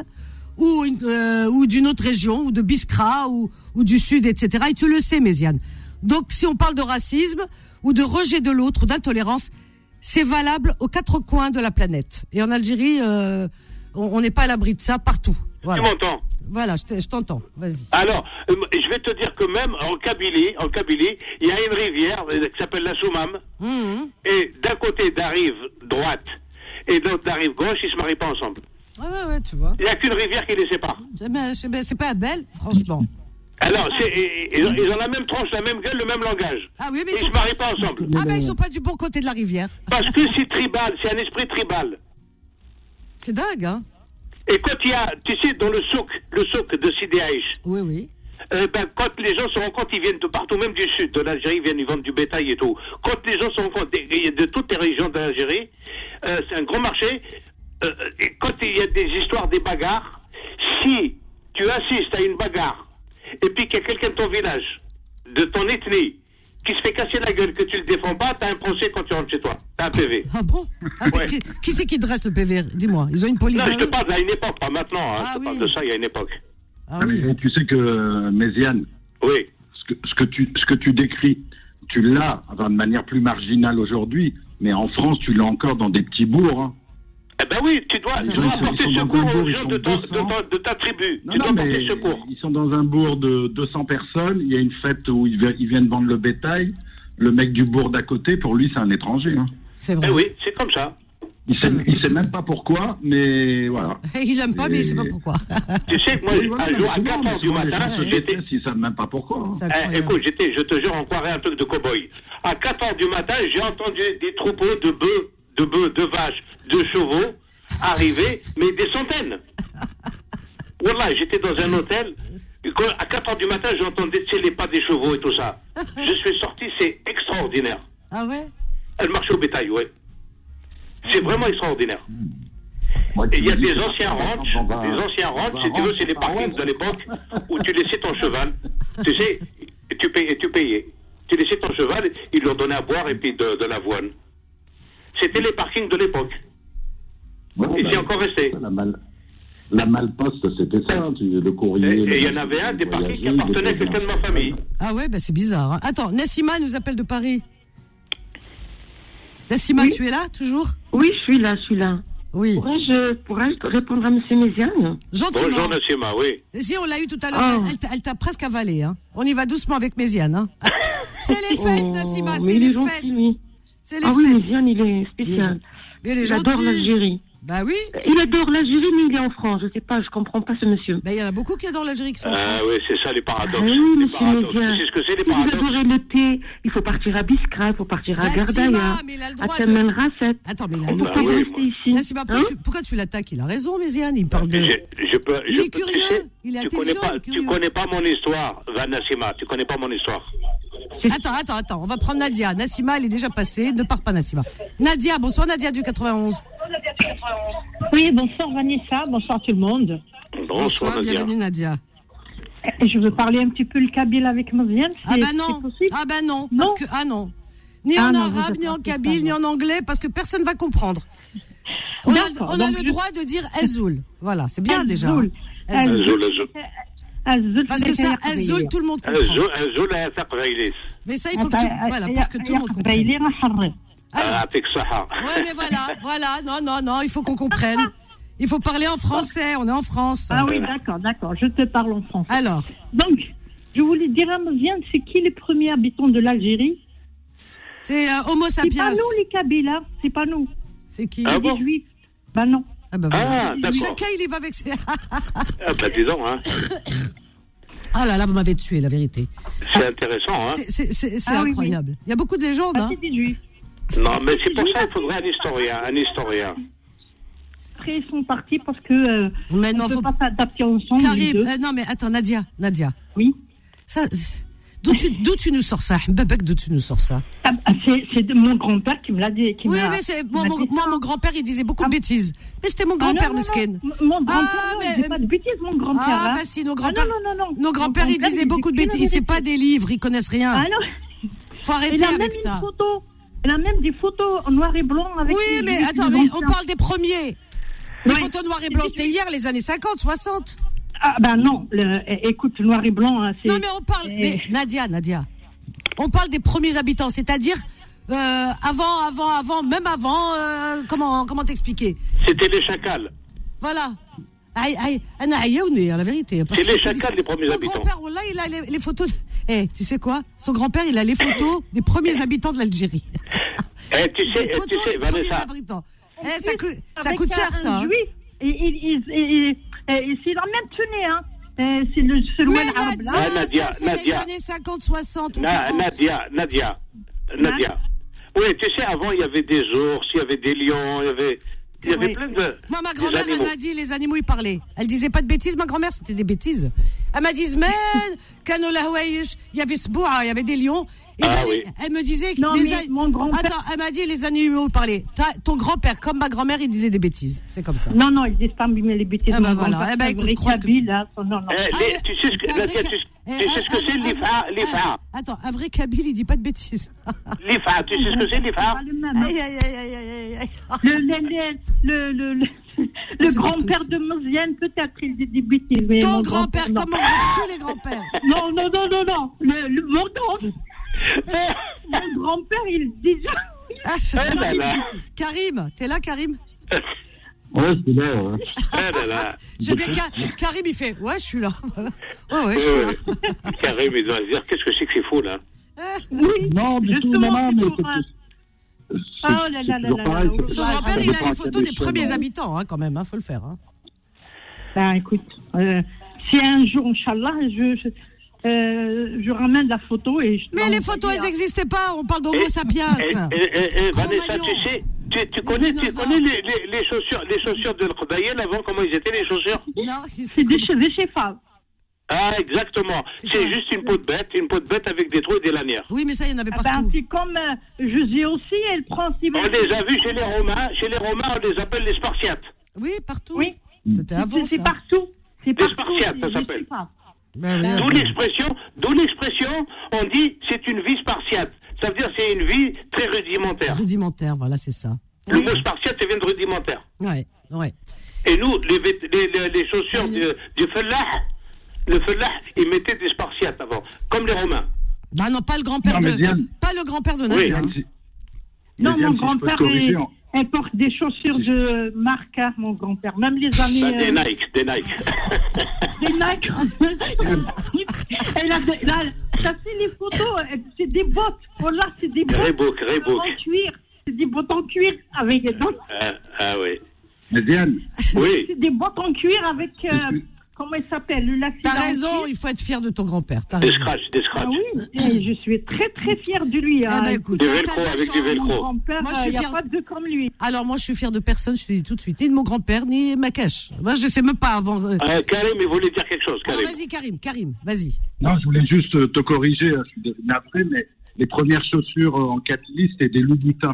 ou d'une autre région, ou de Biskra, ou du Sud, etc. Et tu le sais, Méziane. Donc, si on parle de racisme, ou de rejet de l'autre, ou d'intolérance, c'est valable aux 4 coins de la planète. Et en Algérie, on n'est pas à l'abri de ça partout. Voilà. Tu m'entends? Voilà, je t'entends. Vas-y. Alors, je vais te dire que même en Kabylie, il y a une rivière qui s'appelle la Soumam. Et d'un côté d'arrive droite et de l'autre d'arrive gauche, ils se marient pas ensemble. Ouais, tu vois. Il n'y a qu'une rivière qui les sépare. C'est pas belle, franchement. Alors, ils ont la même tronche, la même gueule, le même langage. Ah oui, mais ils se marient pas ensemble. Ah ben, ils sont pas du bon côté de la rivière. Parce que c'est tribal, c'est un esprit tribal. C'est dingue, hein. Et quand il y a, tu sais, dans le souk de Sidi Aïch. Oui. Quand les gens se rendent compte, ils viennent de partout, même du sud de l'Algérie, ils vendent du bétail et tout. Quand les gens se rendent compte de toutes les régions de l'Algérie, c'est un grand marché. Et quand il y a des histoires, des bagarres, si tu assistes à une bagarre, et puis qu'il y a quelqu'un de ton village, de ton ethnie, qui se fait casser la gueule, que tu le défends pas, t'as un procès quand tu rentres chez toi. T'as un PV. Ah bon? Ouais. Qui c'est qui dresse le PV? Dis-moi. Ils ont une police. Non, je te parle à une époque, pas maintenant. Hein. Je te parle de ça il y a une époque. Ah oui. Mais tu sais que, Méziane, oui. ce que tu décris, tu l'as de manière plus marginale aujourd'hui, mais en France, tu l'as encore dans des petits bourgs. Hein. Eh ben oui, tu dois apporter secours aux gens de ta tribu. Tu dois apporter secours. Ils sont dans un bourg de 200 personnes. Il y a une fête où ils viennent vendre le bétail. Le mec du bourg d'à côté, pour lui, c'est un étranger. Hein. C'est vrai. Eh oui, c'est comme ça. Il sait même pas pourquoi, mais voilà. Il aime pas, mais il sait pas pourquoi. Tu sais que moi, un jour, à 4h du matin, ils savent même pas pourquoi. Hein. Écoute, je te jure, on croirait un truc de cow-boy. À 4h du matin, j'ai entendu des troupeaux de bœufs, de vaches, de chevaux arriver, mais des centaines. Voilà, j'étais dans un hôtel. À 4h du matin, j'entendais les pas des chevaux et tout ça. Je suis sorti, c'est extraordinaire. Ah ouais? Elle marche au bétail, ouais. C'est vraiment extraordinaire. Et il y a des anciens ranchs, si tu veux, c'est les parkings de l'époque où tu laissais ton cheval, tu sais, et tu payais. Tu laissais ton cheval, ils leur donnaient à boire et puis de l'avoine. C'était les parkings de l'époque. Et c'est encore resté. La malposte, c'était ça, le courrier. Et il y en avait un des Paris qui appartenait à quelqu'un de ma famille. Ah ouais, c'est bizarre. Hein. Attends, Nassima nous appelle de Paris. Nassima, oui. Tu es là, toujours? Oui, je suis là. Oui. Pourrais-je répondre à M. Méziane? Gentiment. Bonjour, Nassima, oui. Si, on l'a eu tout à l'heure, elle t'a presque avalé. Hein. On y va doucement avec Méziane. Hein. C'est les fêtes, Nassima, c'est les fêtes. C'est les fêtes. Oui, Méziane, il est spécial. Il adore l'Algérie. Bah oui. Il adore l'Algérie, mais il est en France. Je sais pas, je comprends pas ce monsieur. Il y en a beaucoup qui adorent l'Algérie qui sont en France. Oui, c'est ça les paradoxes. Oui, monsieur Méziane. C'est ce que c'est les Si paradoxes. vous adorez le thé, il faut partir à Biskra, il faut partir à Gardaïa, à Tamel Rasset. Attends, mais il a le droit de rester ici. Nassima, pourquoi tu l'attaques? Il a raison, Méziane. Il parle de. Il est curieux. Il est intelligent. Tu connais pas mon histoire, Nassima. Tu connais pas mon histoire. Attends. On va prendre Nadia. Nassima, elle est déjà passée. Ne pars pas, Nassima. Nadia, bonsoir, Nadia du 91. Oui, bonsoir Vanessa, bonsoir tout le monde. Bonsoir Nadia. Bienvenue Nadia. Je veux parler un petit peu le kabyle avec Méziane. Non. Parce que non. Ni en arabe, ni en kabyle, ni en anglais, parce que personne va comprendre. On a le droit de dire Azoul. Voilà, c'est bien déjà. Azoul. Parce que ça, Azoul, tout le monde comprend. Azoul, mais ça, il faut que pour que tout le monde comprenne. Ouais, mais voilà. Non, il faut qu'on comprenne. Il faut parler en français, on est en France. Ah oui, d'accord, je te parle en français. Alors. Donc, je voulais dire à Méziane, c'est qui les premiers habitants de l'Algérie? C'est Homo sapiens. C'est pas nous les Kabyles, c'est pas nous. C'est qui? Les Juifs. Bah non. Voilà. D'accord. Chacun, il y va avec ses... disons, hein. Ah là, vous m'avez tué, la vérité. C'est intéressant, hein. C'est incroyable. Oui. Il y a beaucoup de légendes, hein. C'est des Juifs. Non, mais c'est pour ça qu'il faudrait un historien. Après, ils sont partis parce que on ne peut pas s'adapter ensemble. Karim, non mais attends, Nadia. Oui. Ça, d'où tu nous sors ça? Babek, d'où tu nous sors ça? C'est de mon grand-père qui me l'a dit. Mon grand-père, il disait beaucoup de bêtises. Mais c'était mon grand-père, Mesken. Mon grand-père, il disait pas de bêtises, mon grand-père. Si, nos grands-pères. Nos grands-pères, ils disaient beaucoup de bêtises. C'est pas des livres, ils connaissent rien. Ah non. Faut arrêter avec ça. Elle a même des photos en noir et blanc avec. Oui, mais attends, mais on parle des premiers. Les photos noir et blanc, c'était hier, les années 50, 60. Ah, non. Écoute, noir et blanc, c'est. Non, mais on parle. Mais Nadia. On parle des premiers habitants, c'est-à-dire. Même avant. Comment t'expliquer? C'était les chacals. Voilà. La vérité. C'est les chacals, les premiers habitants. Mon grand-père, là, il a les photos. Tu sais quoi? Son grand-père, il a les photos des premiers habitants de l'Algérie. Tu sais, Vanessa. Ça coûte cher, ça. Il a même tenu, hein. C'est le Ouel arabe. Nadia. Les années 50, 60. Nadia. Oui, tu sais, avant, il y avait des ours, il y avait des lions, il y avait plein de. Moi, ma grand-mère, elle m'a dit, les animaux, ils parlaient. Elle disait pas de bêtises, ma grand-mère, c'était des bêtises. Elle m'a dit, il y avait Sboua, il y avait des lions. Et oui. Elle me disait que mon grand-père. Attends, elle m'a dit, les animaux parlaient. Ton grand-père, comme ma grand-mère, il disait des bêtises. C'est comme ça. Non, ils disent pas les bêtises. Voilà. Écoute, crois ce que tu... Tu sais ce que c'est l'IFA? Attends, un vrai Kabyle, il dit pas de bêtises. L'IFA, tu sais ce que c'est l'IFA? Le grand-père de Méziane, peut-être, il dit des bêtises. Ton grand-père, comme tous les grands-pères. Non. Mon grand-père, il dit... Karim, t'es là, Karim? Ouais, c'est là. J'aime bien Karim, il fait ouais, je suis là. Je suis là. Karim, il doit se dire qu'est-ce que c'est que c'est faux là? Oui, non, du tout, non, mais oh là là. Son grand-père, il a les photos des premiers habitants, quand même, faut le faire. Écoute, si un jour, Inch'Allah, je ramène la photo et mais les photos, elles n'existaient pas. On parle d'Homo sapiens. Vanessa, tu connais les chaussures de l'Qbayel avant, comment ils étaient les chaussures? Non, c'est des chefas. Ah, exactement. C'est juste une peau de bête avec des trous et des lanières. Oui, mais ça, il y en avait partout. C'est comme José aussi, elle prend si. On les a vus chez les Romains. Chez les Romains, on les appelle les Spartiates. Oui, partout. Oui. C'était avant. C'est partout. Les Spartiates, ça s'appelle. D'où l'expression, on dit c'est une vie spartiate. Ça veut dire c'est une vie très rudimentaire. Rudimentaire, voilà, c'est ça. Le mot spartiate, elles viennent de rudimentaire. Ouais. Et nous, les chaussures du fellah, le fellah, ils mettaient des spartiates avant, comme les Romains. Ah non, pas le grand-père de Nadia. Oui. Non, mon grand-père, elle porte des chaussures de marque, hein, mon grand-père. Même les amis... Des Nike. Des Nike. Ça, c'est les photos, c'est des bottes. Voilà, c'est des bottes en cuir. C'est des bottes en cuir avec des dents. Ah oui. Mais Diane. Oui. C'est des bottes en cuir avec... comment il s'appelle? T'as raison, il faut être fier de ton grand-père. Des scratchs. Ah oui, et je suis très très fière de lui. Hein. Écoute, des velcro avec des velcro. Mon grand-père, il n'y a pas de comme lui. Alors moi, je suis fière de personne, je te dis tout de suite. Ni de mon grand-père, ni ma cache. Moi, je sais même pas avant... Karim, il voulait dire quelque chose, Karim. Vas-y, Karim, vas-y. Non, je voulais juste te corriger, je suis navré, mais les premières chaussures en Kabylie, c'était des loups-boutins.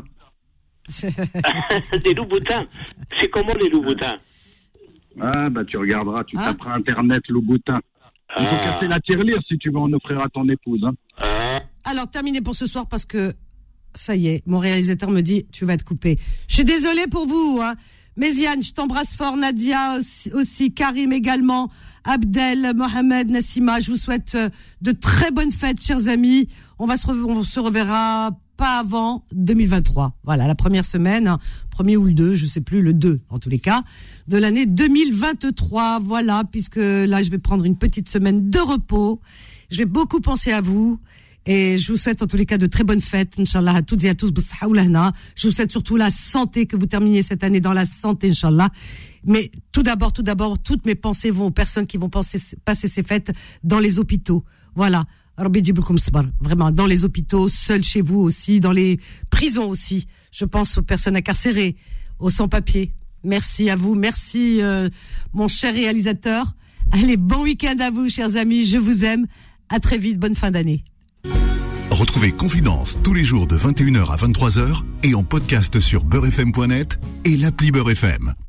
Des loups-boutins. C'est comment les loups-boutins? Ah, bah tu regarderas, tu taperas Internet loup-boutin. Il faut casser la tirelire si tu veux en offrir à ton épouse. Hein. Alors, terminé pour ce soir parce que, ça y est, mon réalisateur me dit, tu vas te couper. Je suis désolée pour vous, hein. Méziane, je t'embrasse fort, Nadia aussi, Karim également, Abdel, Mohamed, Nassima, je vous souhaite de très bonnes fêtes, chers amis. On se reverra pas avant 2023. Voilà, la première semaine, premier ou le 2, je sais plus, le 2 en tous les cas, de l'année 2023. Voilà, puisque là, je vais prendre une petite semaine de repos. Je vais beaucoup penser à vous. Et je vous souhaite en tous les cas de très bonnes fêtes, Inch'Allah, à toutes et à tous. Je vous souhaite surtout la santé, que vous terminiez cette année dans la santé, Inch'Allah. Mais tout d'abord, toutes mes pensées vont aux personnes qui vont passer ces fêtes dans les hôpitaux. Voilà. Vraiment, dans les hôpitaux, seuls chez vous aussi, dans les prisons aussi. Je pense aux personnes incarcérées, aux sans-papiers. Merci à vous, merci mon cher réalisateur. Allez, bon week-end à vous, chers amis, je vous aime. À très vite, bonne fin d'année. Retrouvez Confidence tous les jours de 21h à 23h et en podcast sur beurrefm.net et l'appli Beurre FM.